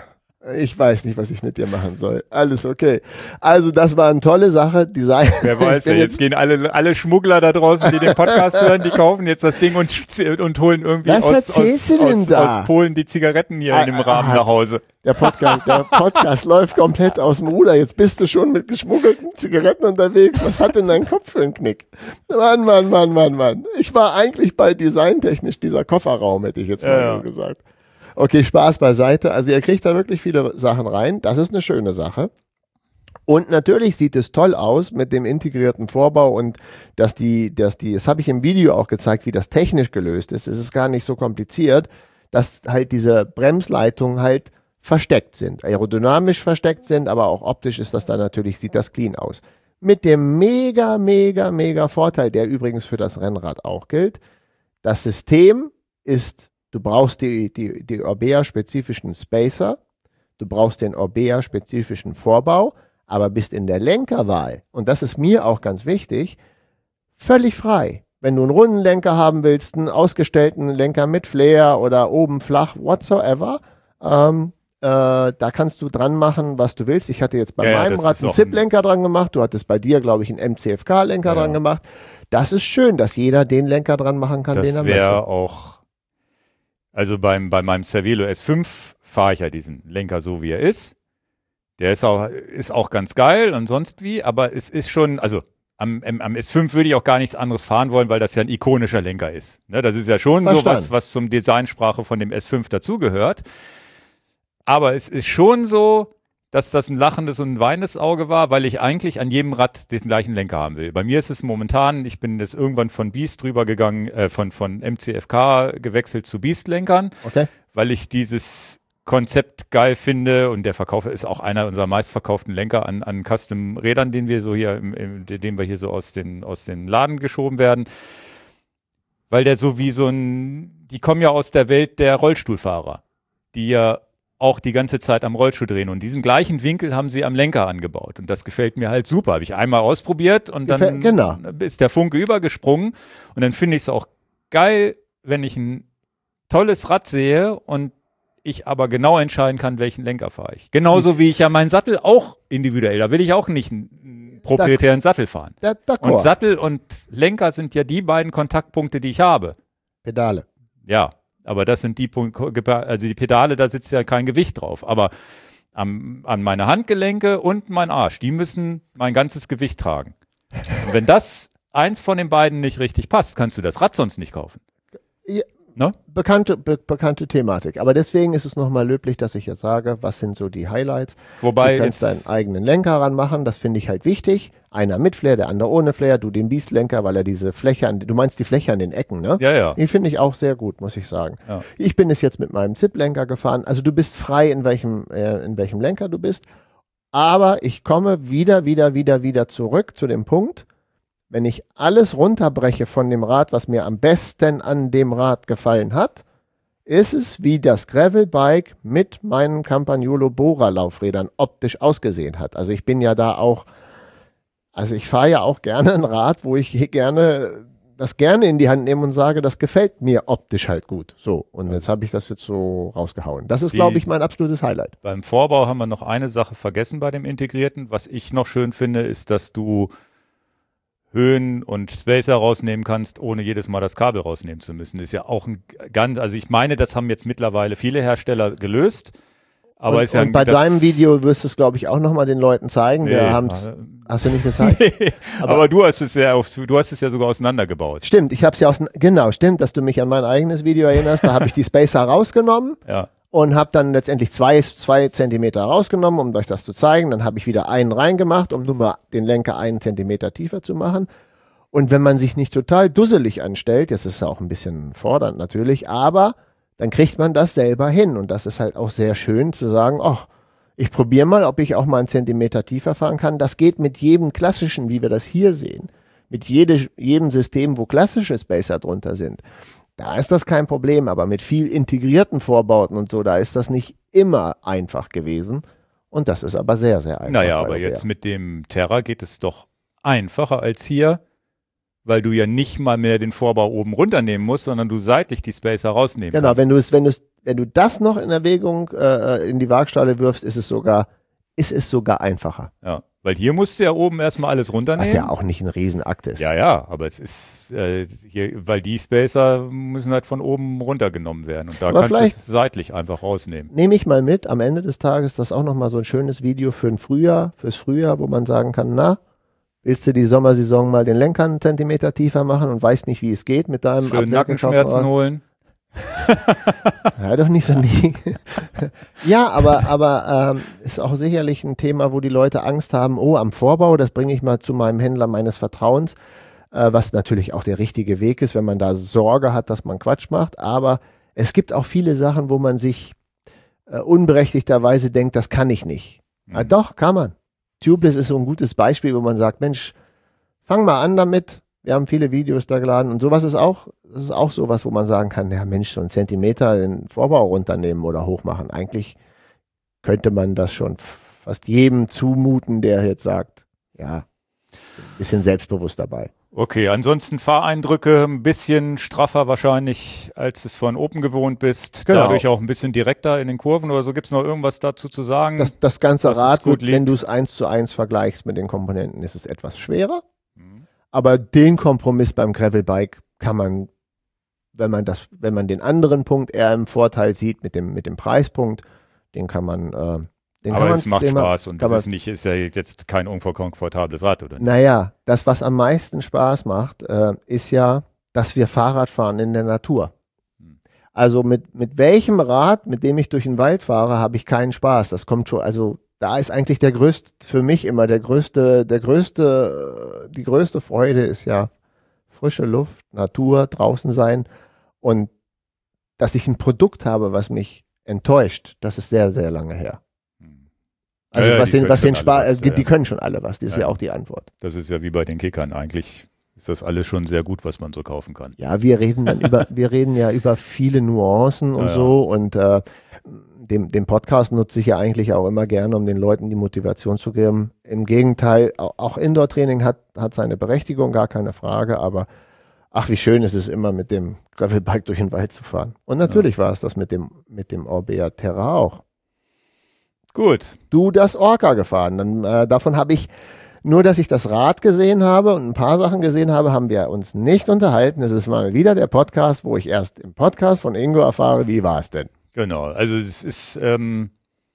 ich weiß nicht, was ich mit dir machen soll. Alles okay. Also das war eine tolle Sache. Design. Wer weiß, ja, jetzt gehen alle, alle Schmuggler da draußen, die den Podcast hören, die kaufen jetzt das Ding und, und holen irgendwie Was aus, erzählst aus, du denn aus, da? aus Polen die Zigaretten hier Ah, in dem Rahmen ah, nach Hause. Der Podcast, der Podcast läuft komplett aus dem Ruder. Jetzt bist du schon mit geschmuggelten Zigaretten unterwegs. Was hat denn dein Kopf für einen Knick? Mann, Mann, Mann, Mann, Mann. Ich war eigentlich bei designtechnisch dieser Kofferraum, hätte ich jetzt mal Ja, ja. gesagt. Okay, Spaß beiseite. Also ihr kriegt da wirklich viele Sachen rein. Das ist eine schöne Sache. Und natürlich sieht es toll aus mit dem integrierten Vorbau und dass die, dass die, das habe ich im Video auch gezeigt, wie das technisch gelöst ist. Es ist gar nicht so kompliziert, dass halt diese Bremsleitungen halt versteckt sind, aerodynamisch versteckt sind, aber auch optisch ist das dann natürlich, sieht das clean aus. Mit dem mega, mega, mega Vorteil, der übrigens für das Rennrad auch gilt, das System ist, du brauchst die, die, die Orbea-spezifischen Spacer, du brauchst den Orbea-spezifischen Vorbau, aber bist in der Lenkerwahl, und das ist mir auch ganz wichtig, völlig frei. Wenn du einen runden Lenker haben willst, einen ausgestellten Lenker mit Flair oder oben flach, whatsoever, ähm, äh, da kannst du dran machen, was du willst. Ich hatte jetzt bei Ja, ja, meinem das Rad ist einen auch Z I P-Lenker dran gemacht, du hattest bei dir, glaube ich, einen M C F K-Lenker Ja, dran ja. gemacht. Das ist schön, dass jeder den Lenker dran machen kann, den Das er wäre möchte. auch, also beim, bei meinem Cervelo S fünf fahre ich ja diesen Lenker so, wie er ist. Der ist auch, ist auch ganz geil und sonst wie, aber es ist schon, also am, am, am S fünf würde ich auch gar nichts anderes fahren wollen, weil das ja ein ikonischer Lenker ist. Ne, das ist ja schon so Verstanden. was, was zum Designsprache von dem S fünf dazugehört. Aber es ist schon so, dass das ein lachendes und ein weinendes Auge war, weil ich eigentlich an jedem Rad den gleichen Lenker haben will. Bei mir ist es momentan, ich bin jetzt irgendwann von Beast drüber gegangen, äh, von, von M C F K gewechselt zu Beast-Lenkern, Okay. weil ich dieses Konzept geil finde und der Verkauf ist auch einer unserer meistverkauften Lenker an, an Custom-Rädern, den wir so hier, im, im, den wir hier so aus den, aus den Laden geschoben werden. Weil der so wie so ein, die kommen ja aus der Welt der Rollstuhlfahrer, die ja auch die ganze Zeit am Rollstuhl drehen. Und diesen gleichen Winkel haben sie am Lenker angebaut. Und das gefällt mir halt super. Habe ich einmal ausprobiert und dann Gefäll- genau. ist der Funke übergesprungen. Und dann finde ich es auch geil, wenn ich ein tolles Rad sehe und ich aber genau entscheiden kann, welchen Lenker fahre ich. Genauso wie ich ja meinen Sattel auch individuell, da will ich auch nicht einen proprietären Sattel fahren. Da, Und d'accord. Sattel und Lenker sind ja die beiden Kontaktpunkte, die ich habe. Pedale. Ja, aber das sind die Punkte, also die Pedale, da sitzt ja kein Gewicht drauf. Aber am, an meine Handgelenke und mein Arsch, die müssen mein ganzes Gewicht tragen. Und wenn das eins von den beiden nicht richtig passt, kannst du das Rad sonst nicht kaufen. Ja. Ne? Bekannte, be bekannte Thematik. Aber deswegen ist es nochmal löblich, dass ich jetzt sage, was sind so die Highlights. Wobei Du kannst jetzt, deinen eigenen Lenker ranmachen, das finde ich halt wichtig. Einer mit Flair, der andere ohne Flair, du den Beast-Lenker, weil er diese Fläche an, du meinst die Fläche an den Ecken, ne? ja, ja. Die finde ich auch sehr gut, muss ich sagen. Ja. Ich bin es jetzt mit meinem Z I P-Lenker gefahren. Also du bist frei, in welchem, äh, in welchem Lenker du bist. Aber ich komme wieder, wieder, wieder, wieder zurück zu dem Punkt, wenn ich alles runterbreche von dem Rad, was mir am besten an dem Rad gefallen hat, ist es, wie das Gravelbike mit meinen Campagnolo Bora Laufrädern optisch ausgesehen hat. Also ich bin ja da auch, also ich fahre ja auch gerne ein Rad, wo ich gerne das gerne in die Hand nehme und sage, das gefällt mir optisch halt gut. So, und jetzt habe ich das jetzt so rausgehauen. Das ist, Die- glaube ich, mein absolutes Highlight. Beim Vorbau haben wir noch eine Sache vergessen bei dem Integrierten. Was ich noch schön finde, ist, dass du Höhen und Spacer rausnehmen kannst, ohne jedes Mal das Kabel rausnehmen zu müssen. Ist ja auch ein ganz, also ich meine, das haben jetzt mittlerweile viele Hersteller gelöst. Aber und, ist ja und bei das, deinem Video wirst du es, glaube ich, auch nochmal den Leuten zeigen. Wir Nee, haben's, äh, hast du nicht gezeigt? aber, aber du hast es ja, auf, du hast es ja sogar auseinandergebaut. Stimmt, ich habe es ja aus, genau, stimmt, dass du mich an mein eigenes Video erinnerst. Da habe ich die Spacer rausgenommen Ja. und habe dann letztendlich zwei, zwei Zentimeter rausgenommen, um euch das zu zeigen. Dann habe ich wieder einen reingemacht, um nur mal den Lenker einen Zentimeter tiefer zu machen. Und wenn man sich nicht total dusselig anstellt, das ist ja auch ein bisschen fordernd natürlich, aber dann kriegt man das selber hin. Und das ist halt auch sehr schön zu sagen, ach, ich probiere mal, ob ich auch mal einen Zentimeter tiefer fahren kann. Das geht mit jedem klassischen, wie wir das hier sehen, mit jede, jedem System, wo klassische Spacer drunter sind. Da ist das kein Problem, aber mit viel integrierten Vorbauten und so, da ist das nicht immer einfach gewesen. Und das ist aber sehr, sehr einfach. Naja, aber jetzt mit dem Terra geht es doch einfacher als hier, weil du ja nicht mal mehr den Vorbau oben runternehmen musst, sondern du seitlich die Spacer rausnehmen genau, kannst. Genau, wenn du es, wenn du es, wenn du das noch in Erwägung äh, in die Waagschale wirfst, ist es sogar, ist es sogar einfacher. Ja, weil hier musst du ja oben erstmal alles runternehmen. Was ja auch nicht ein Riesenakt ist. Ja, ja, aber es ist äh, hier, weil die Spacer müssen halt von oben runtergenommen werden und da aber kannst du es seitlich einfach rausnehmen. Nehme ich mal mit, am Ende des Tages, das auch nochmal so ein schönes Video für ein Frühjahr, fürs Frühjahr, wo man sagen kann, na, willst du die Sommersaison mal den Lenker einen Zentimeter tiefer machen und weißt nicht, wie es geht mit deinem Schön Nackenschmerzen holen. Ja, doch nicht so nie. Ja, aber, aber ähm, ist auch sicherlich ein Thema, wo die Leute Angst haben, oh, am Vorbau, das bringe ich mal zu meinem Händler meines Vertrauens, äh, was natürlich auch der richtige Weg ist, wenn man da Sorge hat, dass man Quatsch macht. Aber es gibt auch viele Sachen, wo man sich äh, unberechtigterweise denkt, das kann ich nicht. Mhm. Ja, doch, kann man. Tubeless ist so ein gutes Beispiel, wo man sagt, Mensch, fang mal an damit. Wir haben viele Videos da geladen und sowas ist auch, das ist auch sowas, wo man sagen kann, ja Mensch, so einen Zentimeter den Vorbau runternehmen oder hochmachen. Eigentlich könnte man das schon fast jedem zumuten, der jetzt sagt, ja, ein bisschen selbstbewusst dabei. Okay, ansonsten Fahreindrücke ein bisschen straffer wahrscheinlich, als es von Open gewohnt bist. Genau. Dadurch auch ein bisschen direkter in den Kurven oder so. Gibt es noch irgendwas dazu zu sagen? Das, das ganze Rad, gut wird, wenn du es eins zu eins vergleichst mit den Komponenten, ist es etwas schwerer. Mhm. Aber den Kompromiss beim Gravelbike kann man, wenn man das, wenn man den anderen Punkt eher im Vorteil sieht mit dem, mit dem Preispunkt, den kann man, äh, den aber kann man, es macht Spaß man, und das ist nicht, ist ja jetzt kein unkomfortables Rad, oder nicht? Naja, das, was am meisten Spaß macht, äh, ist ja, dass wir Fahrrad fahren in der Natur. Hm. Also mit, mit welchem Rad, mit dem ich durch den Wald fahre, habe ich keinen Spaß. Das kommt schon, also da ist eigentlich der größte, für mich immer der größte, der größte, die größte Freude ist ja frische Luft, Natur, draußen sein und dass ich ein Produkt habe, was mich enttäuscht, das ist sehr, sehr lange her. Also ja, ja, was den, was den Spaß, was, äh, die ja. können schon alle was, das ist ja. ja auch die Antwort. Das ist ja wie bei den Kickern, eigentlich ist das alles schon sehr gut, was man so kaufen kann. Ja, wir reden dann über, wir reden ja über viele Nuancen und ja, so ja. und äh, dem, dem Podcast nutze ich ja eigentlich auch immer gerne, um den Leuten die Motivation zu geben. Im Gegenteil, auch, auch Indoor-Training hat, hat seine Berechtigung, gar keine Frage, aber ach, wie schön ist es immer, mit dem Gravelbike durch den Wald zu fahren. Und natürlich ja. war es das mit dem, mit dem Orbea Terra auch. Gut. Du das Orca gefahren. Dann, äh, davon habe ich, nur dass ich das Rad gesehen habe und ein paar Sachen gesehen habe, haben wir uns nicht unterhalten. Es ist mal wieder der Podcast, wo ich erst im Podcast von Ingo erfahre, wie war es denn? Genau, also es ist ähm,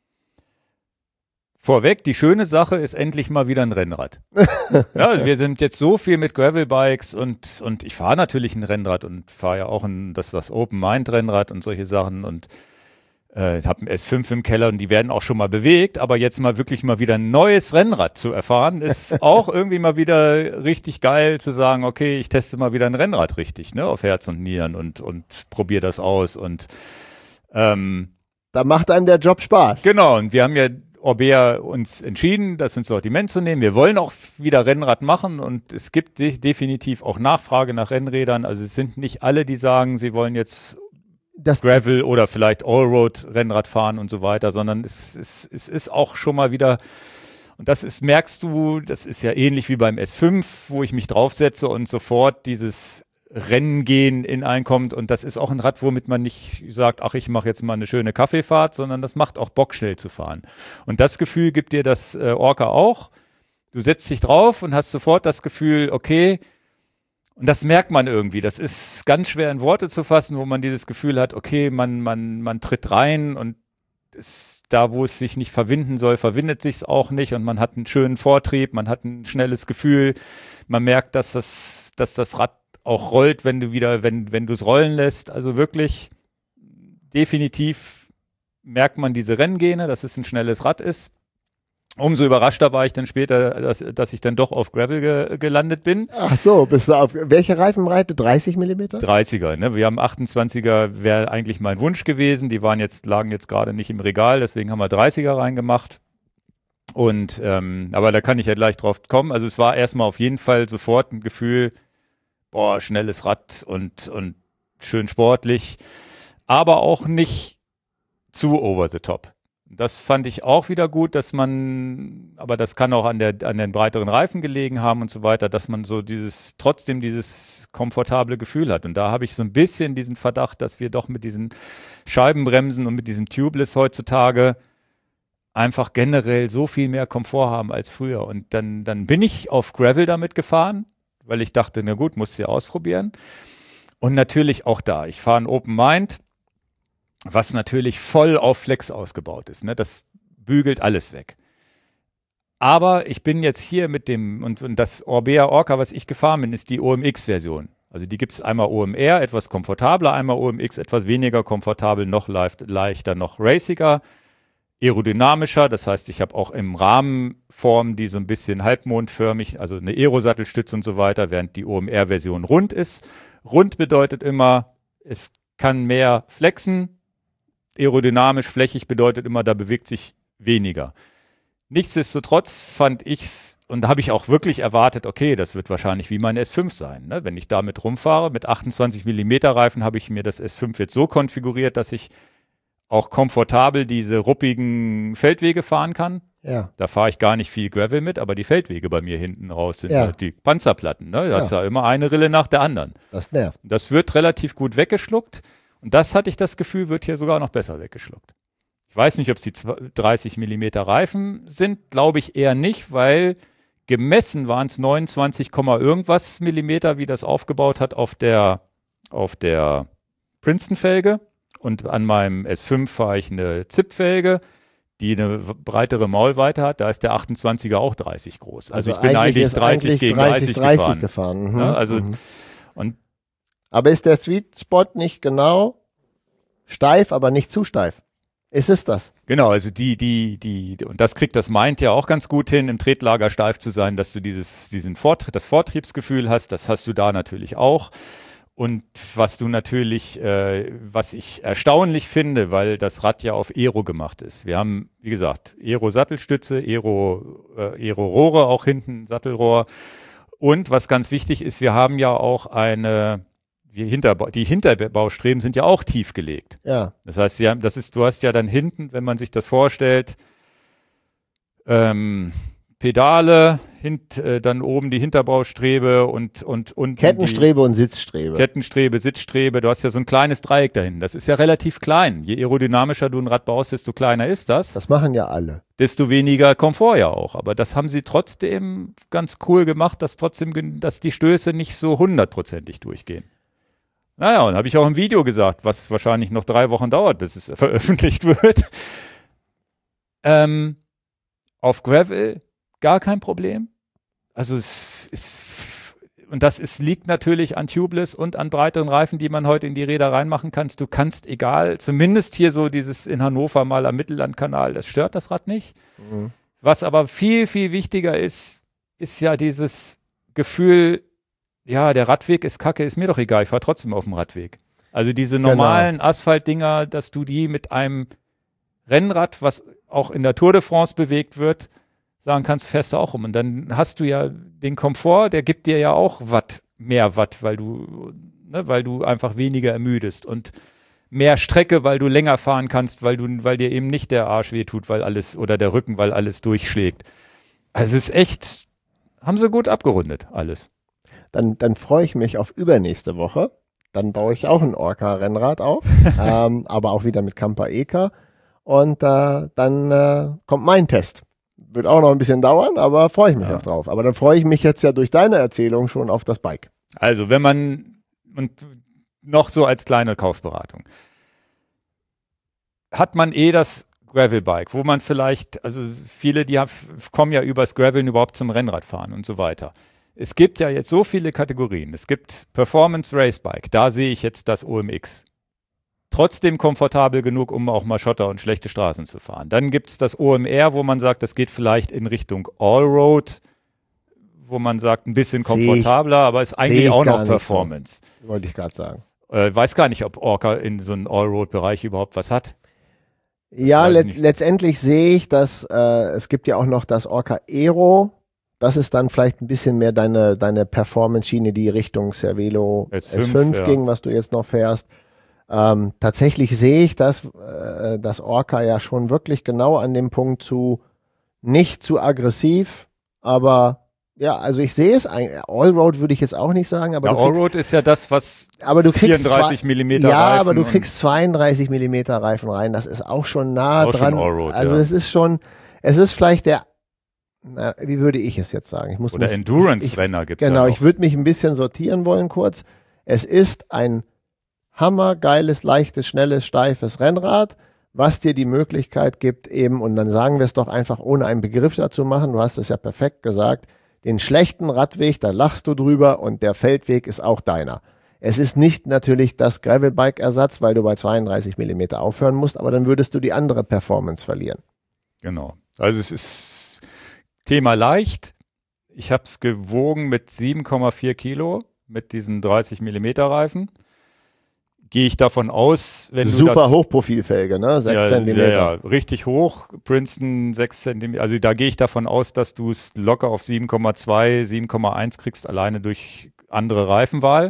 vorweg, die schöne Sache ist endlich mal wieder ein Rennrad. Ja, wir sind jetzt so viel mit Gravelbikes und, und ich fahre natürlich ein Rennrad und fahre ja auch ein, das, das Open Mind Rennrad und solche Sachen und äh, habe ein S fünf im Keller und die werden auch schon mal bewegt, aber jetzt mal wirklich mal wieder ein neues Rennrad zu erfahren, ist auch irgendwie mal wieder richtig geil zu sagen, okay, ich teste mal wieder ein Rennrad richtig, ne, auf Herz und Nieren und, und probiere das aus und ähm, da macht einem der Job Spaß. Genau, und wir haben ja Orbea uns entschieden, das ins Sortiment zu nehmen. Wir wollen auch wieder Rennrad machen und es gibt de- definitiv auch Nachfrage nach Rennrädern. Also es sind nicht alle, die sagen, sie wollen jetzt das Gravel oder vielleicht Allroad-Rennrad fahren und so weiter, sondern es, es, es ist auch schon mal wieder, und das ist, merkst du, das ist ja ähnlich wie beim S fünf, wo ich mich draufsetze und sofort dieses Rennen gehen in einkommt und das ist auch ein Rad, womit man nicht sagt, ach, ich mache jetzt mal eine schöne Kaffeefahrt, sondern das macht auch Bock, schnell zu fahren. Und das Gefühl gibt dir das äh, Orca auch. Du setzt dich drauf und hast sofort das Gefühl, okay, und das merkt man irgendwie. Das ist ganz schwer in Worte zu fassen, wo man dieses Gefühl hat, okay, man, man, man tritt rein und ist da, wo es sich nicht verwinden soll, verwindet sich es auch nicht und man hat einen schönen Vortrieb, man hat ein schnelles Gefühl, man merkt, dass das, dass das Rad auch rollt, wenn du wieder, wenn, wenn du es rollen lässt. Also wirklich definitiv merkt man diese Renngene, dass es ein schnelles Rad ist. Umso überraschter war ich dann später, dass, dass ich dann doch auf Gravel ge, gelandet bin. Ach so, bist du auf welche Reifenbreite? dreißig Millimeter? dreißiger, ne? Wir haben achtundzwanziger, wäre eigentlich mein Wunsch gewesen. Die waren jetzt, lagen jetzt gerade nicht im Regal, deswegen haben wir dreißiger reingemacht. Und ähm, aber da kann ich ja gleich drauf kommen. Also es war erstmal auf jeden Fall sofort ein Gefühl, boah, schnelles Rad und, und schön sportlich, aber auch nicht zu over the top. Das fand ich auch wieder gut, dass man, aber das kann auch an der, an den breiteren Reifen gelegen haben und so weiter, dass man so dieses, trotzdem dieses komfortable Gefühl hat. Und da habe ich so ein bisschen diesen Verdacht, dass wir doch mit diesen Scheibenbremsen und mit diesem Tubeless heutzutage einfach generell so viel mehr Komfort haben als früher. Und dann, dann bin ich auf Gravel damit gefahren, weil ich dachte, na gut, musst du ja ausprobieren. Und natürlich auch da. Ich fahre ein Open Mind, was natürlich voll auf Flex ausgebaut ist. Ne? Das bügelt alles weg. Aber ich bin jetzt hier mit dem, und, und das Orbea Orca, was ich gefahren bin, ist die O M X-Version. Also die gibt es einmal O M R, etwas komfortabler, einmal O M X, etwas weniger komfortabel, noch leicht, leichter, noch raciger, aerodynamischer. Das heißt, ich habe auch im Rahmenform die so ein bisschen halbmondförmig, also eine Aerosattelstütze und so weiter, während die O M R-Version rund ist. Rund bedeutet immer, es kann mehr flexen. Aerodynamisch, flächig bedeutet immer, da bewegt sich weniger. Nichtsdestotrotz fand ich's, und da habe ich auch wirklich erwartet, okay, das wird wahrscheinlich wie mein S fünf sein. Ne? Wenn ich damit rumfahre, mit achtundzwanzig Millimeter Reifen habe ich mir das S fünf jetzt so konfiguriert, dass ich auch komfortabel diese ruppigen Feldwege fahren kann. Ja. Da fahre ich gar nicht viel Gravel mit, aber die Feldwege bei mir hinten raus sind Ja. halt die Panzerplatten. Ne? Das ist ja immer eine Rille nach der anderen. Das nervt. Das wird relativ gut weggeschluckt. Und das hatte ich das Gefühl, wird hier sogar noch besser weggeschluckt. Ich weiß nicht, ob es die dreißig Millimeter Reifen sind, glaube ich eher nicht, weil gemessen waren es neunundzwanzig, irgendwas Millimeter, wie das aufgebaut hat auf der, auf der Princeton-Felge. Und an meinem S fünf fahre ich eine Zip-Felge, die eine breitere Maulweite hat. Da ist der achtundzwanziger auch dreißig groß. Also, also ich bin eigentlich dreißig eigentlich gegen dreißig, dreißig gefahren. gefahren. Mhm. Ja, also, mhm. und Aber ist der Sweet Spot nicht genau steif, aber nicht zu steif? Ist es das? Genau, also die, die, die, und das kriegt das Mind ja auch ganz gut hin, im Tretlager steif zu sein, dass du dieses, diesen Vort, das Vortriebsgefühl hast, das hast du da natürlich auch. Und was du natürlich, äh, was ich erstaunlich finde, weil das Rad ja auf Aero gemacht ist. Wir haben, wie gesagt, Aero-Sattelstütze, Aero, äh, Aero-Rohre auch hinten, Sattelrohr. Und was ganz wichtig ist, wir haben ja auch eine, die, Hinterbau, die Hinterbaustreben sind ja auch tief gelegt. Ja. Das heißt, sie haben, das ist, du hast ja dann hinten, wenn man sich das vorstellt, ähm, Pedale, hint, äh, dann oben die Hinterbaustrebe und, und unten Kettenstrebe und Sitzstrebe. Kettenstrebe, Sitzstrebe. Du hast ja so ein kleines Dreieck da hinten. Das ist ja relativ klein. Je aerodynamischer du ein Rad baust, desto kleiner ist das. Das machen ja alle. Desto weniger Komfort ja auch. Aber das haben sie trotzdem ganz cool gemacht, dass trotzdem, dass die Stöße nicht so hundertprozentig durchgehen. Naja, und habe ich auch im Video gesagt, was wahrscheinlich noch drei Wochen dauert, bis es veröffentlicht wird. Ähm, auf Gravel gar kein Problem. Also es ist, und das ist, liegt natürlich an Tubeless und an breiteren Reifen, die man heute in die Räder reinmachen kannst. Du kannst egal, zumindest hier so dieses in Hannover mal am Mittellandkanal, das stört das Rad nicht. Mhm. Was aber viel, viel wichtiger ist, ist ja dieses Gefühl, ja, der Radweg ist kacke, ist mir doch egal, ich fahre trotzdem auf dem Radweg. Also diese normalen genau. Asphaltdinger, dass du die mit einem Rennrad, was auch in der Tour de France bewegt wird, sagen kannst, fährst du auch rum. Und dann hast du ja den Komfort, der gibt dir ja auch Watt, mehr Watt, weil du, ne, weil du einfach weniger ermüdest und mehr Strecke, weil du länger fahren kannst, weil du, weil dir eben nicht der Arsch wehtut, weil alles, oder der Rücken, weil alles durchschlägt. Also es ist echt, haben sie gut abgerundet, alles. Dann, dann freue ich mich auf übernächste Woche. Dann baue ich auch ein Orca-Rennrad auf, ähm, aber auch wieder mit Camper Eka. Und äh, dann äh, kommt mein Test. Wird auch noch ein bisschen dauern, aber freue ich mich ja. noch drauf. Aber dann freue ich mich jetzt ja durch deine Erzählung schon auf das Bike. Also wenn man, und noch so als kleine Kaufberatung, hat man eh das Gravelbike, wo man vielleicht, also viele, die haben, kommen ja übers Graveln überhaupt zum Rennradfahren und so weiter. Es gibt ja jetzt so viele Kategorien. Es gibt Performance Racebike, da sehe ich jetzt das O M X. trotzdem komfortabel genug, um auch mal Schotter und schlechte Straßen zu fahren. Dann gibt es das O M R, wo man sagt, das geht vielleicht in Richtung Allroad, wo man sagt, ein bisschen komfortabler, aber ist eigentlich auch noch Performance. So. Wollte ich gerade sagen. Äh, weiß gar nicht, ob Orca in so einem Allroad-Bereich überhaupt was hat. Das ja, let letztendlich sehe ich, dass äh, es gibt ja auch noch das Orca Aero. Das ist dann vielleicht ein bisschen mehr deine, deine Performance-Schiene, die Richtung Cervelo S fünf, S fünf ja. ging, was du jetzt noch fährst. Ähm, tatsächlich sehe ich das, äh, das Orca ja schon wirklich genau an dem Punkt zu nicht zu aggressiv, aber ja, also ich sehe es eigentlich. Allroad würde ich jetzt auch nicht sagen, aber ja, Allroad ist ja das, was aber du kriegst vierunddreißig Millimeter ja, Reifen. Ja, aber du kriegst zweiunddreißig Millimeter Reifen rein. Das ist auch schon nah auch dran. Schon Allroad, also ja. es ist schon, es ist vielleicht der, na, wie würde ich es jetzt sagen? Ich muss Oder Endurance-Renner gibt es Genau, ja ich würde mich ein bisschen sortieren wollen kurz. Es ist ein hammergeiles, leichtes, schnelles, steifes Rennrad, was dir die Möglichkeit gibt eben, und dann sagen wir es doch einfach, ohne einen Begriff dazu machen, du hast es ja perfekt gesagt, den schlechten Radweg, da lachst du drüber und der Feldweg ist auch deiner. Es ist nicht natürlich das Gravelbike-Ersatz, weil du bei zweiunddreißig Millimeter aufhören musst, aber dann würdest du die andere Performance verlieren. Genau. Also es ist Thema leicht. Ich habe es gewogen mit sieben Komma vier Kilo mit diesen dreißig Millimeter Reifen. Gehe ich davon aus, wenn Super du das... Super Hochprofilfelge, ne? sechs ja, Zentimeter. Ja, ja, richtig hoch. Princeton sechs Zentimeter. Also da gehe ich davon aus, dass du es locker auf sieben Komma zwei, sieben Komma eins kriegst, alleine durch andere Reifenwahl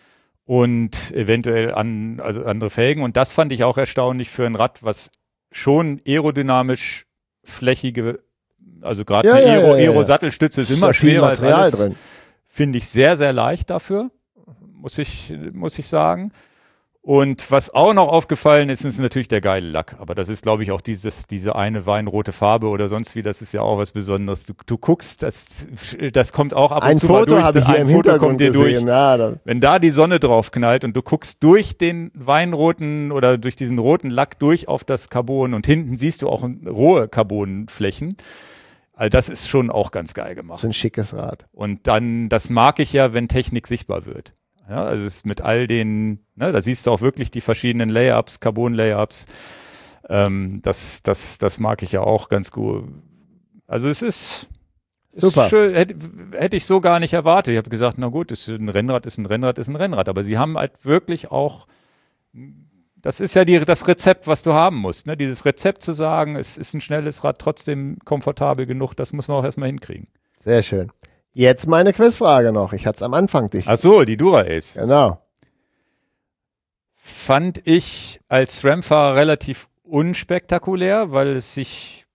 und eventuell an, also andere Felgen. Und das fand ich auch erstaunlich für ein Rad, was schon aerodynamisch flächige, also gerade ja, eine ja, Aero, ja, ja. Aero-Sattelstütze ist, ist immer schwerer als alles. Finde ich sehr, sehr leicht dafür, muss ich, muss ich sagen. Und was auch noch aufgefallen ist, ist natürlich der geile Lack. Aber das ist, glaube ich, auch dieses, diese eine weinrote Farbe oder sonst wie. Das ist ja auch was Besonderes. Du, du guckst, das, das kommt auch ab und ein zu Foto mal durch. Habe ich hier ein im Foto Hintergrund kommt dir gesehen. durch. Ja, da. Wenn da die Sonne drauf knallt und du guckst durch den weinroten oder durch diesen roten Lack durch auf das Carbon und hinten siehst du auch rohe Carbonflächen. Also das ist schon auch ganz geil gemacht. Das ist ein schickes Rad. Und dann, das mag ich ja, wenn Technik sichtbar wird. Ja, also es ist mit all den, ne, da siehst du auch wirklich die verschiedenen Layups, Carbon-Layups. Ähm, das, das, das mag ich ja auch ganz gut. Also es ist, super. Ist schön, hätte, hätte ich so gar nicht erwartet. Ich habe gesagt, na gut, ist ein Rennrad, ist ein Rennrad, ist ein Rennrad. Aber sie haben halt wirklich auch, das ist ja die, das Rezept, was du haben musst. Ne? Dieses Rezept zu sagen, es ist ein schnelles Rad, trotzdem komfortabel genug, das muss man auch erstmal hinkriegen. Sehr schön. Jetzt meine Quizfrage noch. Ich hatte es am Anfang dich. Ach so, die Dura-Ace. Genau. Fand ich als SRAM-Fahrer relativ unspektakulär, weil es sich,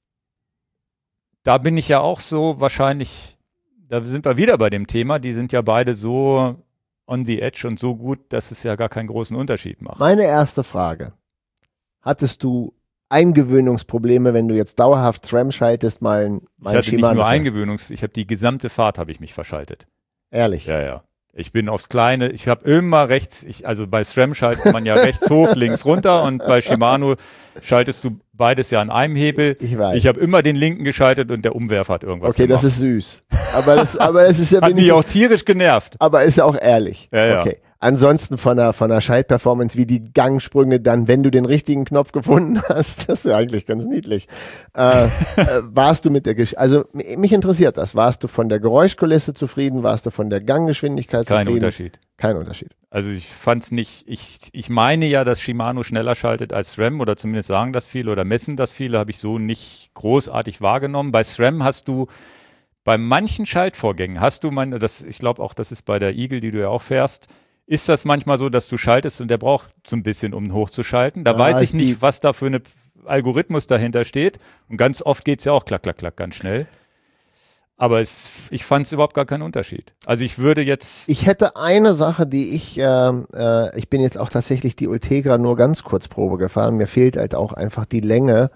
da bin ich ja auch so wahrscheinlich, da sind wir wieder bei dem Thema, die sind ja beide so on the edge und so gut, dass es ja gar keinen großen Unterschied macht. Meine erste Frage. Hattest du Eingewöhnungsprobleme, wenn du jetzt dauerhaft SRAM schaltest, mal ein Ich hatte nicht nur Eingewöhnungs, ich habe die gesamte Fahrt habe ich mich verschaltet. Ehrlich? Ja, ja. Ich bin aufs Kleine, ich habe immer rechts, ich, also bei SRAM schaltet man ja rechts hoch, links runter und bei Shimano schaltest du beides ja an einem Hebel. Ich weiß. Ich habe immer den linken geschaltet und der Umwerfer hat irgendwas okay, gemacht. Okay, das ist süß. Aber, das, aber es ist ja hat mich auch tierisch genervt. Aber ist ja auch ehrlich. Ja, ja. Okay. Ansonsten von der, von der Schaltperformance, wie die Gangsprünge dann, wenn du den richtigen Knopf gefunden hast, das ist ja eigentlich ganz niedlich. Äh, äh, warst du mit der, Gesch also mich interessiert das, warst du von der Geräuschkulisse zufrieden, warst du von der Ganggeschwindigkeit Kein zufrieden? Unterschied. Kein Unterschied. Also ich fand's nicht, ich, ich meine ja, dass Shimano schneller schaltet als SRAM oder zumindest sagen das viele oder messen das viele, habe ich so nicht großartig wahrgenommen. Bei SRAM hast du, bei manchen Schaltvorgängen hast du, meine, das, ich glaube auch, das ist bei der Eagle, die du ja auch fährst, ist das manchmal so, dass du schaltest und der braucht so ein bisschen, um hochzuschalten. Da ja, weiß ich nicht, was da für ein Algorithmus dahinter steht. Und ganz oft geht's ja auch klack, klack, klack ganz schnell. Aber es, ich fand es überhaupt gar keinen Unterschied. Also ich würde jetzt... Ich hätte eine Sache, die ich, äh, äh, ich bin jetzt auch tatsächlich die Ultegra nur ganz kurz Probe gefahren. Mir fehlt halt auch einfach die Länge.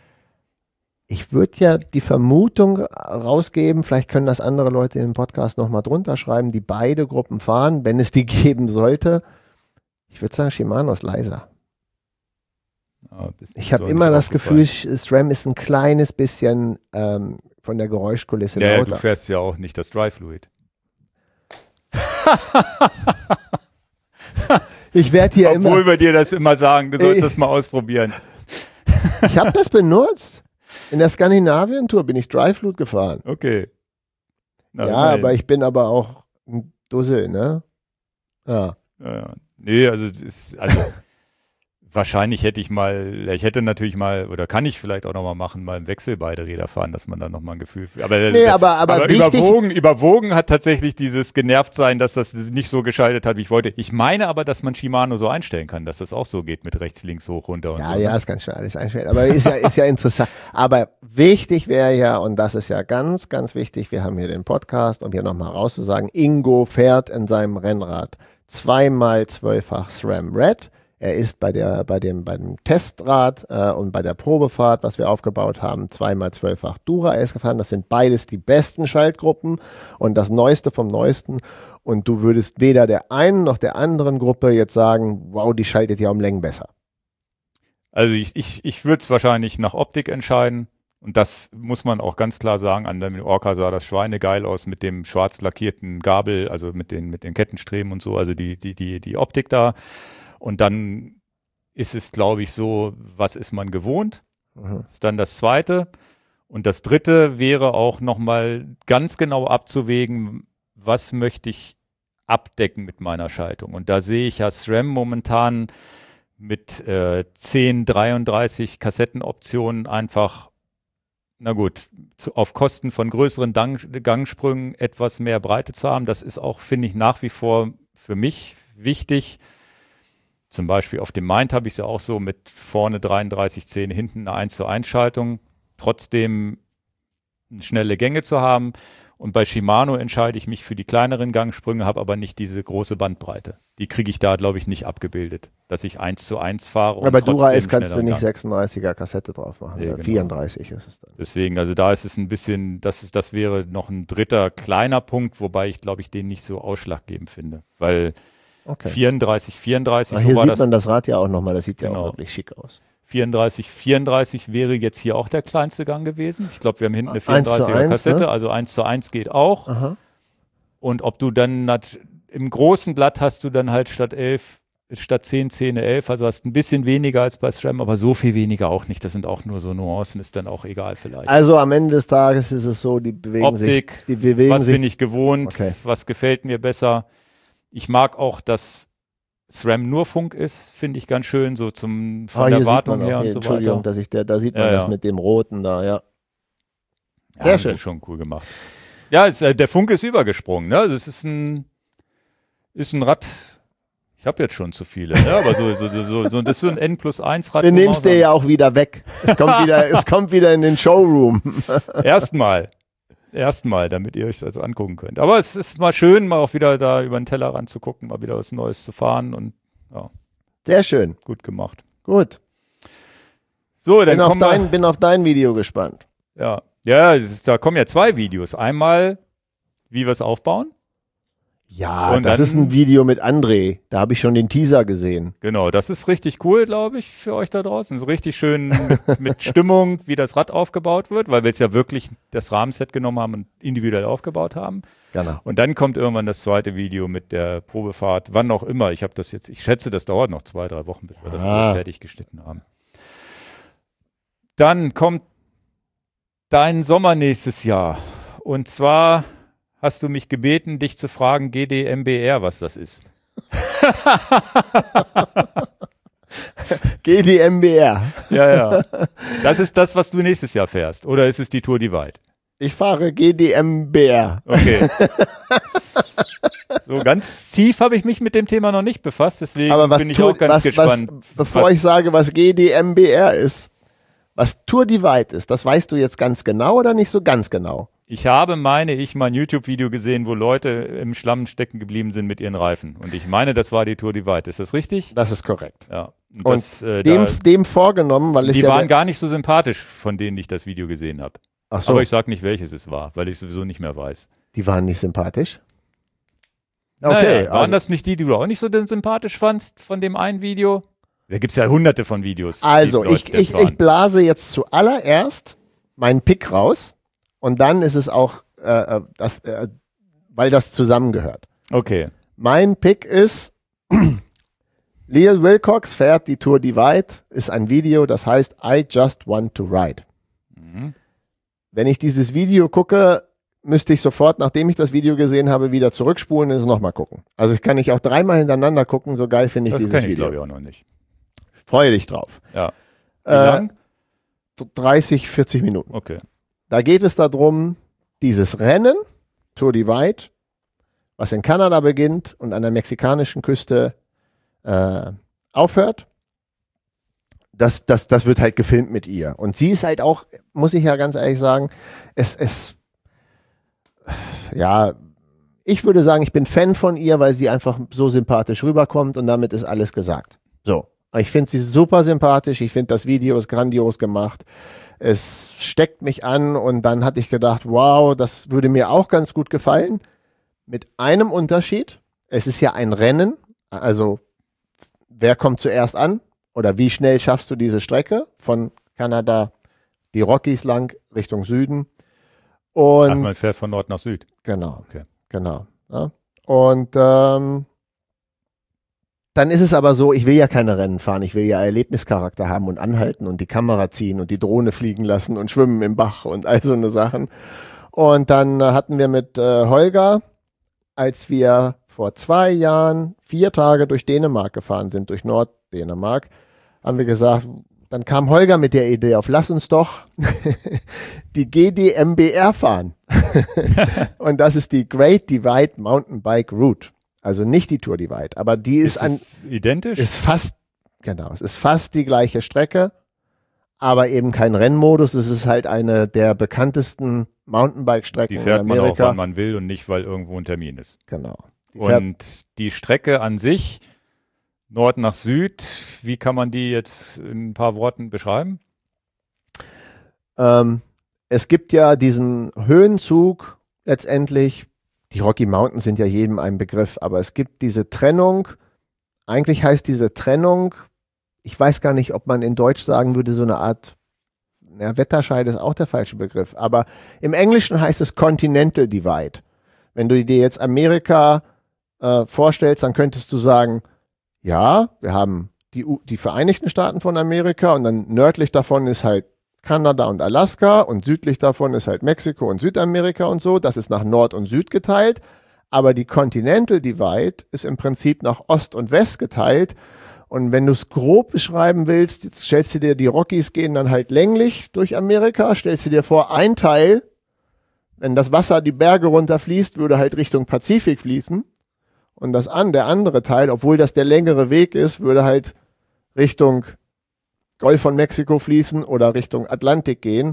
Ich würde ja die Vermutung rausgeben, vielleicht können das andere Leute im Podcast nochmal drunter schreiben, die beide Gruppen fahren, wenn es die geben sollte. Ich würde sagen, Shimano ist leiser. Ja, ich habe immer das Gefühl, SRAM ist ein kleines bisschen ähm, von der Geräuschkulisse ja, lauter. Ja, du fährst ja auch nicht das Dry Fluid. Ich werde hier immer. Obwohl wir dir das immer sagen, du sollst Ich- das mal ausprobieren. Ich habe das benutzt. In der Skandinavien-Tour bin ich Dryflood gefahren. Okay. Na, ja, immerhin. aber ich bin aber auch ein Dussel, ne? Ja. Ja, ja. Nee, also, das ist, also wahrscheinlich hätte ich mal, ich hätte natürlich mal, oder kann ich vielleicht auch nochmal machen, mal im Wechsel beide Räder fahren, dass man dann nochmal ein Gefühl für. Aber, Nee, aber, aber, aber wichtig. überwogen, überwogen hat tatsächlich dieses genervt sein, dass das nicht so geschaltet hat, wie ich wollte. Ich meine aber, dass man Shimano so einstellen kann, dass das auch so geht mit rechts, links, hoch, runter und Ja, so. ja, ne? das kannst du alles einstellen. Aber ist ja, ist ja interessant. Aber wichtig wäre ja, und das ist ja ganz, ganz wichtig, wir haben hier den Podcast, um hier nochmal rauszusagen, Ingo fährt in seinem Rennrad zweimal zwölffach SRAM Red. Er ist bei der, bei dem, bei dem Testrad äh, und bei der Probefahrt, was wir aufgebaut haben, zweimal zwölffach Dura-Ace gefahren. Das sind beides die besten Schaltgruppen und das Neueste vom Neuesten. Und du würdest weder der einen noch der anderen Gruppe jetzt sagen, wow, die schaltet ja um Längen besser. Also ich, ich, ich würde es wahrscheinlich nach Optik entscheiden. Und das muss man auch ganz klar sagen. An dem Orca sah das schweinegeil aus mit dem schwarz lackierten Gabel, also mit den, mit den Kettenstreben und so. Also die, die, die, die Optik da. Und dann ist es, glaube ich, so, was ist man gewohnt? Mhm. Das ist dann das Zweite. Und das Dritte wäre auch nochmal ganz genau abzuwägen, was möchte ich abdecken mit meiner Schaltung. Und da sehe ich ja SRAM momentan mit äh, zehn, dreiunddreißig Kassettenoptionen einfach, na gut, zu, auf Kosten von größeren Gang, Gangsprüngen etwas mehr Breite zu haben. Das ist auch, finde ich, nach wie vor für mich wichtig. Zum Beispiel auf dem Mind habe ich es ja auch so mit vorne dreiunddreißig zehn, hinten eine eins zu eins Schaltung, trotzdem schnelle Gänge zu haben. Und bei Shimano entscheide ich mich für die kleineren Gangsprünge, habe aber nicht diese große Bandbreite. Die kriege ich da, glaube ich, nicht abgebildet, dass ich eins zu eins fahre. Und Aber trotzdem Dura-Ace kannst du schneller nicht Gang. sechsunddreißiger Kassette drauf machen. Nee, oder genau. vierunddreißig ist es dann. Deswegen, also da ist es ein bisschen, das ist, das wäre noch ein dritter kleiner Punkt, wobei ich, glaube ich, den nicht so ausschlaggebend finde. Weil Okay. vierunddreißig, vierunddreißig, Ach, so hier war sieht das. man das Rad ja auch nochmal, das sieht ja Genau. auch wirklich schick aus. vierunddreißig, vierunddreißig wäre jetzt hier auch der kleinste Gang gewesen. Ich glaube, wir haben hinten eine eins zu vierunddreißiger eins, Kassette, ne? also eins zu eins geht auch. Aha. Und ob du dann nat- im großen Blatt hast du dann halt statt elf, statt zehn, zehn, elf, also hast ein bisschen weniger als bei SRAM, aber so viel weniger auch nicht. Das sind auch nur so Nuancen, ist dann auch egal vielleicht. Also am Ende des Tages ist es so, die bewegen Optik, sich. Die bewegen was sich. bin ich gewohnt, Okay. was gefällt mir besser. Ich mag auch, dass SRAM nur Funk ist, finde ich ganz schön, so zum, von Ah, der hier sieht Wartung man auch, her hier, und so Entschuldigung, weiter. dass ich der, da sieht man Ja, das ja. mit dem Roten da, ja. Ja, Sehr das schön. ist schon cool gemacht. Ja, es, äh, der Funk ist übergesprungen, ne? Das ist ein, ist ein Rad. Ich habe jetzt schon zu viele, ne? Aber so, so, so, so, das ist so ein N plus eins Rad. Wir wo nehmen man es dir ja auch wieder weg. Es kommt wieder, es kommt wieder in den Showroom. sagt, Erstmal. Erstmal, damit ihr euch das angucken könnt. Aber es ist mal schön, mal auch wieder da über den Tellerrand zu gucken, mal wieder was Neues zu fahren und ja, Sehr schön. gut gemacht. Gut. So, dann Bin auf, kommen wir. dein, bin auf dein Video gespannt. Ja, ja, es ist, da kommen ja zwei Videos. Einmal, wie wir es aufbauen. Ja, Und das dann- ist ein Video mit André. Da habe ich schon den Teaser gesehen. Genau, das ist richtig cool, glaube ich, für euch da draußen. Das ist richtig schön mit, mit Stimmung, wie das Rad aufgebaut wird, weil wir jetzt ja wirklich das Rahmenset genommen haben und individuell aufgebaut haben. Genau. Und dann kommt irgendwann das zweite Video mit der Probefahrt, wann auch immer. Ich habe das jetzt, ich schätze, das dauert noch zwei, drei Wochen, bis wir das Ah. alles fertig geschnitten haben. Dann kommt dein Sommer nächstes Jahr. Und zwar hast du mich gebeten, dich zu fragen, G D M B R, was das ist. G D M B R. Ja, ja. Das ist das, was du nächstes Jahr fährst. Oder ist es die Tour Divide? Ich fahre G D M B R. Okay. So ganz tief habe ich mich mit dem Thema noch nicht befasst, deswegen Aber was bin ich Tour, auch ganz was, gespannt. was, bevor was, ich sage, was G D M B R ist, was Tour Divide ist, das weißt du jetzt ganz genau oder nicht so ganz genau? Ich habe, meine ich, mal ein YouTube-Video gesehen, wo Leute im Schlamm stecken geblieben sind mit ihren Reifen. Und ich meine, das war die Tour Divide. Ist das richtig? Das ist korrekt. Ja. Und, Und das, äh, dem, da, dem vorgenommen, weil es die ja waren der- gar nicht so sympathisch, von denen ich das Video gesehen habe. Ach so, Aber ich sage nicht, welches es war, weil ich sowieso nicht mehr weiß. die waren nicht sympathisch. Okay, naja, waren also, das nicht die, die du auch nicht so sympathisch fandst von dem einen Video? Da gibt es ja hunderte von Videos. also die ich, Leute das ich, waren. ich blase jetzt zuallererst meinen Pick raus und dann ist es auch, äh, äh, das, äh, weil das zusammengehört. Okay. Mein Pick ist Leo Wilcox fährt die Tour Divide, ist ein Video, das heißt I Just Want to Ride. Mhm. Wenn ich dieses Video gucke, müsste ich sofort, nachdem ich das Video gesehen habe, wieder zurückspulen und es nochmal gucken. Also ich kann nicht auch dreimal hintereinander gucken, so geil finde ich das dieses kenn ich, Video. glaube ich, auch noch nicht. Freue dich drauf. Ja. Wie Äh, lang? dreißig, vierzig Minuten. Okay. Da geht es darum, dieses Rennen, Tour Divide, was in Kanada beginnt und an der mexikanischen Küste äh, aufhört. Das, das, das wird halt gefilmt mit ihr. Und sie ist halt auch, muss ich ja ganz ehrlich sagen, es, es, ja, ich würde sagen, ich bin Fan von ihr, weil sie einfach so sympathisch rüberkommt und damit ist alles gesagt. So. Ich finde sie super sympathisch. Ich finde, das Video ist grandios gemacht. Es steckt mich an und dann hatte ich gedacht, wow, das würde mir auch ganz gut gefallen. Mit einem Unterschied. Es ist ja ein Rennen. Also, wer kommt zuerst an? Oder wie schnell schaffst du diese Strecke von Kanada, die Rockies lang Richtung Süden? Und Ach, man fährt von Nord nach Süd. Genau. Okay. Genau. Ja. Und ähm, dann ist es aber so, ich will ja keine Rennen fahren, ich will ja Erlebnischarakter haben und anhalten und die Kamera ziehen und die Drohne fliegen lassen und schwimmen im Bach und all so eine Sachen. Und dann äh, hatten wir mit äh, Holger, als wir vor zwei Jahren vier Tage durch Dänemark gefahren sind, durch Norddänemark, haben wir gesagt, dann kam Holger mit der Idee auf, lass uns doch die G D M B R fahren. Und das ist die Great Divide Mountain Bike Route. Also nicht die Tour Divide, aber die ist, Ist an, es identisch? ist fast, genau, es ist fast die gleiche Strecke, aber eben kein Rennmodus. Es ist halt eine der bekanntesten Mountainbike-Strecken Die in fährt man auch, Amerika. wann man will und nicht, weil irgendwo ein Termin ist. Genau. Die fährt, Und die Strecke an sich, Nord nach Süd, wie kann man die jetzt in ein paar Worten beschreiben? ähm, es gibt ja diesen Höhenzug letztendlich. Die Rocky Mountains sind ja jedem ein Begriff, aber es gibt diese Trennung. Eigentlich heißt diese Trennung, ich weiß gar nicht, ob man in Deutsch sagen würde, so eine Art, ja, Wetterscheide ist auch der falsche Begriff, aber im Englischen heißt es Continental Divide. Wenn du dir jetzt Amerika äh, vorstellst, dann könntest du sagen, ja, wir haben die, U- die Vereinigten Staaten von Amerika und dann nördlich davon ist halt Kanada und Alaska und südlich davon ist halt Mexiko und Südamerika und so. Das ist nach Nord und Süd geteilt. Aber die Continental Divide ist im Prinzip nach Ost und West geteilt. Und wenn du es grob beschreiben willst, jetzt stellst du dir, die Rockies gehen dann halt länglich durch Amerika, stellst du dir vor, ein Teil, wenn das Wasser die Berge runterfließt, würde halt Richtung Pazifik fließen. Und das an, der andere Teil, obwohl das der längere Weg ist, würde halt Richtung Golf von Mexiko fließen oder Richtung Atlantik gehen.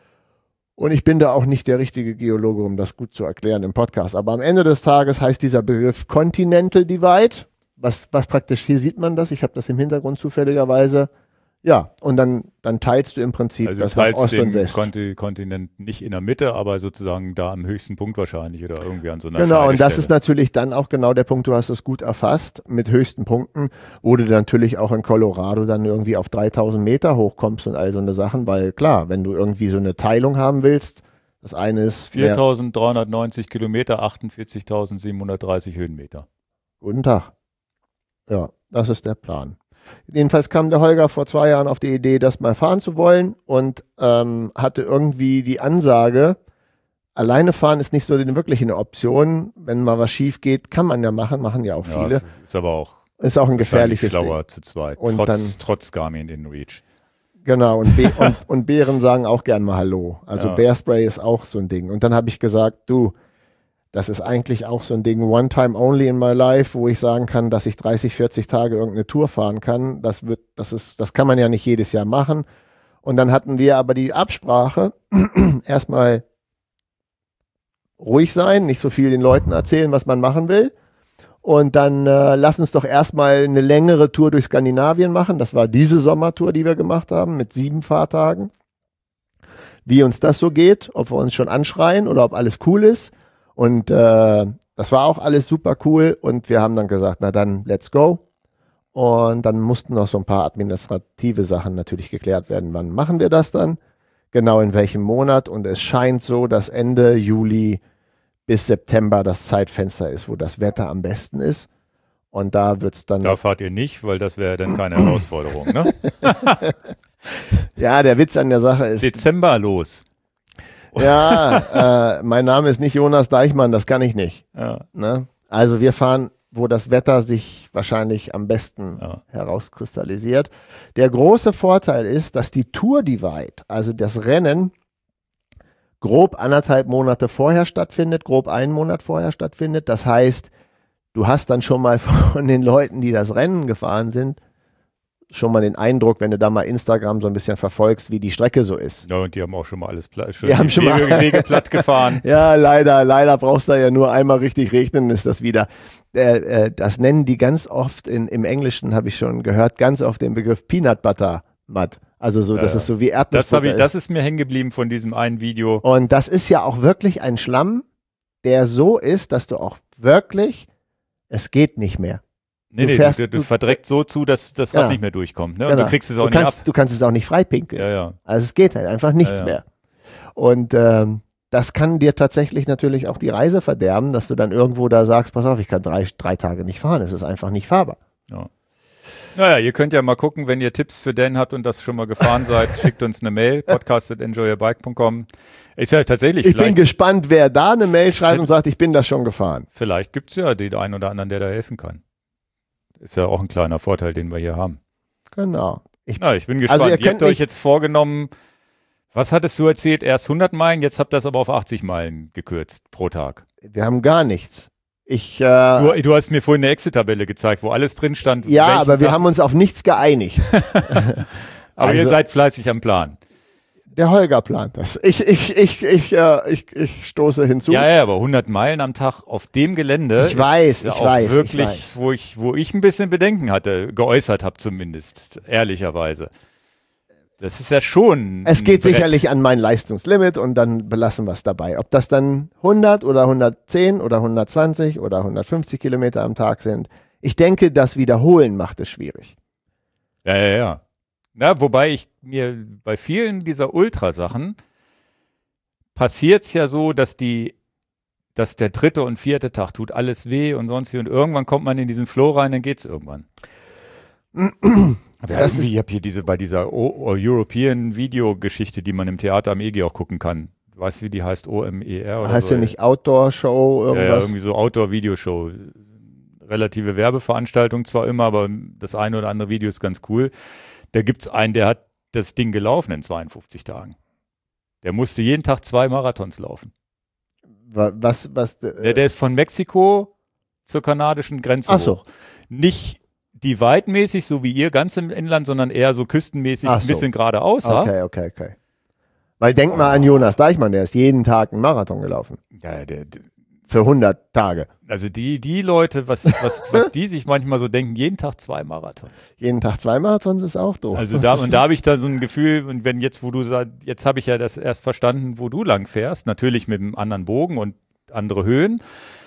Und ich bin da auch nicht der richtige Geologe, um das gut zu erklären im Podcast. Aber am Ende des Tages heißt dieser Begriff Continental Divide. Was, was praktisch, hier sieht man das, ich habe das im Hintergrund zufälligerweise. Ja, und dann, dann teilst du im Prinzip Also du das nach teilst Ost den und West. Konti- Kontinent nicht in der Mitte, aber sozusagen da am höchsten Punkt wahrscheinlich oder irgendwie an so einer Genau, und das Scheidestelle. ist natürlich dann auch genau der Punkt, du hast es gut erfasst, mit höchsten Punkten, wo du natürlich auch in Colorado dann irgendwie auf dreitausend Meter hochkommst und all so eine Sachen, weil klar, wenn du irgendwie so eine Teilung haben willst, das eine ist mehr, viertausenddreihundertneunzig Kilometer, achtundvierzigtausendsiebenhundertdreißig Höhenmeter. guten Tag. Ja, das ist der Plan. Jedenfalls kam der Holger vor zwei Jahren auf die Idee, das mal fahren zu wollen und ähm, hatte irgendwie die Ansage, alleine fahren ist nicht so eine, wirklich eine Option. Wenn mal was schief geht, kann man ja machen, machen ja auch viele. Ja, ist aber auch Ist auch ein wahrscheinlich gefährliches Ding. schlauer zu zweit, Und trotz, dann- trotz Garmin InReach. Genau, und, Be und, und Bären sagen auch gern mal Hallo. Also Ja. Bearspray ist auch so ein Ding. Und dann habe ich gesagt, du, das ist eigentlich auch so ein Ding, one time only in my life, wo ich sagen kann, dass ich dreißig, vierzig Tage irgendeine Tour fahren kann. Das wird, das ist, das kann man ja nicht jedes Jahr machen. Und dann hatten wir aber die Absprache, erstmal ruhig sein, nicht so viel den Leuten erzählen, was man machen will. Und dann äh, lass uns doch erstmal eine längere Tour durch Skandinavien machen. Das war diese Sommertour, die wir gemacht haben, mit sieben Fahrtagen. Wie uns das so geht, ob wir uns schon anschreien oder ob alles cool ist. Und äh, das war auch alles super cool. Und wir haben dann gesagt, na dann, let's go. Und dann mussten noch so ein paar administrative Sachen natürlich geklärt werden. Wann machen wir das dann? Genau in welchem Monat? Und es scheint so, dass Ende Juli bis September das Zeitfenster ist, wo das Wetter am besten ist. Und da wird's dann. Da fahrt ihr nicht, weil das wäre dann keine Herausforderung, ne? Ja, der Witz an der Sache ist. Dezember los. Ja, äh, mein Name ist nicht Jonas Deichmann, das kann ich nicht. Ja. Ne? Also wir fahren, wo das Wetter sich wahrscheinlich am besten Ja. herauskristallisiert. Der große Vorteil ist, dass die Tour Divide, also das Rennen, grob anderthalb Monate vorher stattfindet, grob einen Monat vorher stattfindet. Das heißt, du hast dann schon mal von den Leuten, die das Rennen gefahren sind, schon mal den Eindruck, wenn du da mal Instagram so ein bisschen verfolgst, wie die Strecke so ist. Ja, und die haben auch schon mal alles platt, schön Die haben schon Wege, mal- Wege platt gefahren. Ja, leider, leider brauchst du ja nur einmal richtig regnen, ist das wieder. Äh, äh, das nennen die ganz oft, in, im Englischen habe ich schon gehört, ganz oft den Begriff Peanut Butter Mud. Also so, das Ja, ist so wie Das, hab Erdnussbutter ich, ist. das ist mir hängen geblieben von diesem einen Video. Und das ist ja auch wirklich ein Schlamm, der so ist, dass du auch wirklich, es geht nicht mehr. Nee, Du nee, fährst- du, du du- verdreckt so zu, dass das Rad Ja. nicht mehr durchkommt. Ne? Und Genau. du kriegst es auch du nicht kannst, ab. Du kannst es auch nicht freipinkeln. Ja, ja. Also es geht halt einfach nichts Ja, ja. mehr. Und ähm, das kann dir tatsächlich natürlich auch die Reise verderben, dass du dann irgendwo da sagst, pass auf, ich kann drei, drei Tage nicht fahren. Es ist einfach nicht fahrbar. Naja, ihr könnt ja mal gucken, wenn ihr Tipps für Dan habt und das schon mal gefahren seid, schickt uns eine Mail, podcast at enjoy your bike punkt com. Ist ja tatsächlich, Ich bin vielleicht, gespannt, wer da eine Mail schreibt und sagt, ich bin das schon gefahren. vielleicht gibt es ja den einen oder anderen, der da helfen kann. Ist ja auch ein kleiner Vorteil, den wir hier haben. Genau. Ich, Na, ich bin Also gespannt. ihr ihr könnt habt euch mich- jetzt vorgenommen, was hattest du erzählt? Erst hundert Meilen, jetzt habt ihr das aber auf achtzig Meilen gekürzt pro Tag. wir haben gar nichts. Ich, äh, Du, du hast mir vorhin eine Exit-Tabelle gezeigt, wo alles drin stand. ja, welchen aber wir Tag- haben uns auf nichts geeinigt. Aber ihr also- seid fleißig am Plan. Der Holger plant das. Ich, ich, ich, ich, äh, ich, ich stoße hinzu. Ja, ja, aber hundert Meilen am Tag auf dem Gelände Ich weiß, ist ja ich auch weiß, ich wirklich, weiß. wo ich, wo ich ein bisschen Bedenken hatte, geäußert habe zumindest, ehrlicherweise. Das ist ja schon. Es ein geht Brett. sicherlich an mein Leistungslimit und dann belassen wir es dabei. Ob das dann hundert oder hundertzehn oder hundertzwanzig oder hundertfünfzig Kilometer am Tag sind. Ich denke, das Wiederholen macht es schwierig. Ja, ja, ja. Na, wobei ich mir bei vielen dieser Ultrasachen passiert es ja so, dass die, dass der dritte und vierte Tag tut alles weh und sonst wie und irgendwann kommt man in diesen Flow rein, dann geht's irgendwann. Aber ja, Das irgendwie, ich habe hier diese, bei dieser o o European Video-Geschichte, die man im Theater am E G auch gucken kann. Weißt du, wie die heißt? O M E R oder Heißt so? ja nicht Outdoor-Show, Ja, ja, irgendwas. irgendwie so Outdoor-Videoshow. Relative Werbeveranstaltung zwar immer, aber das eine oder andere Video ist ganz cool. Da gibt es einen, der hat das Ding gelaufen in zweiundfünfzig Tagen. Der musste jeden Tag zwei Marathons laufen. Wa- was, was, Der, äh, der ist von Mexiko zur kanadischen Grenze Ach so. hoch. Nicht dividemäßig, so wie ihr, ganz im Inland, sondern eher so küstenmäßig, Ach ein so. bisschen geradeaus. ha? okay, okay, okay. Weil denk mal an Jonas Deichmann, der ist jeden Tag einen Marathon gelaufen. Ja, der, der, Für hundert Tage. also die, die Leute, was, was, was die sich manchmal so denken, jeden Tag zwei Marathons. Jeden Tag zwei Marathons ist auch doof. Also da, und da habe ich da so ein Gefühl, und wenn jetzt, wo du sagst, jetzt habe ich ja das erst verstanden, wo du lang fährst, natürlich mit einem anderen Bogen und andere Höhen,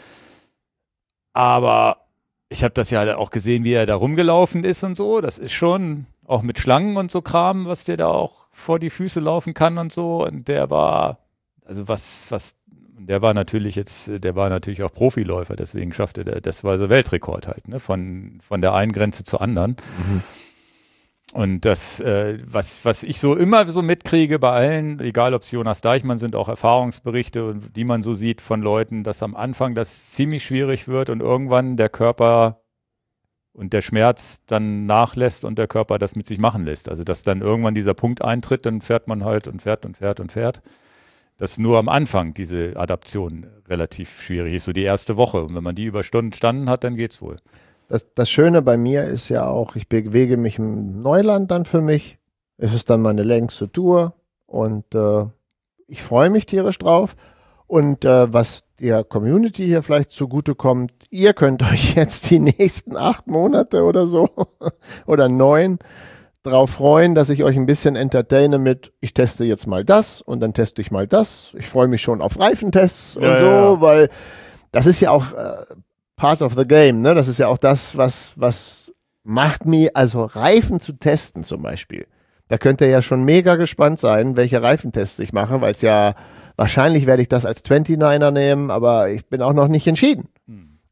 aber ich habe das ja auch gesehen, wie er da rumgelaufen ist und so, das ist schon, auch mit Schlangen und so Kram, was dir da auch vor die Füße laufen kann und so, und der war, also was, was, der war natürlich jetzt, der war natürlich auch Profiläufer, deswegen schaffte der, das war so Weltrekord halt, ne, von, von der einen Grenze zur anderen. Mhm. Und das, äh, was, was ich so immer so mitkriege bei allen, egal ob es Jonas Deichmann sind, auch Erfahrungsberichte, die man so sieht von Leuten, dass am Anfang das ziemlich schwierig wird und irgendwann der Körper und der Schmerz dann nachlässt und der Körper das mit sich machen lässt. Also dass dann irgendwann dieser Punkt eintritt, dann fährt man halt und fährt und fährt und fährt. Dass nur am Anfang diese Adaption relativ schwierig ist, so die erste Woche. Und wenn man die über Stunden standen hat, dann geht's wohl. Das, das Schöne bei mir ist ja auch, ich bewege mich im Neuland dann für mich. Es ist dann meine längste Tour und äh, ich freue mich tierisch drauf. Und äh, was der Community hier vielleicht zugutekommt, ihr könnt euch jetzt die nächsten acht Monate oder so oder neun drauf freuen, dass ich euch ein bisschen entertaine mit, ich teste jetzt mal das und dann teste ich mal das. Ich freue mich schon auf Reifentests und Ja, so, ja. weil das ist ja auch äh, part of the game, ne? Das ist ja auch das, was, was macht mir, also Reifen zu testen zum Beispiel. Da könnt ihr ja schon mega gespannt sein, welche Reifentests ich mache, weil es ja, wahrscheinlich werde ich das als neunundneunziger nehmen, aber ich bin auch noch nicht entschieden. Hm.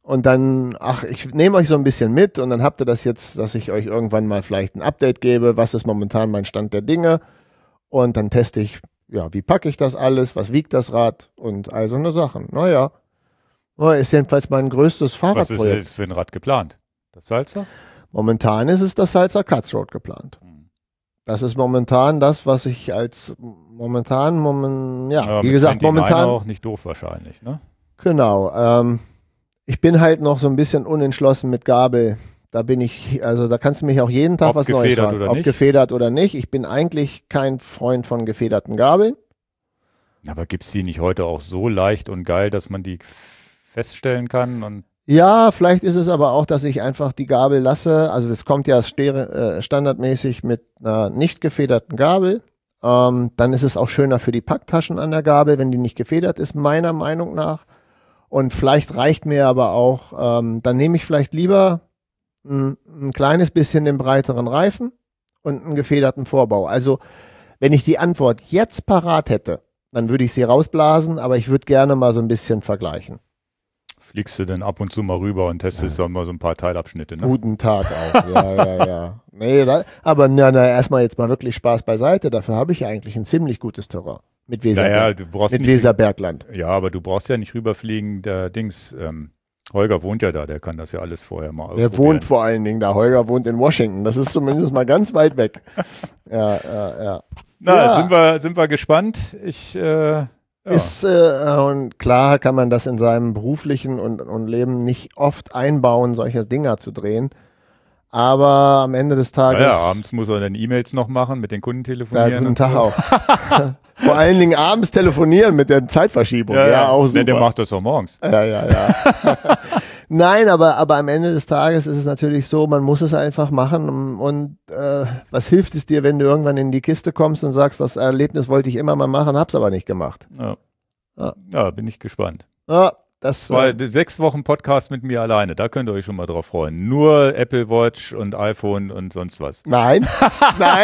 und dann, ach, ich nehme euch so ein bisschen mit und dann habt ihr das jetzt, dass ich euch irgendwann mal vielleicht ein Update gebe, was ist momentan mein Stand der Dinge und dann teste ich, ja, wie packe ich das alles, was wiegt das Rad und all so eine Sachen. Naja, ist jedenfalls mein größtes Fahrradprojekt. Was ist jetzt für ein Rad geplant? Das Salzer? Momentan ist es das Salzer Cutthroat geplant. Das ist momentan das, was ich als momentan, moment, ja, ja, wie gesagt, momentan auch nicht doof wahrscheinlich, ne? Genau. Ähm, ich bin halt noch so ein bisschen unentschlossen mit Gabel. Da bin ich, also da kannst du mich auch jeden Tag ob was Neues fragen, oder ob nicht. gefedert oder nicht. Ich bin eigentlich kein Freund von gefederten Gabeln. Aber gibt es die nicht heute auch so leicht und geil, dass man die feststellen kann? Und Ja, vielleicht ist es aber auch, dass ich einfach die Gabel lasse. Also das kommt ja äh, standardmäßig mit einer nicht gefederten Gabel. Ähm, dann ist es auch schöner für die Packtaschen an der Gabel, wenn die nicht gefedert ist, meiner Meinung nach. Und vielleicht reicht mir aber auch, ähm, dann nehme ich vielleicht lieber ein, ein kleines bisschen den breiteren Reifen und einen gefederten Vorbau. Also wenn ich die Antwort jetzt parat hätte, dann würde ich sie rausblasen, aber ich würde gerne mal so ein bisschen vergleichen. Fliegst du denn ab und zu mal rüber und testest ja. dann mal so ein paar Teilabschnitte, ne? Guten Tag auch, ja, ja, ja. Nee, da, aber na, na, erstmal jetzt mal wirklich Spaß beiseite. Dafür habe ich ja eigentlich ein ziemlich gutes Terrain. Mit, Weserberg, naja, du brauchst mit nicht, Weserbergland. Ja, aber du brauchst ja nicht rüberfliegen, der Dings. Ähm, Holger wohnt ja da, der kann das ja alles vorher mal ausprobieren. Der wohnt vor allen Dingen da. Holger wohnt in Washington. Das ist zumindest mal ganz weit weg. Ja, ja, ja. Na, ja. sind wir, sind wir gespannt. Ich, äh, Ja. Ist, äh, und klar kann man das in seinem beruflichen und, und Leben nicht oft einbauen, solche Dinger zu drehen. Aber am Ende des Tages. Ja, abends muss er dann E-Mails noch machen, mit den Kunden telefonieren. Ja, guten und Tag so. auch. Vor allen Dingen abends telefonieren mit der Zeitverschiebung. Ja, Ja, ja auch super. Ne, der macht das auch morgens. Ja, ja, ja. Nein, aber, aber am Ende des Tages ist es natürlich so, man muss es einfach machen und äh, was hilft es dir, wenn du irgendwann in die Kiste kommst und sagst, das Erlebnis wollte ich immer mal machen, hab's aber nicht gemacht. Ja, ja. ja bin ich gespannt. Ja, das war äh, sechs Wochen Podcast mit mir alleine, da könnt ihr euch schon mal drauf freuen. Nur Apple Watch und iPhone und sonst was. Nein, nein,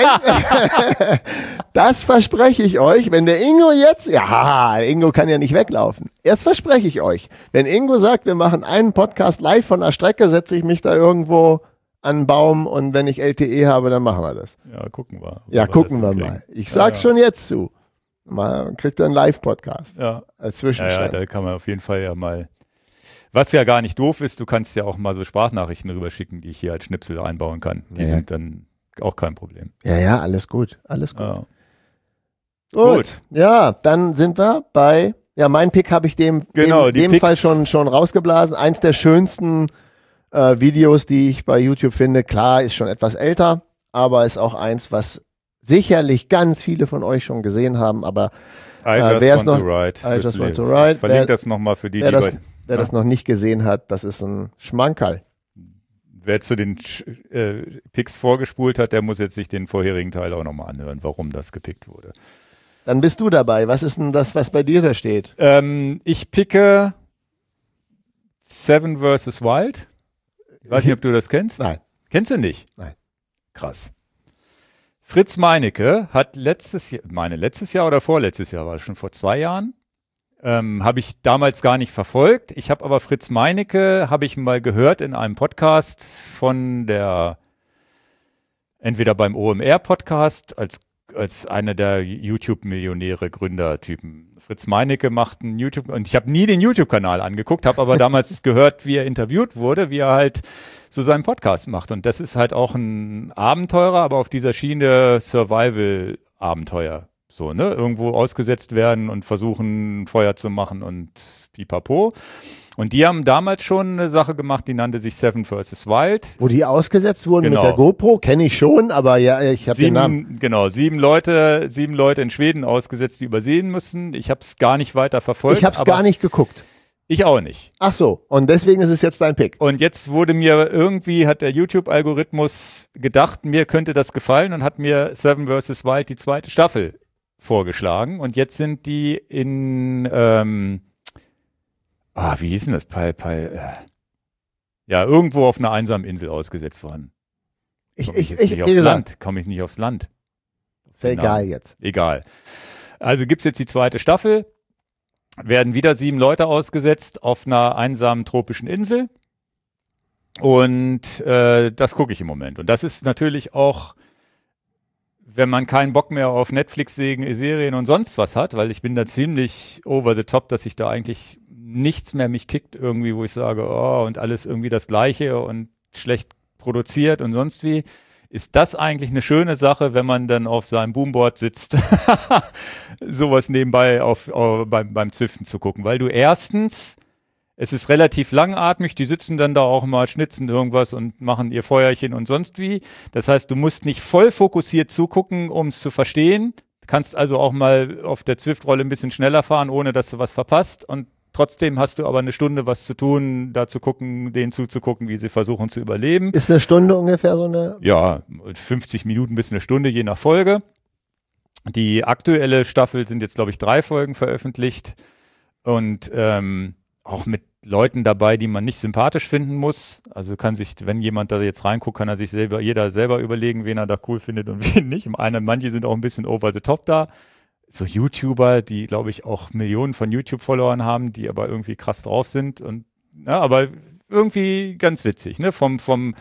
das verspreche ich euch, wenn der Ingo jetzt, ja, Ingo kann ja nicht weglaufen. Jetzt verspreche ich euch, wenn Ingo sagt, wir machen einen Podcast live von der Strecke, setze ich mich da irgendwo an einen Baum und wenn ich L T E habe, dann machen wir das. Ja, gucken wir. Ja, gucken wir mal. Ich sag's ja, ja. schon jetzt zu. Man kriegt einen Live-Podcast ja. als Zwischenstand. Ja, ja, da kann man auf jeden Fall ja mal, was ja gar nicht doof ist, du kannst ja auch mal so Sprachnachrichten rüberschicken, die ich hier als Schnipsel einbauen kann. Die ja. sind dann auch kein Problem. Ja, ja, alles gut, alles gut. Ja. Gut. gut. Ja, dann sind wir bei, ja, mein Pick habe ich dem, genau, dem, dem Fall schon, schon rausgeblasen. Eins der schönsten äh, Videos, die ich bei YouTube finde. Klar, ist schon etwas älter, aber ist auch eins, was sicherlich ganz viele von euch schon gesehen haben, aber I just äh, wer es want noch, to ride. I just want to ride. Ich verlinke das nochmal für die, wer die das, bei, wer ja. das noch nicht gesehen hat, das ist ein Schmankerl. Wer zu den äh, Picks vorgespult hat, der muss jetzt sich den vorherigen Teil auch nochmal anhören, warum das gepickt wurde. Dann bist du dabei. Was ist denn das, was bei dir da steht? Ähm, ich picke Seven versus Wild. Ich weiß nicht, ob du das kennst. Nein. Kennst du nicht? Nein. Krass. Fritz Meinecke hat letztes Jahr, meine letztes Jahr oder vorletztes Jahr, war das schon vor zwei Jahren, ähm, habe ich damals gar nicht verfolgt. Ich habe aber Fritz Meinecke, habe ich mal gehört in einem Podcast von der, entweder beim O M R-Podcast als als einer der YouTube-Millionäre, Gründertypen. Fritz Meinecke macht einen YouTube, und ich habe nie den YouTube-Kanal angeguckt, habe aber damals gehört, wie er interviewt wurde, wie er halt so seinen Podcast macht. Und das ist halt auch ein Abenteurer, aber auf dieser Schiene Survival-Abenteuer. So, ne? Irgendwo ausgesetzt werden und versuchen, Feuer zu machen und pipapo. Und die haben damals schon eine Sache gemacht, die nannte sich Seven versus Wild. Wo die ausgesetzt wurden genau. mit der GoPro, kenne ich schon, aber ja, ich habe den Namen. Genau, sieben Leute, sieben Leute in Schweden ausgesetzt, die übersehen müssen. Ich habe es gar nicht weiter verfolgt. Ich habe es gar nicht geguckt. Ich auch nicht. Ach so, und deswegen ist es jetzt dein Pick. Und jetzt wurde mir irgendwie, hat der YouTube-Algorithmus gedacht, mir könnte das gefallen und hat mir Seven versus Wild die zweite Staffel vorgeschlagen. Und jetzt sind die in... Ähm, Ah, wie hieß denn das? Pai, Pai, äh. Ja, irgendwo auf einer einsamen Insel ausgesetzt worden. Ich, Komme ich, ich, jetzt ich, nicht aufs gesagt, Land? Komme ich nicht aufs Land? Ist ja egal jetzt. Egal. Also gibt es jetzt die zweite Staffel. werden wieder sieben Leute ausgesetzt auf einer einsamen tropischen Insel. Und äh, das gucke ich im Moment. Und das ist natürlich auch, wenn man keinen Bock mehr auf Netflix-Serien und sonst was hat, weil ich bin da ziemlich over the top, dass ich da eigentlich nichts mehr mich kickt irgendwie, wo ich sage, oh, und alles irgendwie das Gleiche und schlecht produziert und sonst wie, ist das eigentlich eine schöne Sache, wenn man dann auf seinem Boomboard sitzt, sowas nebenbei auf, auf, beim, beim Zwiften zu gucken, weil du erstens, es ist relativ langatmig, die sitzen dann da auch mal, schnitzen irgendwas und machen ihr Feuerchen und sonst wie. Das heißt, du musst nicht voll fokussiert zugucken, um es zu verstehen. Du kannst also auch mal auf der Zwift-Rolle ein bisschen schneller fahren, ohne dass du was verpasst. Und trotzdem hast du aber eine Stunde was zu tun, da zu gucken, denen zuzugucken, wie sie versuchen zu überleben. Ist eine Stunde ungefähr so eine? Ja, fünfzig Minuten bis eine Stunde, je nach Folge. Die aktuelle Staffel sind jetzt, glaube ich, drei Folgen veröffentlicht. Und ähm, auch mit Leuten dabei, die man nicht sympathisch finden muss. Also kann sich, wenn jemand da jetzt reinguckt, kann er sich selber, jeder selber überlegen, wen er da cool findet und wen nicht. Eine, manche sind auch ein bisschen over the top da. So YouTuber, die, glaube ich, auch Millionen von YouTube-Followern haben, die aber irgendwie krass drauf sind. Und ja, aber irgendwie ganz witzig, ne? Vom, vom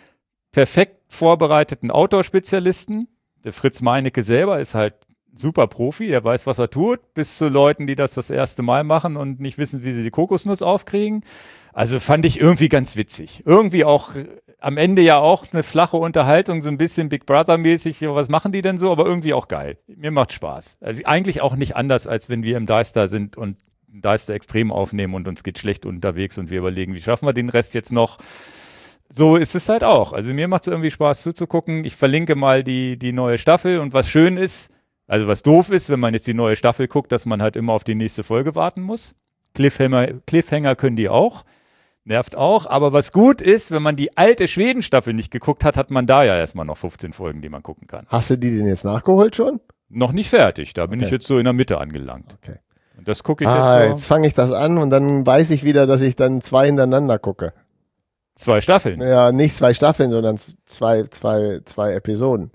perfekt vorbereiteten Outdoor-Spezialisten. Der Fritz Meinecke selber ist halt super Profi, der weiß, was er tut, bis zu Leuten, die das das erste Mal machen und nicht wissen, wie sie die Kokosnuss aufkriegen. Also fand ich irgendwie ganz witzig. Irgendwie auch am Ende ja auch eine flache Unterhaltung, so ein bisschen Big Brother-mäßig. Was machen die denn so? Aber irgendwie auch geil. Mir macht Spaß. Also eigentlich auch nicht anders, als wenn wir im Deister sind und Deister extrem aufnehmen und uns geht schlecht unterwegs und wir überlegen, wie schaffen wir den Rest jetzt noch? So ist es halt auch. Also mir macht es irgendwie Spaß zuzugucken. Ich verlinke mal die, die neue Staffel und was schön ist, also was doof ist, wenn man jetzt die neue Staffel guckt, dass man halt immer auf die nächste Folge warten muss. Cliffhanger, Cliffhanger können die auch. Nervt auch. Aber was gut ist, wenn man die alte Schweden-Staffel nicht geguckt hat, hat man da ja erstmal noch fünfzehn Folgen, die man gucken kann. Hast du die denn jetzt nachgeholt schon? Noch nicht fertig. Da bin Okay. ich jetzt so in der Mitte angelangt. Okay. Und das gucke ich Ah, jetzt so. jetzt fange ich das an und dann weiß ich wieder, dass ich dann zwei hintereinander gucke. Zwei Staffeln. Ja, nicht zwei Staffeln, sondern zwei, zwei, zwei Episoden.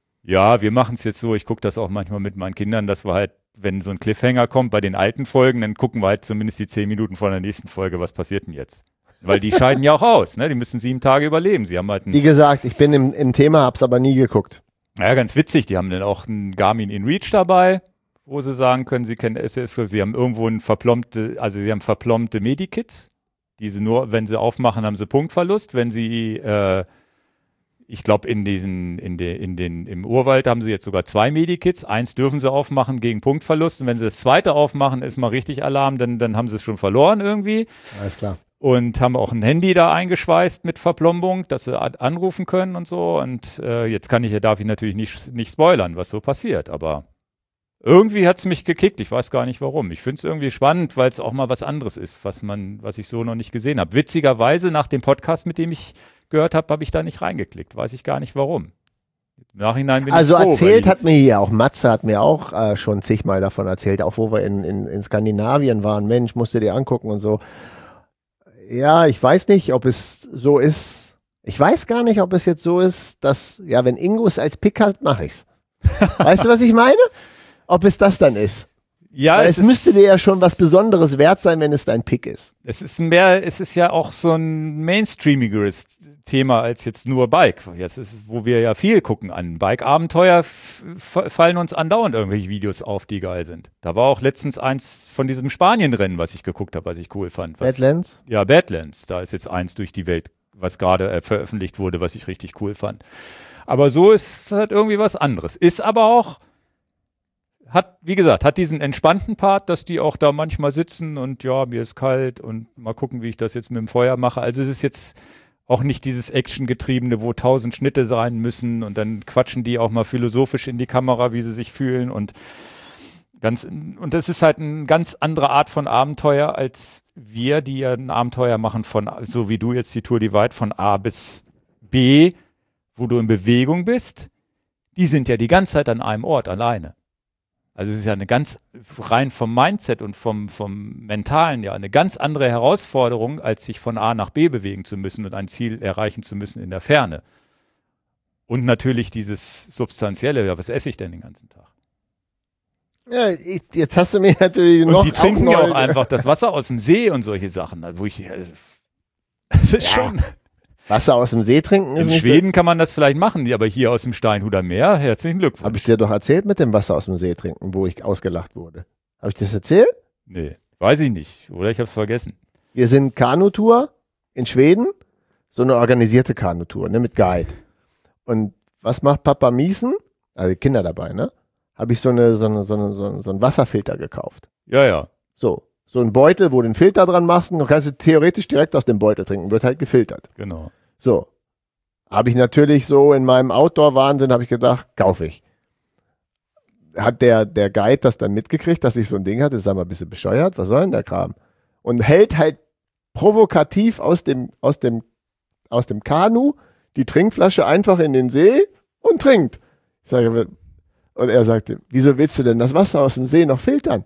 Ja, wir machen es jetzt so, ich gucke das auch manchmal mit meinen Kindern, dass wir halt, wenn so ein Cliffhanger kommt bei den alten Folgen, dann gucken wir halt zumindest die zehn Minuten vor der nächsten Folge, was passiert denn jetzt? Weil die scheiden ja auch aus, ne? Die müssen sieben Tage überleben. Sie haben halt Wie ein, gesagt, ich bin im, im Thema, hab's aber nie geguckt. ja, ganz witzig, die haben dann auch einen Garmin InReach dabei, wo sie sagen können, sie kennen S S, sie haben irgendwo ein verplombte, also sie haben verplombte Medikits, die sie nur, wenn sie aufmachen, haben sie Punktverlust. Wenn sie, äh, ich glaube, in diesen, in den, in den, im Urwald haben sie jetzt sogar zwei Medikits. Eins dürfen sie aufmachen gegen Punktverlust. Und wenn sie das zweite aufmachen, ist mal richtig Alarm, dann, dann haben sie es schon verloren irgendwie. Alles klar. Und haben auch ein Handy da eingeschweißt mit Verplombung, dass sie a- anrufen können und so. Und äh, jetzt kann ich, darf ich natürlich nicht, nicht spoilern, was so passiert. Aber irgendwie hat es mich gekickt. Ich weiß gar nicht warum. Ich finde es irgendwie spannend, weil es auch mal was anderes ist, was man, was ich so noch nicht gesehen habe. Witzigerweise, nach dem Podcast, mit dem ich gehört habe, habe ich da nicht reingeklickt. Weiß ich gar nicht warum. Im Nachhinein bin Also ich froh, erzählt weil hat mir hier auch, Matze hat mir auch äh, schon zigmal davon erzählt, auch wo wir in, in, in Skandinavien waren. Mensch, musst du dir angucken und so. Ja, ich weiß nicht, ob es so ist. Ich weiß gar nicht, ob es jetzt so ist, dass, ja, wenn Ingo es als Pick hat, mache ich's. Weißt du, was ich meine? Ob es das dann ist. ja, Weil es, es müsste ist, dir ja schon was Besonderes wert sein, wenn es dein Pick ist. es ist mehr, es ist ja auch so ein mainstreamigeres Thema als jetzt nur Bike. Jetzt ist, wo wir ja viel gucken an Bike-Abenteuer, f- f- fallen uns andauernd irgendwelche Videos auf, die geil sind. Da war auch letztens eins von diesem Spanien-Rennen, was ich geguckt habe, was ich cool fand. Was, Badlands? Ja, Badlands. Da ist jetzt eins durch die Welt, was gerade äh, veröffentlicht wurde, was ich richtig cool fand. Aber so ist halt irgendwie was anderes. Ist aber auch, hat, wie gesagt, hat diesen entspannten Part, dass die auch da manchmal sitzen und ja, mir ist kalt und mal gucken, wie ich das jetzt mit dem Feuer mache. Also es ist jetzt auch nicht dieses Action-getriebene, wo tausend Schnitte sein müssen und dann quatschen die auch mal philosophisch in die Kamera, wie sie sich fühlen und ganz, und das ist halt eine ganz andere Art von Abenteuer als wir, die ja ein Abenteuer machen von, so wie du jetzt die Tour Divide von A bis B, wo du in Bewegung bist. Die sind ja die ganze Zeit an einem Ort alleine. Also es ist ja eine ganz, rein vom Mindset und vom, vom Mentalen ja eine ganz andere Herausforderung, als sich von A nach B bewegen zu müssen und ein Ziel erreichen zu müssen in der Ferne. Und natürlich dieses Substanzielle, ja, was esse ich denn den ganzen Tag? Ja, ich, jetzt hast du mir natürlich und noch die trinken ja auch neu- einfach das Wasser aus dem See und solche Sachen, wo ich, also, das ist Ja. schon, Wasser aus dem See trinken ist in nicht. Schweden kann man das vielleicht machen, aber hier aus dem Steinhuder Meer, herzlichen Glückwunsch. Habe ich dir doch erzählt mit dem Wasser aus dem See trinken, wo ich ausgelacht wurde. Habe ich das erzählt? Nee, weiß ich nicht, oder ich habe es vergessen. Wir sind Kanutour in Schweden, so eine organisierte Kanutour, ne, mit Guide. Und was macht Papa Miesen? Also die Kinder dabei, ne? Habe ich so eine, so eine, so eine, so eine, so einen Wasserfilter gekauft. Ja, ja, So. So ein Beutel, wo du den Filter dran machst und dann kannst du theoretisch direkt aus dem Beutel trinken. Wird halt gefiltert. genau. So. Habe ich natürlich so in meinem Outdoor-Wahnsinn, habe ich gedacht, kaufe ich. Hat der, der Guide das dann mitgekriegt, dass ich so ein Ding hatte? Sag mal, bist du bescheuert? Was soll denn der Kram? Und hält halt provokativ aus dem, aus dem, aus dem Kanu die Trinkflasche einfach in den See und trinkt. Ich sage, und er sagte, wieso willst du denn das Wasser aus dem See noch filtern?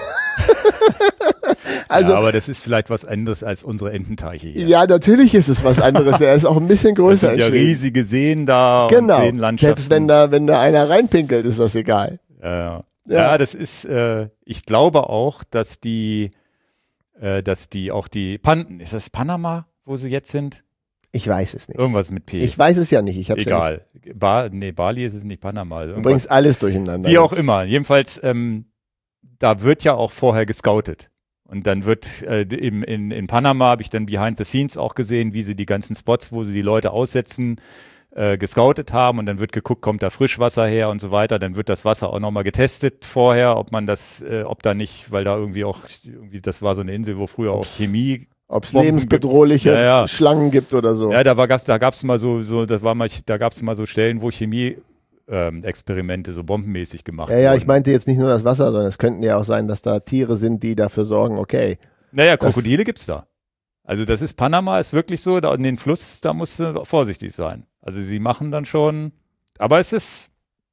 Also, ja, aber das ist vielleicht was anderes als unsere Ententeiche hier. ja, natürlich ist es was anderes. Er ist auch ein bisschen Das größer sind in ja Schweden. riesige Seen da Genau. und Seenlandschaften. Selbst wenn da, wenn da einer reinpinkelt, ist das egal. Ja, ja. Ja. ja, das ist, äh, ich glaube auch, dass die, äh, dass die auch die Pan, ist das Panama, wo sie jetzt sind? Ich weiß es nicht. Irgendwas mit P. Ich weiß es ja nicht. Ich hab's ja nicht. Egal. Ba nee, Bali ist es nicht, Panama. Du Irgendwas. bringst alles durcheinander. Wie auch jetzt. immer. Jedenfalls, ähm, da wird ja auch vorher gescoutet. Und dann wird äh, im, in, in Panama habe ich dann behind the scenes auch gesehen, wie sie die ganzen Spots, wo sie die Leute aussetzen, äh, gescoutet haben. Und dann wird geguckt, kommt da Frischwasser her und so weiter. Dann wird das Wasser auch nochmal getestet vorher, ob man das, äh, ob da nicht, weil da irgendwie auch, irgendwie, das war so eine Insel, wo früher auch Ob's- Chemie. Ob es Bomben lebensbedrohliche gibt. Ja, ja. Schlangen gibt oder so. Ja, da war, gab's, da gab's mal so, so, das war mal, da gab's mal so Stellen, wo Chemie ähm, Experimente so bombenmäßig gemacht ja, ja, ich wurden. meinte jetzt nicht nur das Wasser, sondern es könnten ja auch sein, dass da Tiere sind, die dafür sorgen, okay. Naja, das- Krokodile gibt's da. Also das ist Panama, ist wirklich so, da in den Fluss, da musst du vorsichtig sein. Also sie machen dann schon, aber es ist,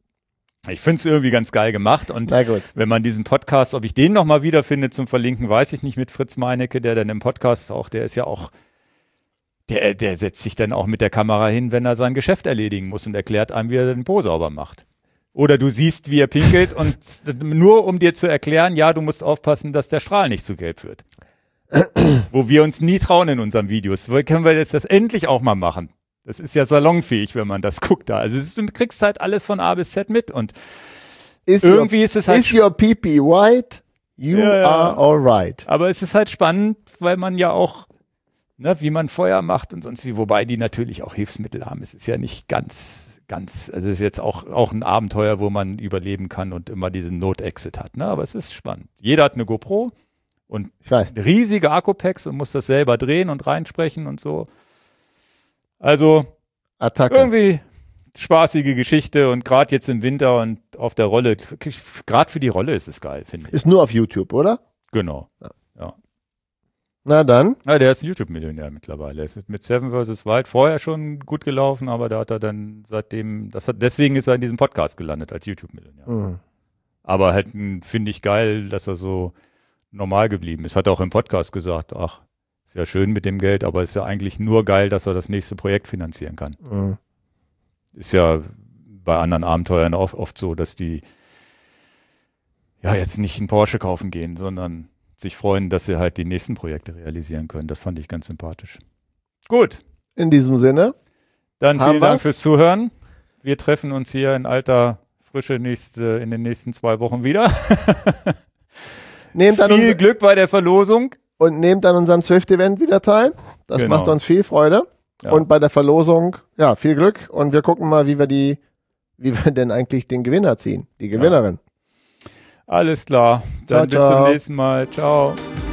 ich finde es irgendwie ganz geil gemacht und Na gut. wenn man diesen Podcast, ob ich den nochmal wiederfinde zum Verlinken, weiß ich nicht, mit Fritz Meinecke, der dann im Podcast auch, der ist ja auch, der, der setzt sich dann auch mit der Kamera hin, wenn er sein Geschäft erledigen muss und erklärt einem, wie er den Po sauber macht. Oder du siehst, wie er pinkelt und nur um dir zu erklären, ja, du musst aufpassen, dass der Strahl nicht zu gelb wird. Wo wir uns nie trauen in unseren Videos. Wo können wir jetzt das endlich auch mal machen? Das ist ja salonfähig, wenn man das guckt da. Also es ist, du kriegst halt alles von A bis Z mit und Is irgendwie your, ist es halt, is your pee-pee white? You Ja, ja. are alright. aber es ist halt spannend, weil man ja auch, ne, wie man Feuer macht und sonst wie, wobei die natürlich auch Hilfsmittel haben. Es ist ja nicht ganz, ganz, also es ist jetzt auch, auch ein Abenteuer, wo man überleben kann und immer diesen Not-Exit hat, ne, aber es ist spannend. Jeder hat eine GoPro und Ich weiß. riesige Akkupacks und muss das selber drehen und reinsprechen und so. Also Attacke. irgendwie spaßige Geschichte und gerade jetzt im Winter und auf der Rolle, gerade für die Rolle ist es geil, finde ich. Ist nur auf YouTube, oder? Genau. Na dann. Ja, der ist YouTube-Millionär mittlerweile. Er ist mit Seven versus. Wild vorher schon gut gelaufen, aber da hat er dann seitdem, das hat, deswegen ist er in diesem Podcast gelandet als YouTube-Millionär. Mhm. Aber halt hm, finde ich geil, dass er so normal geblieben ist. Hat er auch im Podcast gesagt, ach, ist ja schön mit dem Geld, aber ist ja eigentlich nur geil, dass er das nächste Projekt finanzieren kann. Mhm. Ist ja bei anderen Abenteuern oft, oft so, dass die ja jetzt nicht einen Porsche kaufen gehen, sondern sich freuen, dass sie halt die nächsten Projekte realisieren können. Das fand ich ganz sympathisch. Gut, In diesem Sinne. dann Haben vielen Dank wir's? fürs Zuhören. Wir treffen uns hier in alter Frische nächste, in den nächsten zwei Wochen wieder. Nehmt an Viel uns, Glück bei der Verlosung. und nehmt an unserem Swift-Event wieder teil. Das Genau. macht uns viel Freude. Ja. Und bei der Verlosung, ja, viel Glück. Und wir gucken mal, wie wir die, wie wir denn eigentlich den Gewinner ziehen. Die Gewinnerin. Alles klar. Ciao, Dann bis ciao. zum nächsten Mal. Ciao.